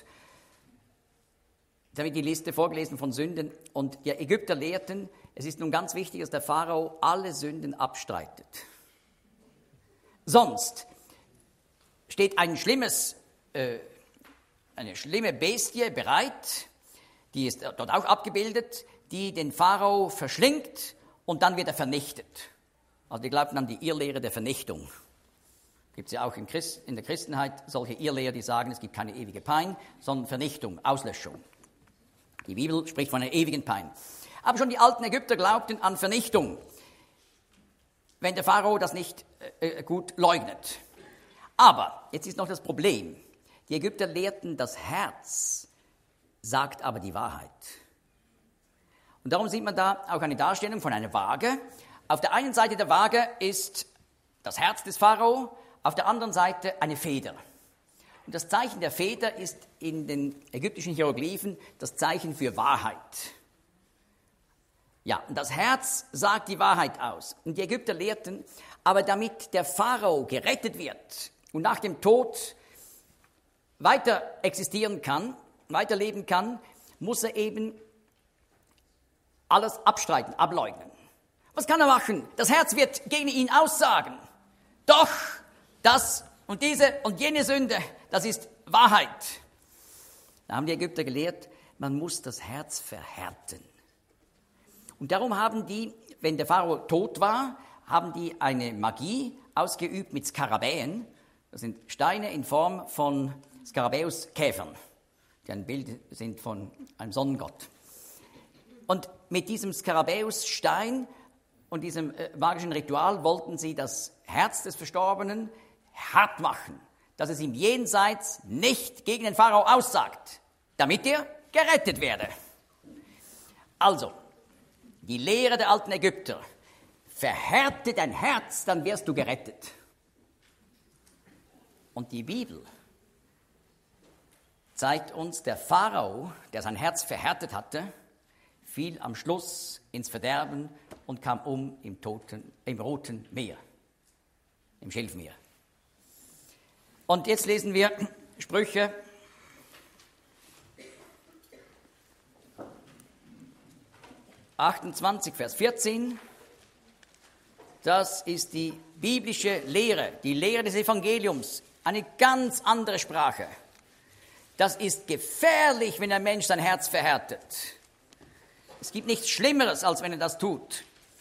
da wird die Liste vorgelesen von Sünden. Und die Ägypter lehrten, es ist nun ganz wichtig, dass der Pharao alle Sünden abstreitet. Sonst steht eine schlimme Bestie bereit, die ist dort auch abgebildet, die den Pharao verschlingt und dann wird er vernichtet. Also die glaubten an die Irrlehre der Vernichtung. Gibt es ja auch in der Christenheit solche Irrlehrer, die sagen, es gibt keine ewige Pein, sondern Vernichtung, Auslöschung. Die Bibel spricht von einer ewigen Pein. Aber schon die alten Ägypter glaubten an Vernichtung, wenn der Pharao das nicht gut leugnet. Aber, jetzt ist noch das Problem, die Ägypter lehrten, das Herz sagt aber die Wahrheit. Und darum sieht man da auch eine Darstellung von einer Waage. Auf der einen Seite der Waage ist das Herz des Pharao, auf der anderen Seite eine Feder. Und das Zeichen der Feder ist in den ägyptischen Hieroglyphen das Zeichen für Wahrheit. Ja, und das Herz sagt die Wahrheit aus. Und die Ägypter lehrten, aber damit der Pharao gerettet wird und nach dem Tod weiter existieren kann, weiterleben kann, muss er eben alles abstreiten, ableugnen. Was kann er machen? Das Herz wird gegen ihn aussagen. Doch, das und diese und jene Sünde, das ist Wahrheit. Da haben die Ägypter gelehrt, man muss das Herz verhärten. Und darum haben die, wenn der Pharao tot war, haben die eine Magie ausgeübt mit Skarabäen. Das sind Steine in Form von Skarabäuskäfern, die ein Bild sind von einem Sonnengott. Und mit diesem Skarabäusstein und diesem magischen Ritual wollten sie das Herz des Verstorbenen hart machen, dass es im Jenseits nicht gegen den Pharao aussagt, damit er gerettet werde. Also, die Lehre der alten Ägypter, verhärte dein Herz, dann wirst du gerettet. Und die Bibel zeigt uns, der Pharao, der sein Herz verhärtet hatte, fiel am Schluss ins Verderben und kam um im Roten Meer, im Schilfmeer. Und jetzt lesen wir Sprüche 28, Vers 14. Das ist die biblische Lehre, die Lehre des Evangeliums, eine ganz andere Sprache. Das ist gefährlich, wenn ein Mensch sein Herz verhärtet. Es gibt nichts Schlimmeres, als wenn er das tut.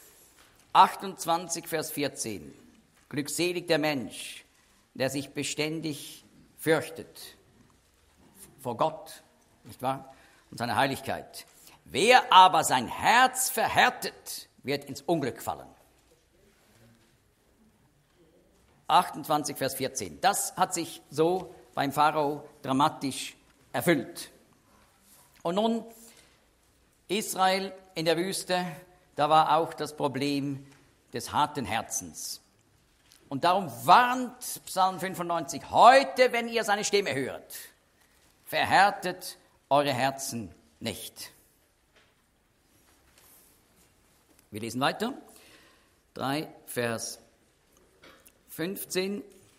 28, Vers 14. Glückselig der Mensch, der sich beständig fürchtet vor Gott, nicht wahr? Und seiner Heiligkeit. Wer aber sein Herz verhärtet, wird ins Unglück fallen. 28, Vers 14. Das hat sich so beim Pharao dramatisch erfüllt. Und nun Israel in der Wüste, da war auch das Problem des harten Herzens. Und darum warnt Psalm 95, heute, wenn ihr seine Stimme hört, verhärtet eure Herzen nicht. Wir lesen weiter. 3, Vers 14.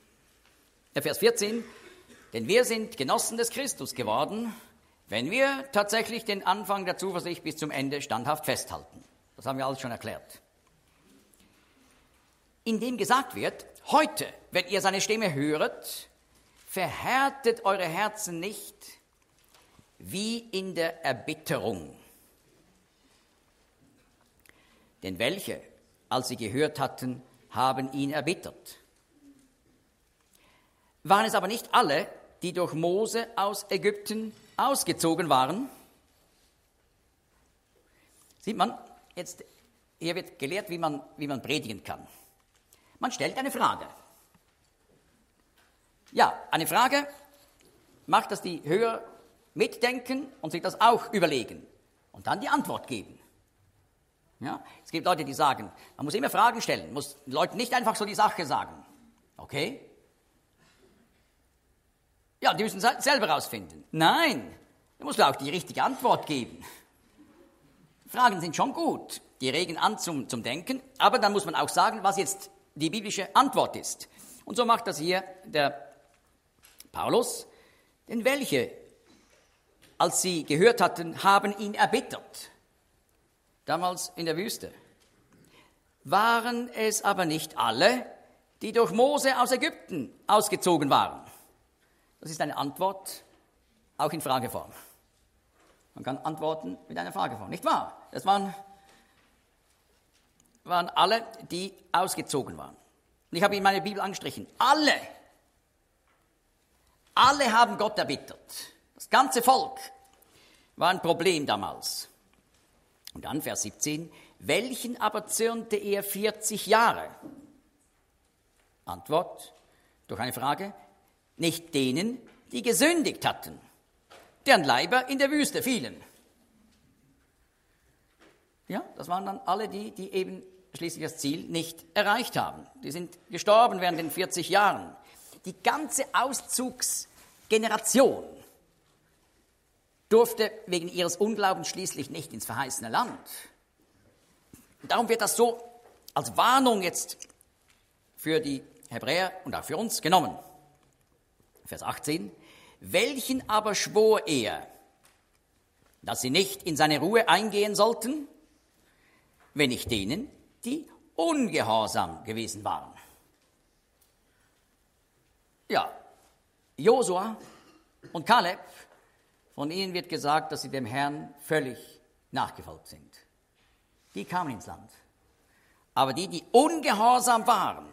Denn wir sind Genossen des Christus geworden, wenn wir tatsächlich den Anfang der Zuversicht bis zum Ende standhaft festhalten. Das haben wir alles schon erklärt. Indem gesagt wird, heute, wenn ihr seine Stimme höret, verhärtet eure Herzen nicht wie in der Erbitterung. Denn welche, als sie gehört hatten, haben ihn erbittert. Waren es aber nicht alle, die durch Mose aus Ägypten ausgezogen waren? Sieht man, jetzt hier wird gelehrt, wie man predigen kann. Man stellt eine Frage. Ja, eine Frage macht, dass die Hörer mitdenken und sich das auch überlegen und dann die Antwort geben. Ja, es gibt Leute, die sagen, man muss immer Fragen stellen, muss den Leuten nicht einfach so die Sache sagen. Okay? Ja, die müssen es selber rausfinden. Nein, da musst du auch die richtige Antwort geben. Fragen sind schon gut, die regen an zum Denken, aber dann muss man auch sagen, was jetzt die biblische Antwort ist. Und so macht das hier der Paulus. Denn welche, als sie gehört hatten, haben ihn erbittert? Damals in der Wüste. Waren es aber nicht alle, die durch Mose aus Ägypten ausgezogen waren? Das ist eine Antwort, auch in Frageform. Man kann antworten mit einer Frageform, nicht wahr? Das waren alle, die ausgezogen waren. Und ich habe in meiner Bibel angestrichen, alle haben Gott erbittert. Das ganze Volk war ein Problem damals. Und dann Vers 17, welchen aber zürnte er 40 Jahre? Antwort durch eine Frage, nicht denen, die gesündigt hatten, deren Leiber in der Wüste fielen. Ja, das waren dann alle die eben schließlich das Ziel nicht erreicht haben. Die sind gestorben während den 40 Jahren. Die ganze Auszugsgeneration durfte wegen ihres Unglaubens schließlich nicht ins verheißene Land. Und darum wird das so als Warnung jetzt für die Hebräer und auch für uns genommen. Vers 18. Welchen aber schwor er, dass sie nicht in seine Ruhe eingehen sollten, wenn nicht denen, die ungehorsam gewesen waren? Ja, Josua und Kaleb, von ihnen wird gesagt, dass sie dem Herrn völlig nachgefolgt sind. Die kamen ins Land. Aber die ungehorsam waren,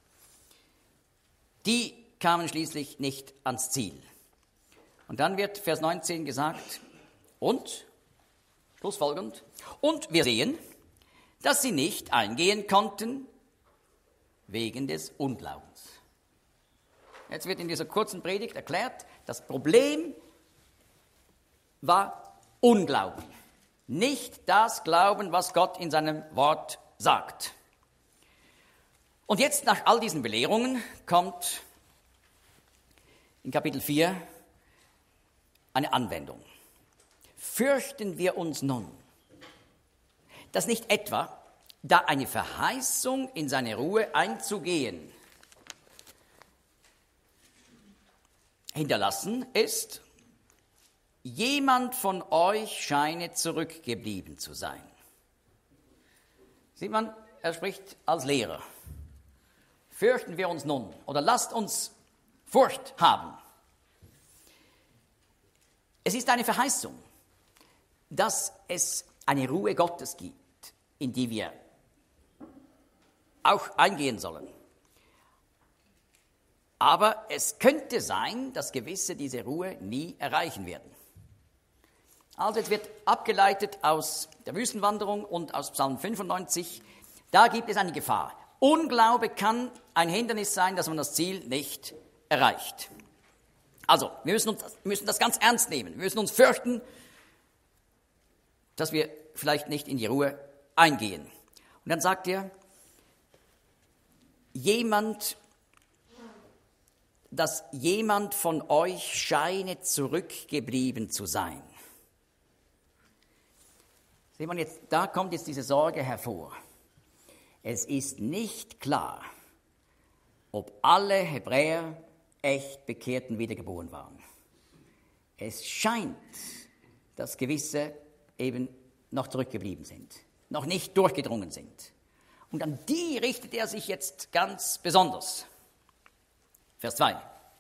die kamen schließlich nicht ans Ziel. Und dann wird Vers 19 gesagt, und, schlussfolgernd, und wir sehen, dass sie nicht eingehen konnten wegen des Unglaubens. Jetzt wird in dieser kurzen Predigt erklärt, das Problem war Unglauben. Nicht das Glauben, was Gott in seinem Wort sagt. Und jetzt nach all diesen Belehrungen kommt in Kapitel 4 eine Anwendung. Fürchten wir uns nun, dass nicht etwa, da eine Verheißung in seine Ruhe einzugehen hinterlassen ist, jemand von euch scheine zurückgeblieben zu sein. Sieht man, er spricht als Lehrer. Fürchten wir uns nun oder lasst uns Furcht haben. Es ist eine Verheißung, dass es eine Ruhe Gottes gibt, in die wir auch eingehen sollen. Aber es könnte sein, dass gewisse diese Ruhe nie erreichen werden. Also jetzt wird abgeleitet aus der Wüstenwanderung und aus Psalm 95, da gibt es eine Gefahr. Unglaube kann ein Hindernis sein, dass man das Ziel nicht erreicht. Also, wir müssen das ganz ernst nehmen. Wir müssen uns fürchten, dass wir vielleicht nicht in die Ruhe eingehen. Und dann sagt er, dass jemand von euch scheine zurückgeblieben zu sein. Sehen wir jetzt, da kommt jetzt diese Sorge hervor. Es ist nicht klar, ob alle Hebräer echt bekehrt und wiedergeboren waren. Es scheint, dass gewisse eben noch zurückgeblieben sind, noch nicht durchgedrungen sind. Und an die richtet er sich jetzt ganz besonders. Vers 2.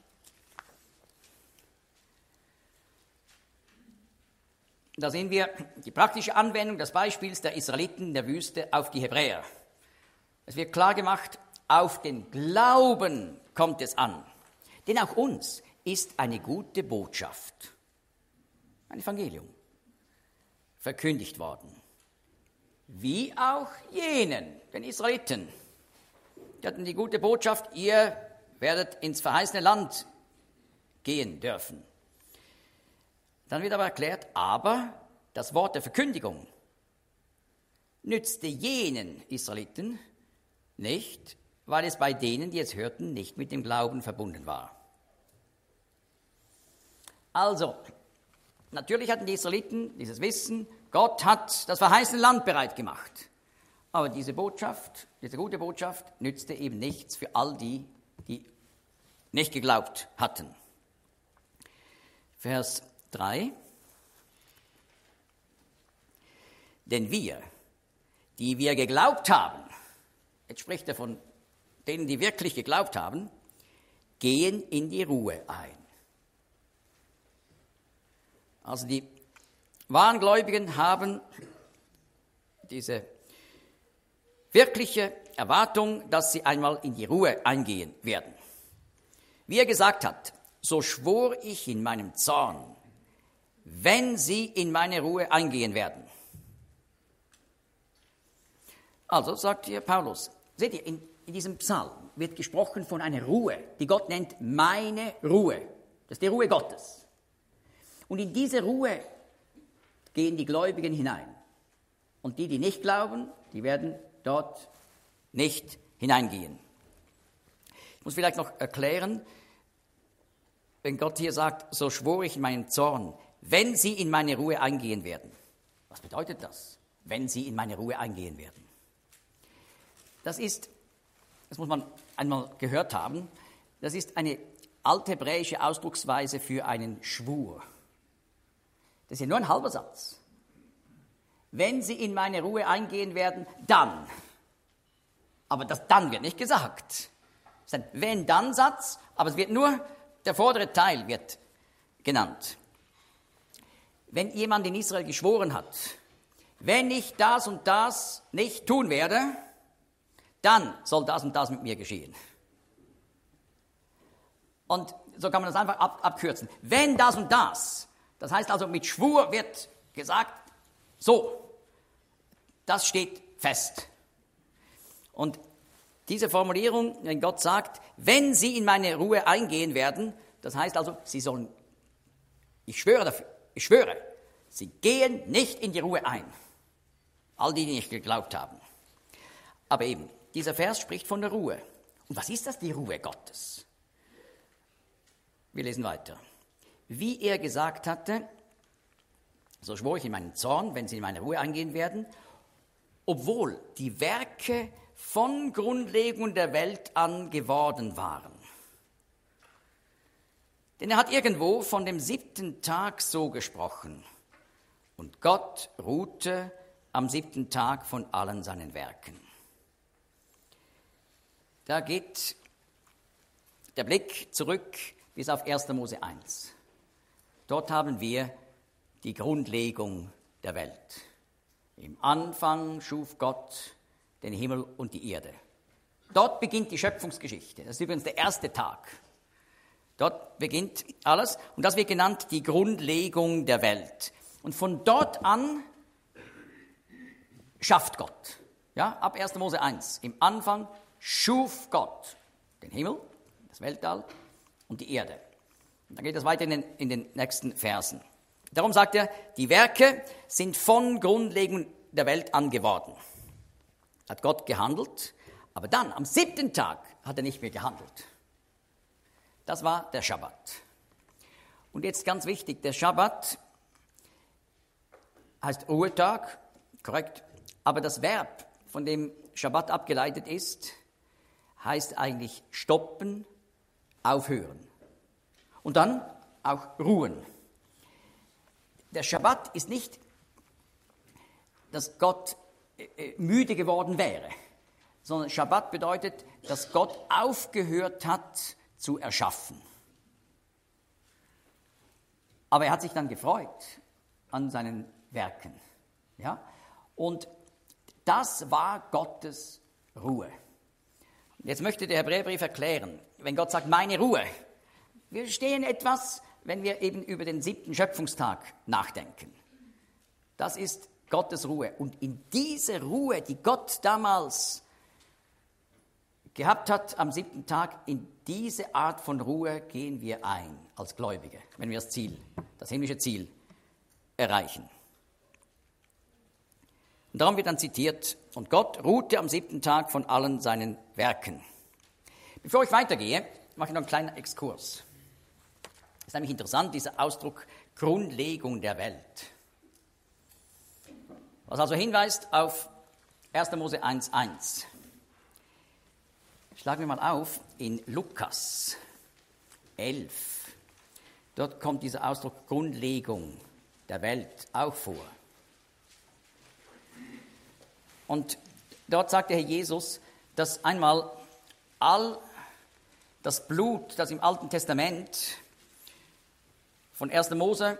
Da sehen wir die praktische Anwendung des Beispiels der Israeliten in der Wüste auf die Hebräer. Es wird klar gemacht, auf den Glauben kommt es an. Denn auch uns ist eine gute Botschaft, ein Evangelium, verkündigt worden. Wie auch jenen, den Israeliten. Die hatten die gute Botschaft, ihr werdet ins verheißene Land gehen dürfen. Dann wird aber erklärt, aber das Wort der Verkündigung nützte jenen Israeliten nicht, weil es bei denen, die es hörten, nicht mit dem Glauben verbunden war. Also, natürlich hatten die Israeliten dieses Wissen, Gott hat das verheißene Land bereit gemacht. Aber diese Botschaft, diese gute Botschaft, nützte eben nichts für all die, die nicht geglaubt hatten. Vers 3. Denn wir, die wir geglaubt haben, jetzt spricht er von denen, die wirklich geglaubt haben, gehen in die Ruhe ein. Also die wahren Gläubigen haben diese wirkliche Erwartung, dass sie einmal in die Ruhe eingehen werden. Wie er gesagt hat, so schwor ich in meinem Zorn, wenn sie in meine Ruhe eingehen werden. Also sagt hier Paulus, seht ihr, in diesem Psalm wird gesprochen von einer Ruhe, die Gott nennt meine Ruhe. Das ist die Ruhe Gottes. Und in diese Ruhe gehen die Gläubigen hinein. Und die nicht glauben, die werden dort nicht hineingehen. Ich muss vielleicht noch erklären, wenn Gott hier sagt, so schwor ich in meinem Zorn, wenn sie in meine Ruhe eingehen werden. Was bedeutet das, wenn sie in meine Ruhe eingehen werden? Das muss man einmal gehört haben, das ist eine althebräische Ausdrucksweise für einen Schwur. Das ist ja nur ein halber Satz. Wenn sie in meine Ruhe eingehen werden, dann. Aber das dann wird nicht gesagt. Das ist ein Wenn-Dann-Satz, aber es wird nur, der vordere Teil wird genannt. Wenn jemand in Israel geschworen hat, wenn ich das und das nicht tun werde, dann soll das und das mit mir geschehen. Und so kann man das einfach abkürzen. Wenn das und das, das heißt also mit Schwur wird gesagt, so, das steht fest. Und diese Formulierung, wenn Gott sagt, wenn sie in meine Ruhe eingehen werden, das heißt also, sie sollen, ich schwöre dafür, ich schwöre, sie gehen nicht in die Ruhe ein. All die nicht geglaubt haben. Aber eben, dieser Vers spricht von der Ruhe. Und was ist das, die Ruhe Gottes? Wir lesen weiter. Wie er gesagt hatte, so schwor ich in meinen Zorn, wenn sie in meine Ruhe eingehen werden, obwohl die Werke von Grundlegung der Welt an geworden waren. Denn er hat irgendwo von dem 7. Tag so gesprochen. Und Gott ruhte am 7. Tag von allen seinen Werken. Da geht der Blick zurück bis auf 1. Mose 1. Dort haben wir die Grundlegung der Welt. Im Anfang schuf Gott den Himmel und die Erde. Dort beginnt die Schöpfungsgeschichte. Das ist übrigens der erste Tag. Dort beginnt alles und das wird genannt die Grundlegung der Welt. Und von dort an schafft Gott. Ja, ab 1. Mose 1. Im Anfang schuf Gott den Himmel, das Weltall und die Erde. Und dann geht es weiter in den nächsten Versen. Darum sagt er, die Werke sind von Grundlegung der Welt an geworden. Hat Gott gehandelt, aber dann, am 7. Tag, hat er nicht mehr gehandelt. Das war der Schabbat. Und jetzt ganz wichtig, der Schabbat heißt Ruhetag, korrekt, aber das Verb, von dem Schabbat abgeleitet ist, heißt eigentlich stoppen, aufhören und dann auch ruhen. Der Schabbat ist nicht, dass Gott müde geworden wäre, sondern Schabbat bedeutet, dass Gott aufgehört hat zu erschaffen. Aber er hat sich dann gefreut an seinen Werken. Ja? Und das war Gottes Ruhe. Jetzt möchte der Hebräerbrief erklären, wenn Gott sagt, meine Ruhe, wir verstehen etwas, wenn wir eben über den 7. Schöpfungstag nachdenken. Das ist Gottes Ruhe. Und in diese Ruhe, die Gott damals gehabt hat am 7. Tag, in diese Art von Ruhe gehen wir ein als Gläubige, wenn wir das himmlische Ziel erreichen. Und darum wird dann zitiert, und Gott ruhte am 7. Tag von allen seinen Werken. Bevor ich weitergehe, mache ich noch einen kleinen Exkurs. Es ist nämlich interessant, dieser Ausdruck Grundlegung der Welt. Was also hinweist auf 1. Mose 1,1. Schlagen wir mal auf in Lukas 11. Dort kommt dieser Ausdruck Grundlegung der Welt auch vor. Und dort sagt der Herr Jesus, dass einmal all das Blut, das im Alten Testament von 1. Mose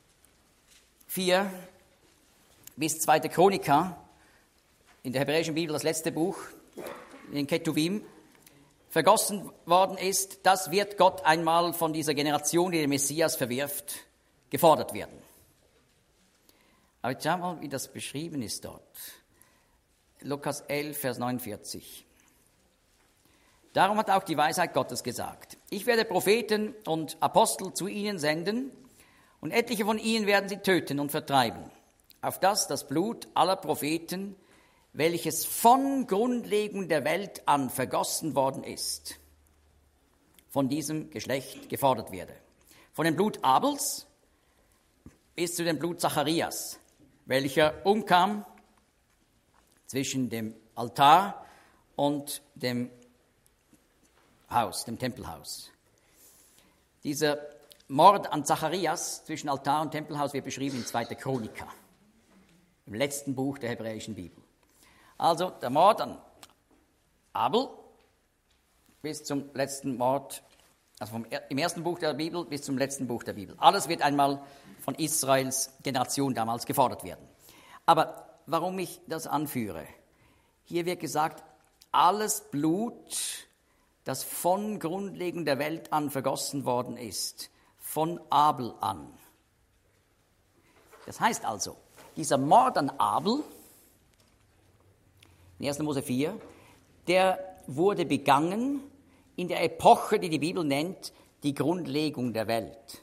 4 bis 2. Chronika, in der hebräischen Bibel das letzte Buch, in den Ketuvim, vergossen worden ist, das wird Gott einmal von dieser Generation, die den Messias verwirft, gefordert werden. Aber jetzt schauen wir mal, wie das beschrieben ist dort. Lukas 11, Vers 49. Darum hat auch die Weisheit Gottes gesagt, ich werde Propheten und Apostel zu ihnen senden, und etliche von ihnen werden sie töten und vertreiben, auf dass das Blut aller Propheten, welches von Grundlegung der Welt an vergossen worden ist, von diesem Geschlecht gefordert werde. Von dem Blut Abels bis zu dem Blut Zacharias, welcher umkam zwischen dem Altar und dem Haus, dem Tempelhaus. Dieser Mord an Zacharias zwischen Altar und Tempelhaus wird beschrieben in 2. Chronika, im letzten Buch der hebräischen Bibel. Also der Mord an Abel bis zum letzten Mord, also im ersten Buch der Bibel bis zum letzten Buch der Bibel. Alles wird einmal von Israels Generation damals gefordert werden. Aber warum ich das anführe? Hier wird gesagt, alles Blut, das von Grundlegung der Welt an vergossen worden ist, von Abel an. Das heißt also, dieser Mord an Abel, in 1. Mose 4, der wurde begangen in der Epoche, die die Bibel nennt, die Grundlegung der Welt.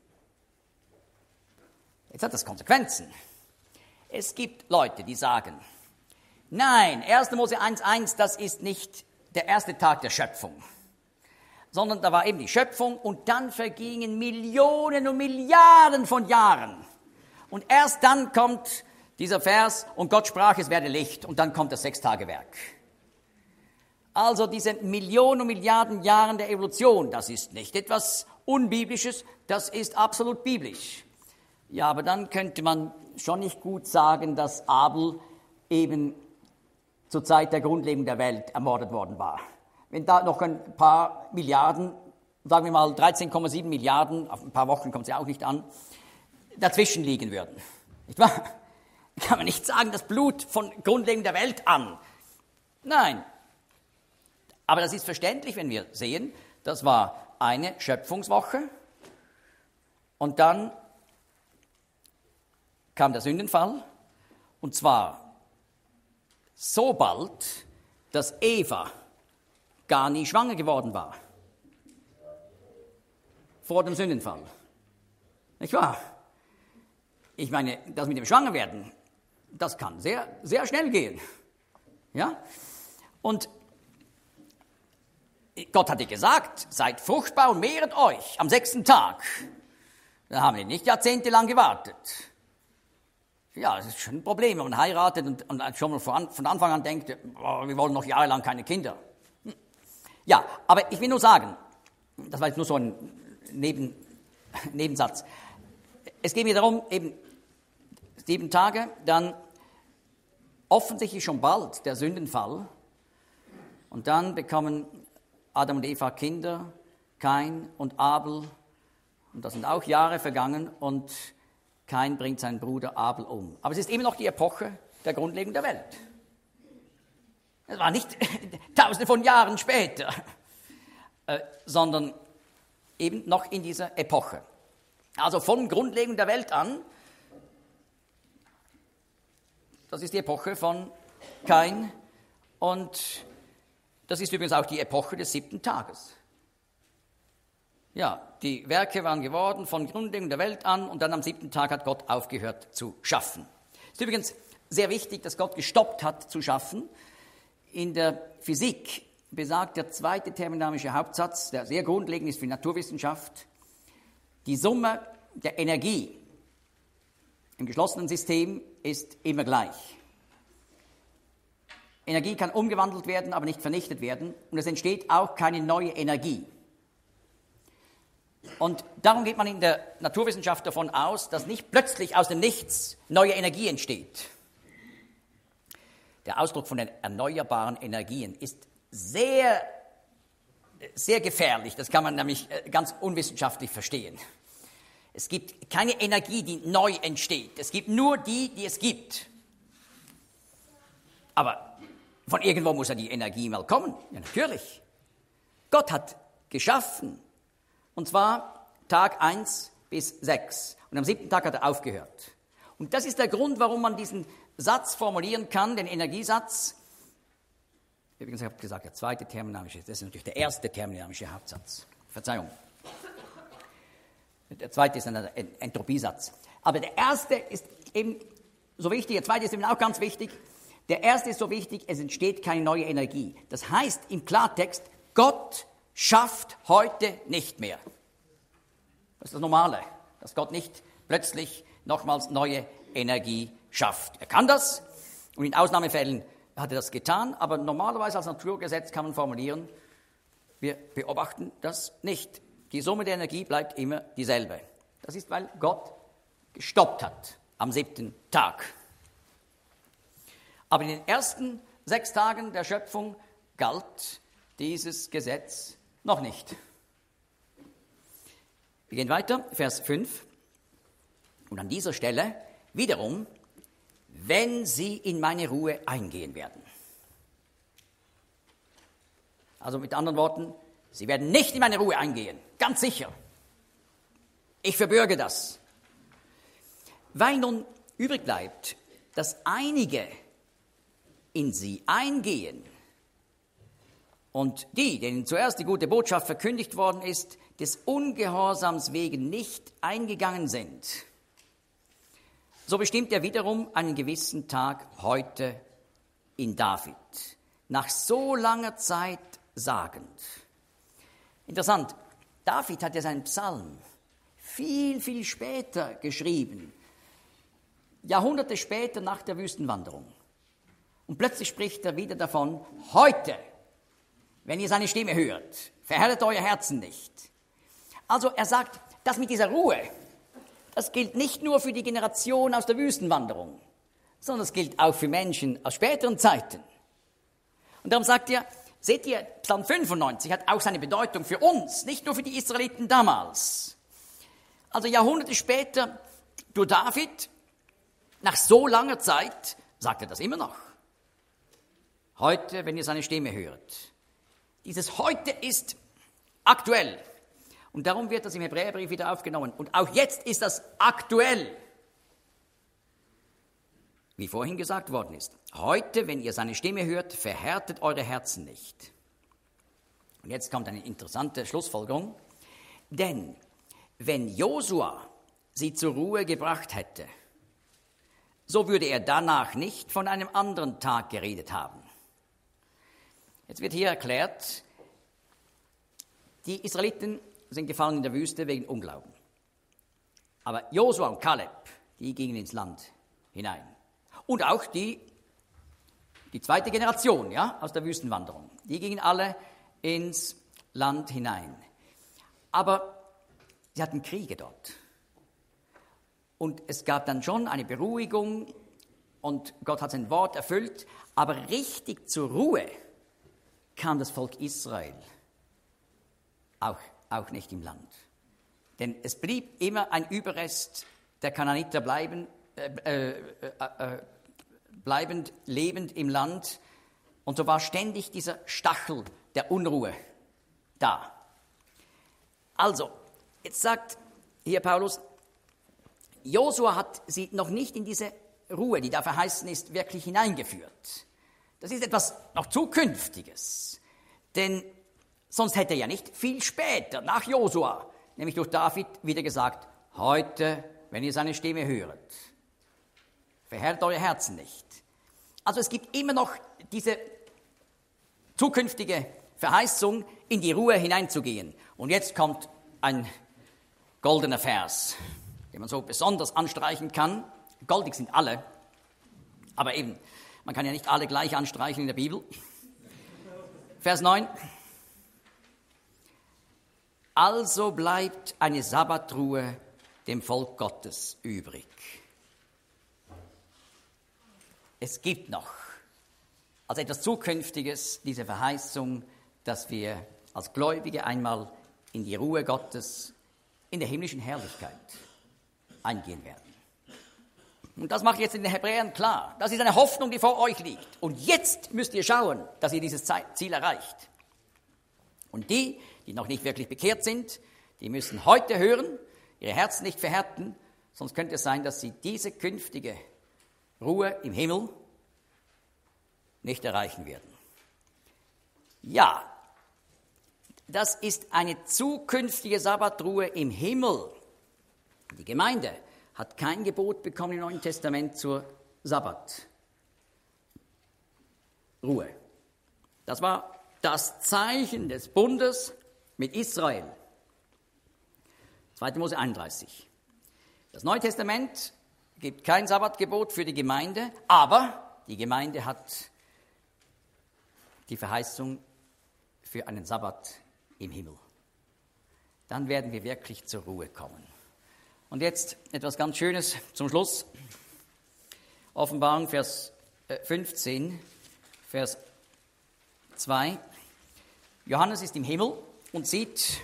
Jetzt hat das Konsequenzen. Es gibt Leute, die sagen, nein, 1. Mose 1,1, das ist nicht der erste Tag der Schöpfung, sondern da war eben die Schöpfung und dann vergingen Millionen und Milliarden von Jahren. Und erst dann kommt dieser Vers, und Gott sprach, es werde Licht, und dann kommt das 6-Tage-Werk. Also diese Millionen und Milliarden Jahren der Evolution, das ist nicht etwas Unbiblisches, das ist absolut biblisch. Ja, aber dann könnte man schon nicht gut sagen, dass Abel eben zur Zeit der Grundlegung der Welt ermordet worden war. Wenn da noch ein paar Milliarden, sagen wir mal 13,7 Milliarden, auf ein paar Wochen kommt es ja auch nicht an, dazwischen liegen würden. Nicht wahr? Kann man nicht sagen, das Blut von Grundlegung der Welt an. Nein. Aber das ist verständlich, wenn wir sehen, das war eine Schöpfungswoche und dann kam der Sündenfall, und zwar so bald, dass Eva gar nie schwanger geworden war. Vor dem Sündenfall. Nicht wahr? Ich meine, das mit dem Schwangerwerden, das kann sehr, sehr schnell gehen. Ja? Und Gott hatte gesagt, seid fruchtbar und mehret euch am 6. Tag. Da haben wir nicht jahrzehntelang gewartet. Ja, das ist schon ein Problem, wenn man heiratet und schon mal von Anfang an denkt, wir wollen noch jahrelang keine Kinder. Ja, aber ich will nur sagen, das war jetzt nur so ein Nebensatz. Es geht mir darum, eben 7 Tage, dann offensichtlich schon bald der Sündenfall. Und dann bekommen Adam und Eva Kinder, Kain und Abel. Und da sind auch Jahre vergangen und Kain bringt seinen Bruder Abel um. Aber es ist immer noch die Epoche der Grundlegung der Welt. Es war nicht tausende von Jahren später, sondern eben noch in dieser Epoche. Also von Grundlegung der Welt an, das ist die Epoche von Kain und das ist übrigens auch die Epoche des 7. Tages. Ja, die Werke waren geworden von Grundlegung der Welt an und dann am 7. Tag hat Gott aufgehört zu schaffen. Es ist übrigens sehr wichtig, dass Gott gestoppt hat zu schaffen. In der Physik besagt der 2. thermodynamische Hauptsatz, der sehr grundlegend ist für die Naturwissenschaft, die Summe der Energie im geschlossenen System ist immer gleich. Energie kann umgewandelt werden, aber nicht vernichtet werden und es entsteht auch keine neue Energie. Und darum geht man in der Naturwissenschaft davon aus, dass nicht plötzlich aus dem Nichts neue Energie entsteht. Der Ausdruck von den erneuerbaren Energien ist sehr, sehr gefährlich. Das kann man nämlich ganz unwissenschaftlich verstehen. Es gibt keine Energie, die neu entsteht. Es gibt nur die, die es gibt. Aber von irgendwo muss ja die Energie mal kommen. Ja, natürlich. Gott hat geschaffen. Und zwar Tag 1 bis 6. Und am 7. Tag hat er aufgehört. Und das ist der Grund, warum man diesen Satz formulieren kann, den Energiesatz. Übrigens, ich habe gesagt, der 2. thermodynamische, das ist natürlich der 1. thermodynamische Hauptsatz. Verzeihung. Der 2. ist ein Entropiesatz. Aber der 1. ist eben so wichtig, der 2. ist eben auch ganz wichtig. Der 1. ist so wichtig, es entsteht keine neue Energie. Das heißt im Klartext, Gott schafft heute nicht mehr. Das ist das Normale, dass Gott nicht plötzlich nochmals neue Energie schafft. Er kann das und in Ausnahmefällen hat er das getan, aber normalerweise als Naturgesetz kann man formulieren, wir beobachten das nicht. Die Summe der Energie bleibt immer dieselbe. Das ist, weil Gott gestoppt hat am 7. Tag. Aber in den ersten 6 Tagen der Schöpfung galt dieses Gesetz noch nicht. Wir gehen weiter, Vers 5. Und an dieser Stelle wiederum, wenn sie in meine Ruhe eingehen werden. Also mit anderen Worten, sie werden nicht in meine Ruhe eingehen, ganz sicher. Ich verbürge das. Weil nun übrig bleibt, dass einige in sie eingehen und die, denen zuerst die gute Botschaft verkündigt worden ist, des Ungehorsams wegen nicht eingegangen sind, so bestimmt er wiederum einen gewissen Tag heute in David, nach so langer Zeit sagend. Interessant, David hat ja seinen Psalm viel, viel später geschrieben, Jahrhunderte später nach der Wüstenwanderung. Und plötzlich spricht er wieder davon, heute, wenn ihr seine Stimme hört, verhärtet euer Herzen nicht. Also er sagt, das mit dieser Ruhe, das gilt nicht nur für die Generation aus der Wüstenwanderung, sondern es gilt auch für Menschen aus späteren Zeiten. Und darum sagt er, seht ihr, Psalm 95 hat auch seine Bedeutung für uns, nicht nur für die Israeliten damals. Also Jahrhunderte später, durch David, nach so langer Zeit, sagt er das immer noch. Heute, wenn ihr seine Stimme hört. Dieses Heute ist aktuell. Und darum wird das im Hebräerbrief wieder aufgenommen. Und auch jetzt ist das aktuell. wie vorhin gesagt worden ist. Heute, wenn ihr seine Stimme hört, verhärtet eure Herzen nicht. Und jetzt kommt eine interessante Schlussfolgerung. Denn wenn Josua sie zur Ruhe gebracht hätte, so würde er danach nicht von einem anderen Tag geredet haben. Jetzt wird hier erklärt, die Israeliten sind gefallen in der Wüste wegen Unglauben. Aber Josua und Kaleb, die gingen ins Land hinein. Und auch die zweite Generation, ja, aus der Wüstenwanderung, die gingen alle ins Land hinein. Aber sie hatten Kriege dort. Und es gab dann schon eine Beruhigung und Gott hat sein Wort erfüllt. Aber richtig zur Ruhe kam das Volk Israel auch nicht im Land. Denn es blieb immer ein Überrest der Kanaaniter bleibend lebend im Land. Und so war ständig dieser Stachel der Unruhe da. Also, jetzt sagt hier Paulus, Josua hat sie noch nicht in diese Ruhe, die da verheißen ist, wirklich hineingeführt. Das ist etwas noch Zukünftiges. Denn sonst hätte er ja nicht viel später, nach Josua, nämlich durch David, wieder gesagt, heute, wenn ihr seine Stimme höret, verhärtet eure Herzen nicht. Also es gibt immer noch diese zukünftige Verheißung, in die Ruhe hineinzugehen. Und jetzt kommt ein goldener Vers, den man so besonders anstreichen kann. Goldig sind alle, aber eben, man kann ja nicht alle gleich anstreichen in der Bibel. Vers 9. Also bleibt eine Sabbatruhe dem Volk Gottes übrig. Es gibt noch, als etwas Zukünftiges, diese Verheißung, dass wir als Gläubige einmal in die Ruhe Gottes, in der himmlischen Herrlichkeit eingehen werden. Und das macht jetzt in den Hebräern klar. Das ist eine Hoffnung, die vor euch liegt. Und jetzt müsst ihr schauen, dass ihr dieses Ziel erreicht. Und die noch nicht wirklich bekehrt sind, die müssen heute hören, ihre Herzen nicht verhärten, sonst könnte es sein, dass sie diese künftige Ruhe im Himmel nicht erreichen werden. Ja, das ist eine zukünftige Sabbatruhe im Himmel. Die Gemeinde hat kein Gebot bekommen im Neuen Testament zur Sabbatruhe. Das war das Zeichen des Bundes mit Israel. 2. Mose 31. Das Neue Testament gibt kein Sabbatgebot für die Gemeinde, aber die Gemeinde hat die Verheißung für einen Sabbat im Himmel. Dann werden wir wirklich zur Ruhe kommen. Und jetzt etwas ganz Schönes zum Schluss. Offenbarung, Vers 15, Vers 2. Johannes ist im Himmel und sieht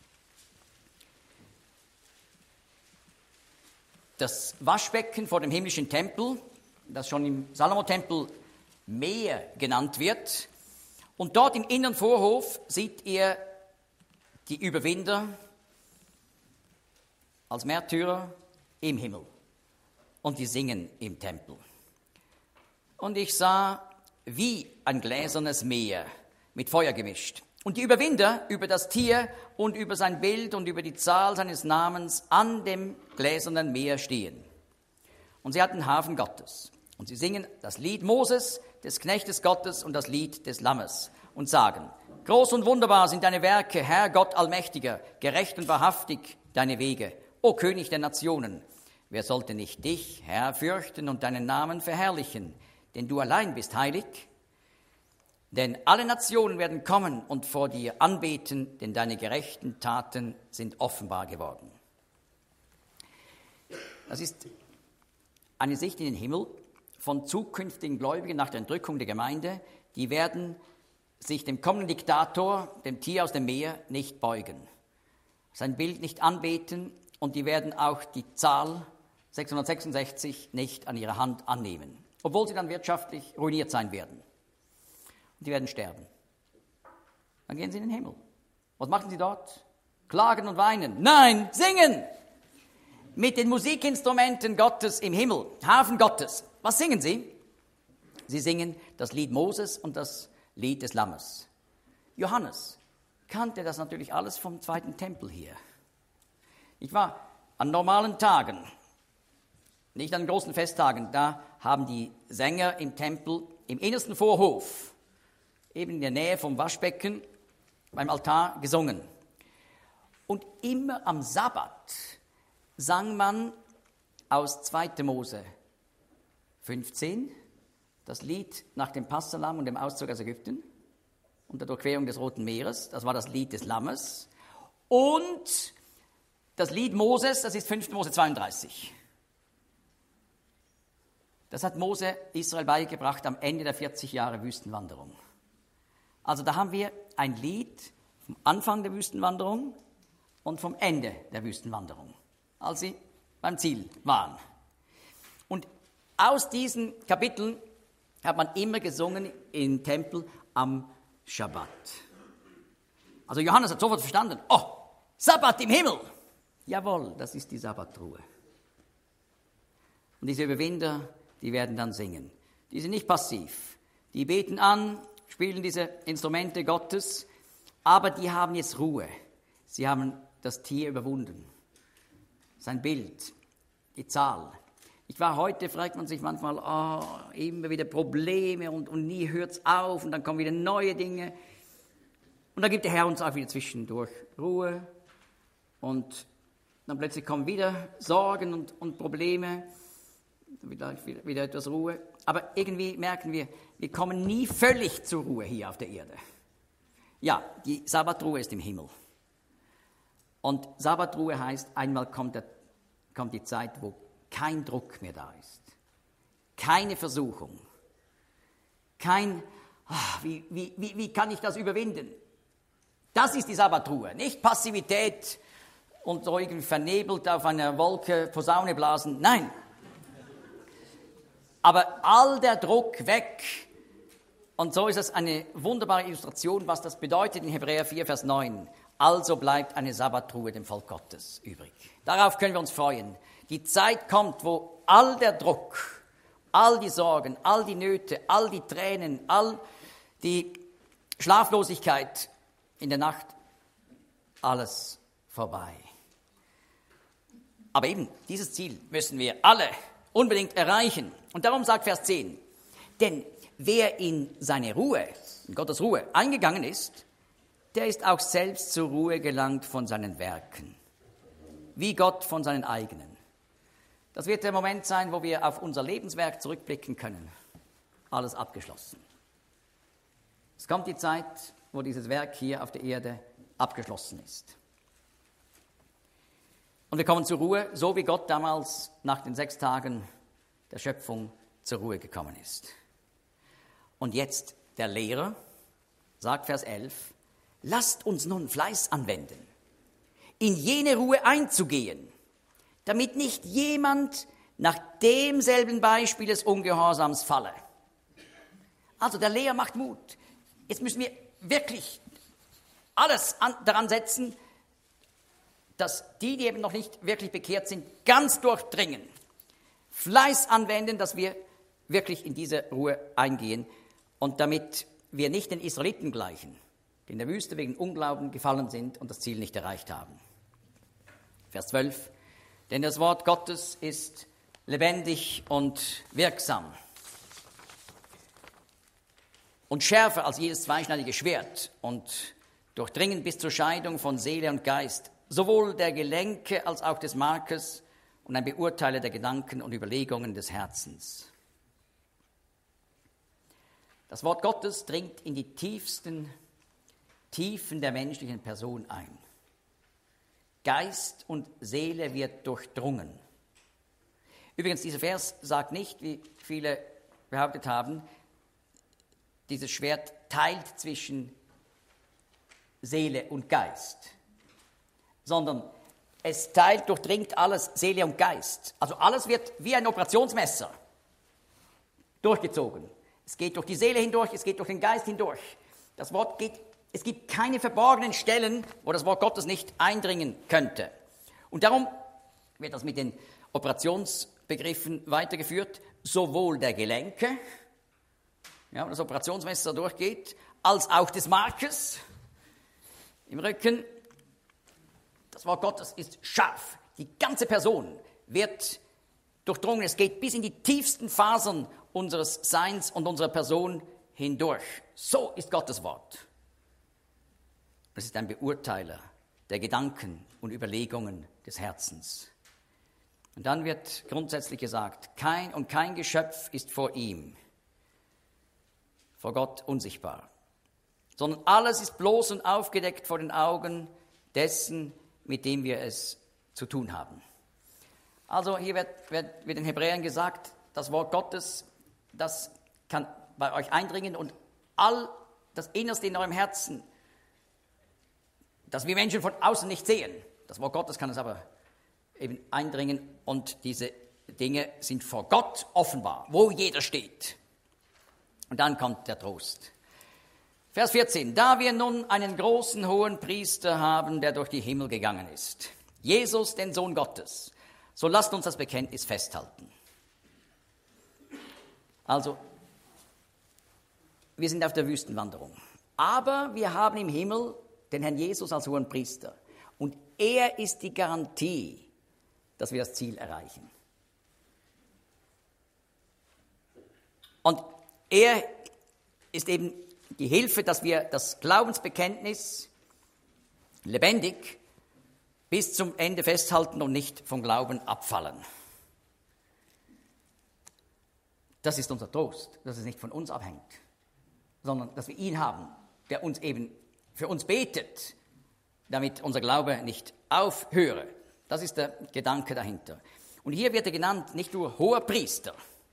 das Waschbecken vor dem himmlischen Tempel, das schon im Salomo-Tempel Meer genannt wird. Und dort im inneren Vorhof sieht er die Überwinder als Märtyrer im Himmel. Und die singen im Tempel. Und ich sah wie ein gläsernes Meer mit Feuer gemischt. Und die Überwinder über das Tier und über sein Bild und über die Zahl seines Namens an dem gläsernen Meer stehen. Und sie hatten den Hafen Gottes. Und sie singen das Lied Moses, des Knechtes Gottes und das Lied des Lammes und sagen, groß und wunderbar sind deine Werke, Herr Gott Allmächtiger, gerecht und wahrhaftig deine Wege, o König der Nationen. Wer sollte nicht dich, Herr, fürchten und deinen Namen verherrlichen, denn du allein bist heilig? Denn alle Nationen werden kommen und vor dir anbeten, denn deine gerechten Taten sind offenbar geworden. Das ist eine Sicht in den Himmel von zukünftigen Gläubigen nach der Entrückung der Gemeinde. Die werden sich dem kommenden Diktator, dem Tier aus dem Meer, nicht beugen, sein Bild nicht anbeten und die werden auch die Zahl 666 nicht an ihrer Hand annehmen, obwohl sie dann wirtschaftlich ruiniert sein werden. Die werden sterben. Dann gehen sie in den Himmel. Was machen sie dort? Klagen und weinen. Nein, singen! Mit den Musikinstrumenten Gottes im Himmel, Hafen Gottes. was singen sie? Sie singen das Lied Moses und das Lied des Lammes. Johannes kannte das natürlich alles vom zweiten Tempel hier. Ich war an normalen Tagen, nicht an großen Festtagen, da haben die Sänger im Tempel im innersten Vorhof, eben in der Nähe vom Waschbecken, beim Altar gesungen. Und immer am Sabbat sang man aus 2. Mose 15 das Lied nach dem Passahlamm und dem Auszug aus Ägypten und der Durchquerung des Roten Meeres. Das war das Lied des Lammes. Und das Lied Moses, das ist 5. Mose 32. Das hat Mose Israel beigebracht am Ende der 40 Jahre Wüstenwanderung. Also da haben wir ein Lied vom Anfang der Wüstenwanderung und vom Ende der Wüstenwanderung, als sie beim Ziel waren. Und aus diesen Kapiteln hat man immer gesungen im Tempel am Schabbat. Also Johannes hat sofort verstanden, oh, Sabbat im Himmel. Jawohl, das ist die Sabbatruhe. Und diese Überwinder, die werden dann singen. Die sind nicht passiv. Die beten an, spielen diese Instrumente Gottes, aber die haben jetzt Ruhe. Sie haben das Tier überwunden. Sein Bild, die Zahl. Ich war heute, fragt man sich manchmal, immer wieder Probleme und nie hört es auf und dann kommen wieder neue Dinge. Und dann gibt der Herr uns auch wieder zwischendurch Ruhe und dann plötzlich kommen wieder Sorgen und Probleme, wieder etwas Ruhe. Aber irgendwie merken wir kommen nie völlig zur Ruhe hier auf der Erde. Ja, die Sabbatruhe ist im Himmel. Und Sabbatruhe heißt, einmal kommt die Zeit, wo kein Druck mehr da ist, keine Versuchung, wie kann ich das überwinden? Das ist die Sabbatruhe, nicht Passivität und so irgendwie vernebelt auf einer Wolke Posaune blasen, nein. Aber all der Druck weg. Und so ist es eine wunderbare Illustration, was das bedeutet in Hebräer 4, Vers 9. Also bleibt eine Sabbatruhe dem Volk Gottes übrig. Darauf können wir uns freuen. Die Zeit kommt, wo all der Druck, all die Sorgen, all die Nöte, all die Tränen, all die Schlaflosigkeit in der Nacht, alles vorbei. Aber eben, dieses Ziel müssen wir alle unbedingt erreichen. Und darum sagt Vers 10, denn wer in seine Ruhe, in Gottes Ruhe eingegangen ist, der ist auch selbst zur Ruhe gelangt von seinen Werken, wie Gott von seinen eigenen. Das wird der Moment sein, wo wir auf unser Lebenswerk zurückblicken können. Alles abgeschlossen. Es kommt die Zeit, wo dieses Werk hier auf der Erde abgeschlossen ist. Und wir kommen zur Ruhe, so wie Gott damals nach den 6 Tagen der Schöpfung zur Ruhe gekommen ist. Und jetzt der Lehrer sagt Vers 11, lasst uns nun Fleiß anwenden, in jene Ruhe einzugehen, damit nicht jemand nach demselben Beispiel des Ungehorsams falle. Also der Lehrer macht Mut. Jetzt müssen wir wirklich alles daran setzen, dass die eben noch nicht wirklich bekehrt sind, ganz durchdringen. Fleiß anwenden, dass wir wirklich in diese Ruhe eingehen und damit wir nicht den Israeliten gleichen, die in der Wüste wegen Unglauben gefallen sind und das Ziel nicht erreicht haben. Vers 12. Denn das Wort Gottes ist lebendig und wirksam und schärfer als jedes zweischneidige Schwert und durchdringend bis zur Scheidung von Seele und Geist, sowohl der Gelenke als auch des Markes und ein Beurteiler der Gedanken und Überlegungen des Herzens. Das Wort Gottes dringt in die tiefsten Tiefen der menschlichen Person ein. Geist und Seele wird durchdrungen. Übrigens, dieser Vers sagt nicht, wie viele behauptet haben, dieses Schwert teilt zwischen Seele und Geist, sondern es teilt, durchdringt alles, Seele und Geist. Also alles wird wie ein Operationsmesser durchgezogen. Es geht durch die Seele hindurch, es geht durch den Geist hindurch. Das Wort geht, es gibt keine verborgenen Stellen, wo das Wort Gottes nicht eindringen könnte. Und darum wird das mit den Operationsbegriffen weitergeführt. sowohl der Gelenke, ja, wo das Operationsmesser durchgeht, als auch des Markes im Rücken. Das Wort Gottes ist scharf. Die ganze Person wird durchdrungen. Es geht bis in die tiefsten Fasern unseres Seins und unserer Person hindurch. So ist Gottes Wort. Es ist ein Beurteiler der Gedanken und Überlegungen des Herzens. Und dann wird grundsätzlich gesagt, kein Geschöpf ist vor ihm, vor Gott unsichtbar, sondern alles ist bloß und aufgedeckt vor den Augen dessen, mit dem wir es zu tun haben. Also hier wird den Hebräern gesagt, das Wort Gottes, das kann bei euch eindringen und all das Innerste in eurem Herzen, das wir Menschen von außen nicht sehen, das Wort Gottes kann es aber eben eindringen und diese Dinge sind vor Gott offenbar, wo jeder steht. Und dann kommt der Trost. Vers 14. Da wir nun einen großen hohen Priester haben, der durch die Himmel gegangen ist, Jesus, den Sohn Gottes, so lasst uns das Bekenntnis festhalten. Also, wir sind auf der Wüstenwanderung, aber wir haben im Himmel den Herrn Jesus als hohen Priester und er ist die Garantie, dass wir das Ziel erreichen. Und er ist eben die Hilfe, dass wir das Glaubensbekenntnis lebendig bis zum Ende festhalten und nicht vom Glauben abfallen. Das ist unser Trost, dass es nicht von uns abhängt, sondern dass wir ihn haben, der uns eben für uns betet, damit unser Glaube nicht aufhöre. Das ist der Gedanke dahinter. Und hier wird er genannt nicht nur hoher Priester.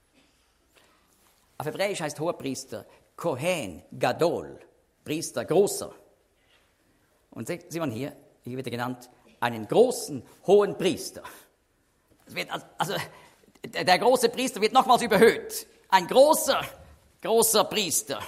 Auf Hebräisch heißt hoher Priester Kohen, Gadol, Priester, großer. Und sieht man hier wird er genannt einen großen, hohen Priester. Also der große Priester wird nochmals überhöht. Ein großer Priester.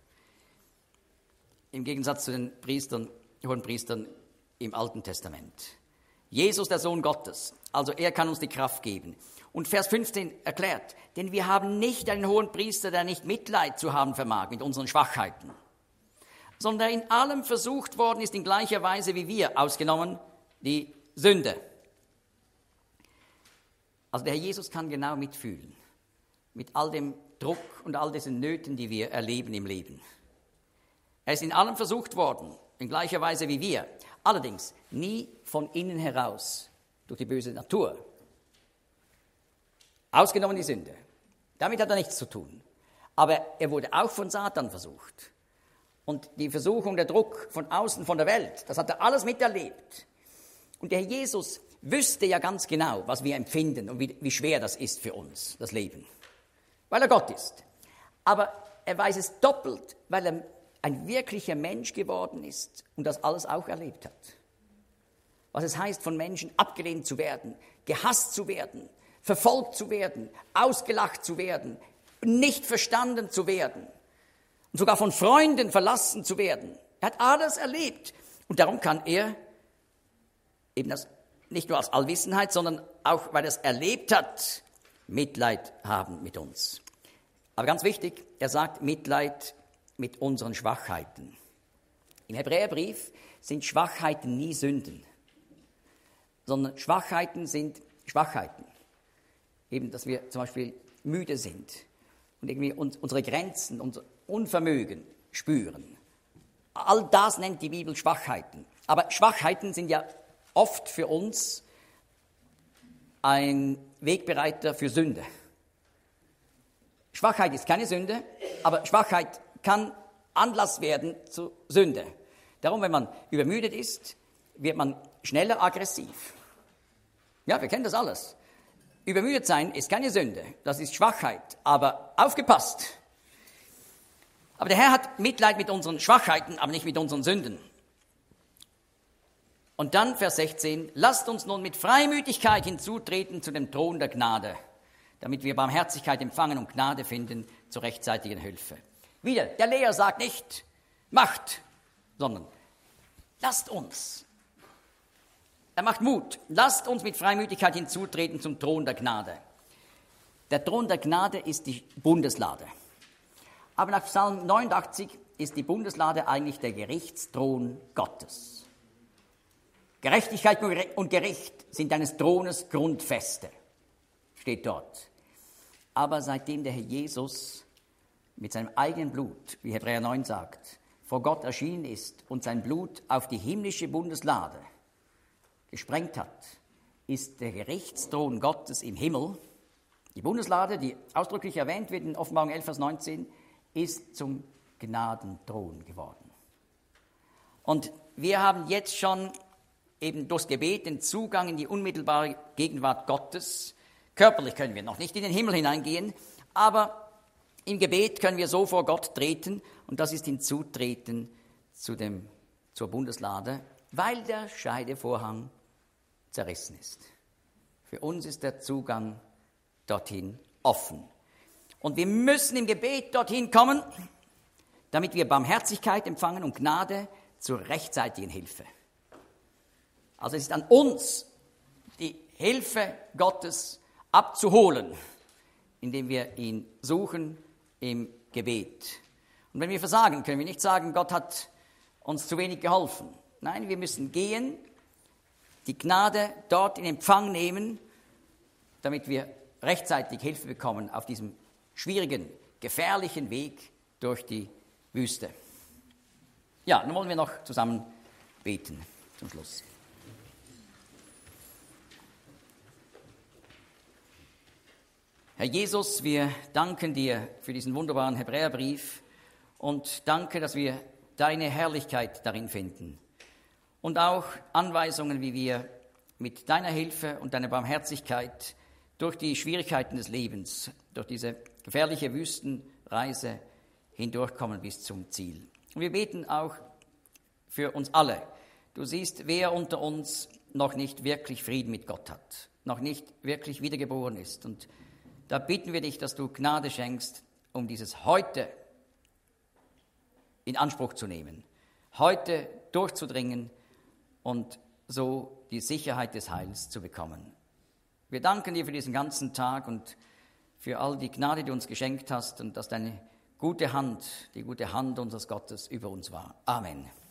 Im Gegensatz zu den hohen Priestern im Alten Testament. Jesus, der Sohn Gottes, also er kann uns die Kraft geben. Und Vers 15 erklärt, denn wir haben nicht einen hohen Priester, der nicht Mitleid zu haben vermag mit unseren Schwachheiten, sondern der in allem versucht worden ist in gleicher Weise wie wir, ausgenommen die Sünde. Also der Herr Jesus kann genau mitfühlen, mit all dem Druck und all diesen Nöten, die wir erleben im Leben. Er ist in allem versucht worden, in gleicher Weise wie wir, allerdings nie von innen heraus, durch die böse Natur. Ausgenommen die Sünde. Damit hat er nichts zu tun. Aber er wurde auch von Satan versucht. Und die Versuchung, der Druck von außen, von der Welt, das hat er alles miterlebt. Und der Herr Jesus wüsste ja ganz genau, was wir empfinden und wie schwer das ist für uns, das Leben. Weil er Gott ist. Aber er weiß es doppelt, weil er ein wirklicher Mensch geworden ist und das alles auch erlebt hat. Was es heißt, von Menschen abgelehnt zu werden, gehasst zu werden, verfolgt zu werden, ausgelacht zu werden, nicht verstanden zu werden und sogar von Freunden verlassen zu werden. Er hat alles erlebt und darum kann er eben das nicht nur als Allwissenheit, sondern auch, weil er es erlebt hat, Mitleid haben mit uns. Aber ganz wichtig, er sagt Mitleid mit unseren Schwachheiten. Im Hebräerbrief sind Schwachheiten nie Sünden, sondern Schwachheiten sind Schwachheiten. Eben, dass wir zum Beispiel müde sind und irgendwie unsere Grenzen, unser Unvermögen spüren. All das nennt die Bibel Schwachheiten. Aber Schwachheiten sind ja oft für uns ein Wegbereiter für Sünde. Schwachheit ist keine Sünde, aber Schwachheit kann Anlass werden zu Sünde. Darum, wenn man übermüdet ist, wird man schneller aggressiv. Ja, wir kennen das alles. Übermüdet sein ist keine Sünde, das ist Schwachheit, aber aufgepasst. Aber der Herr hat Mitleid mit unseren Schwachheiten, aber nicht mit unseren Sünden. Und dann Vers 16, lasst uns nun mit Freimütigkeit hinzutreten zu dem Thron der Gnade, damit wir Barmherzigkeit empfangen und Gnade finden zur rechtzeitigen Hilfe. Wieder, der Lehrer sagt nicht, macht, sondern lasst uns. Er macht Mut. Lasst uns mit Freimütigkeit hinzutreten zum Thron der Gnade. Der Thron der Gnade ist die Bundeslade. Aber nach Psalm 89 ist die Bundeslade eigentlich der Gerichtsthron Gottes. Gerechtigkeit und Gericht sind eines Thrones Grundfeste, steht dort. Aber seitdem der Herr Jesus mit seinem eigenen Blut, wie Hebräer 9 sagt, vor Gott erschienen ist und sein Blut auf die himmlische Bundeslade gesprengt hat, ist der Gerichtsthron Gottes im Himmel. Die Bundeslade, die ausdrücklich erwähnt wird in Offenbarung 11, Vers 19, ist zum Gnadenthron geworden. Und wir haben jetzt schon eben durchs Gebet den Zugang in die unmittelbare Gegenwart Gottes. Körperlich können wir noch nicht in den Himmel hineingehen, aber im Gebet können wir so vor Gott treten, und das ist Hinzutreten zur Bundeslade, weil der Scheidevorhang zerrissen ist. Für uns ist der Zugang dorthin offen. Und wir müssen im Gebet dorthin kommen, damit wir Barmherzigkeit empfangen und Gnade zur rechtzeitigen Hilfe. Also es ist an uns, die Hilfe Gottes abzuholen, indem wir ihn suchen im Gebet. Und wenn wir versagen, können wir nicht sagen, Gott hat uns zu wenig geholfen. Nein, wir müssen gehen, die Gnade dort in Empfang nehmen, damit wir rechtzeitig Hilfe bekommen auf diesem schwierigen, gefährlichen Weg durch die Wüste. Ja, nun wollen wir noch zusammen beten zum Schluss. Herr Jesus, wir danken dir für diesen wunderbaren Hebräerbrief und danke, dass wir deine Herrlichkeit darin finden und auch Anweisungen, wie wir mit deiner Hilfe und deiner Barmherzigkeit durch die Schwierigkeiten des Lebens, durch diese gefährliche Wüstenreise hindurchkommen bis zum Ziel. Und wir beten auch für uns alle. Du siehst, wer unter uns noch nicht wirklich Frieden mit Gott hat, noch nicht wirklich wiedergeboren ist. Und da bitten wir dich, dass du Gnade schenkst, um dieses heute in Anspruch zu nehmen, heute durchzudringen und so die Sicherheit des Heils zu bekommen. Wir danken dir für diesen ganzen Tag und für all die Gnade, die du uns geschenkt hast und dass deine gute Hand, die gute Hand unseres Gottes über uns war. Amen.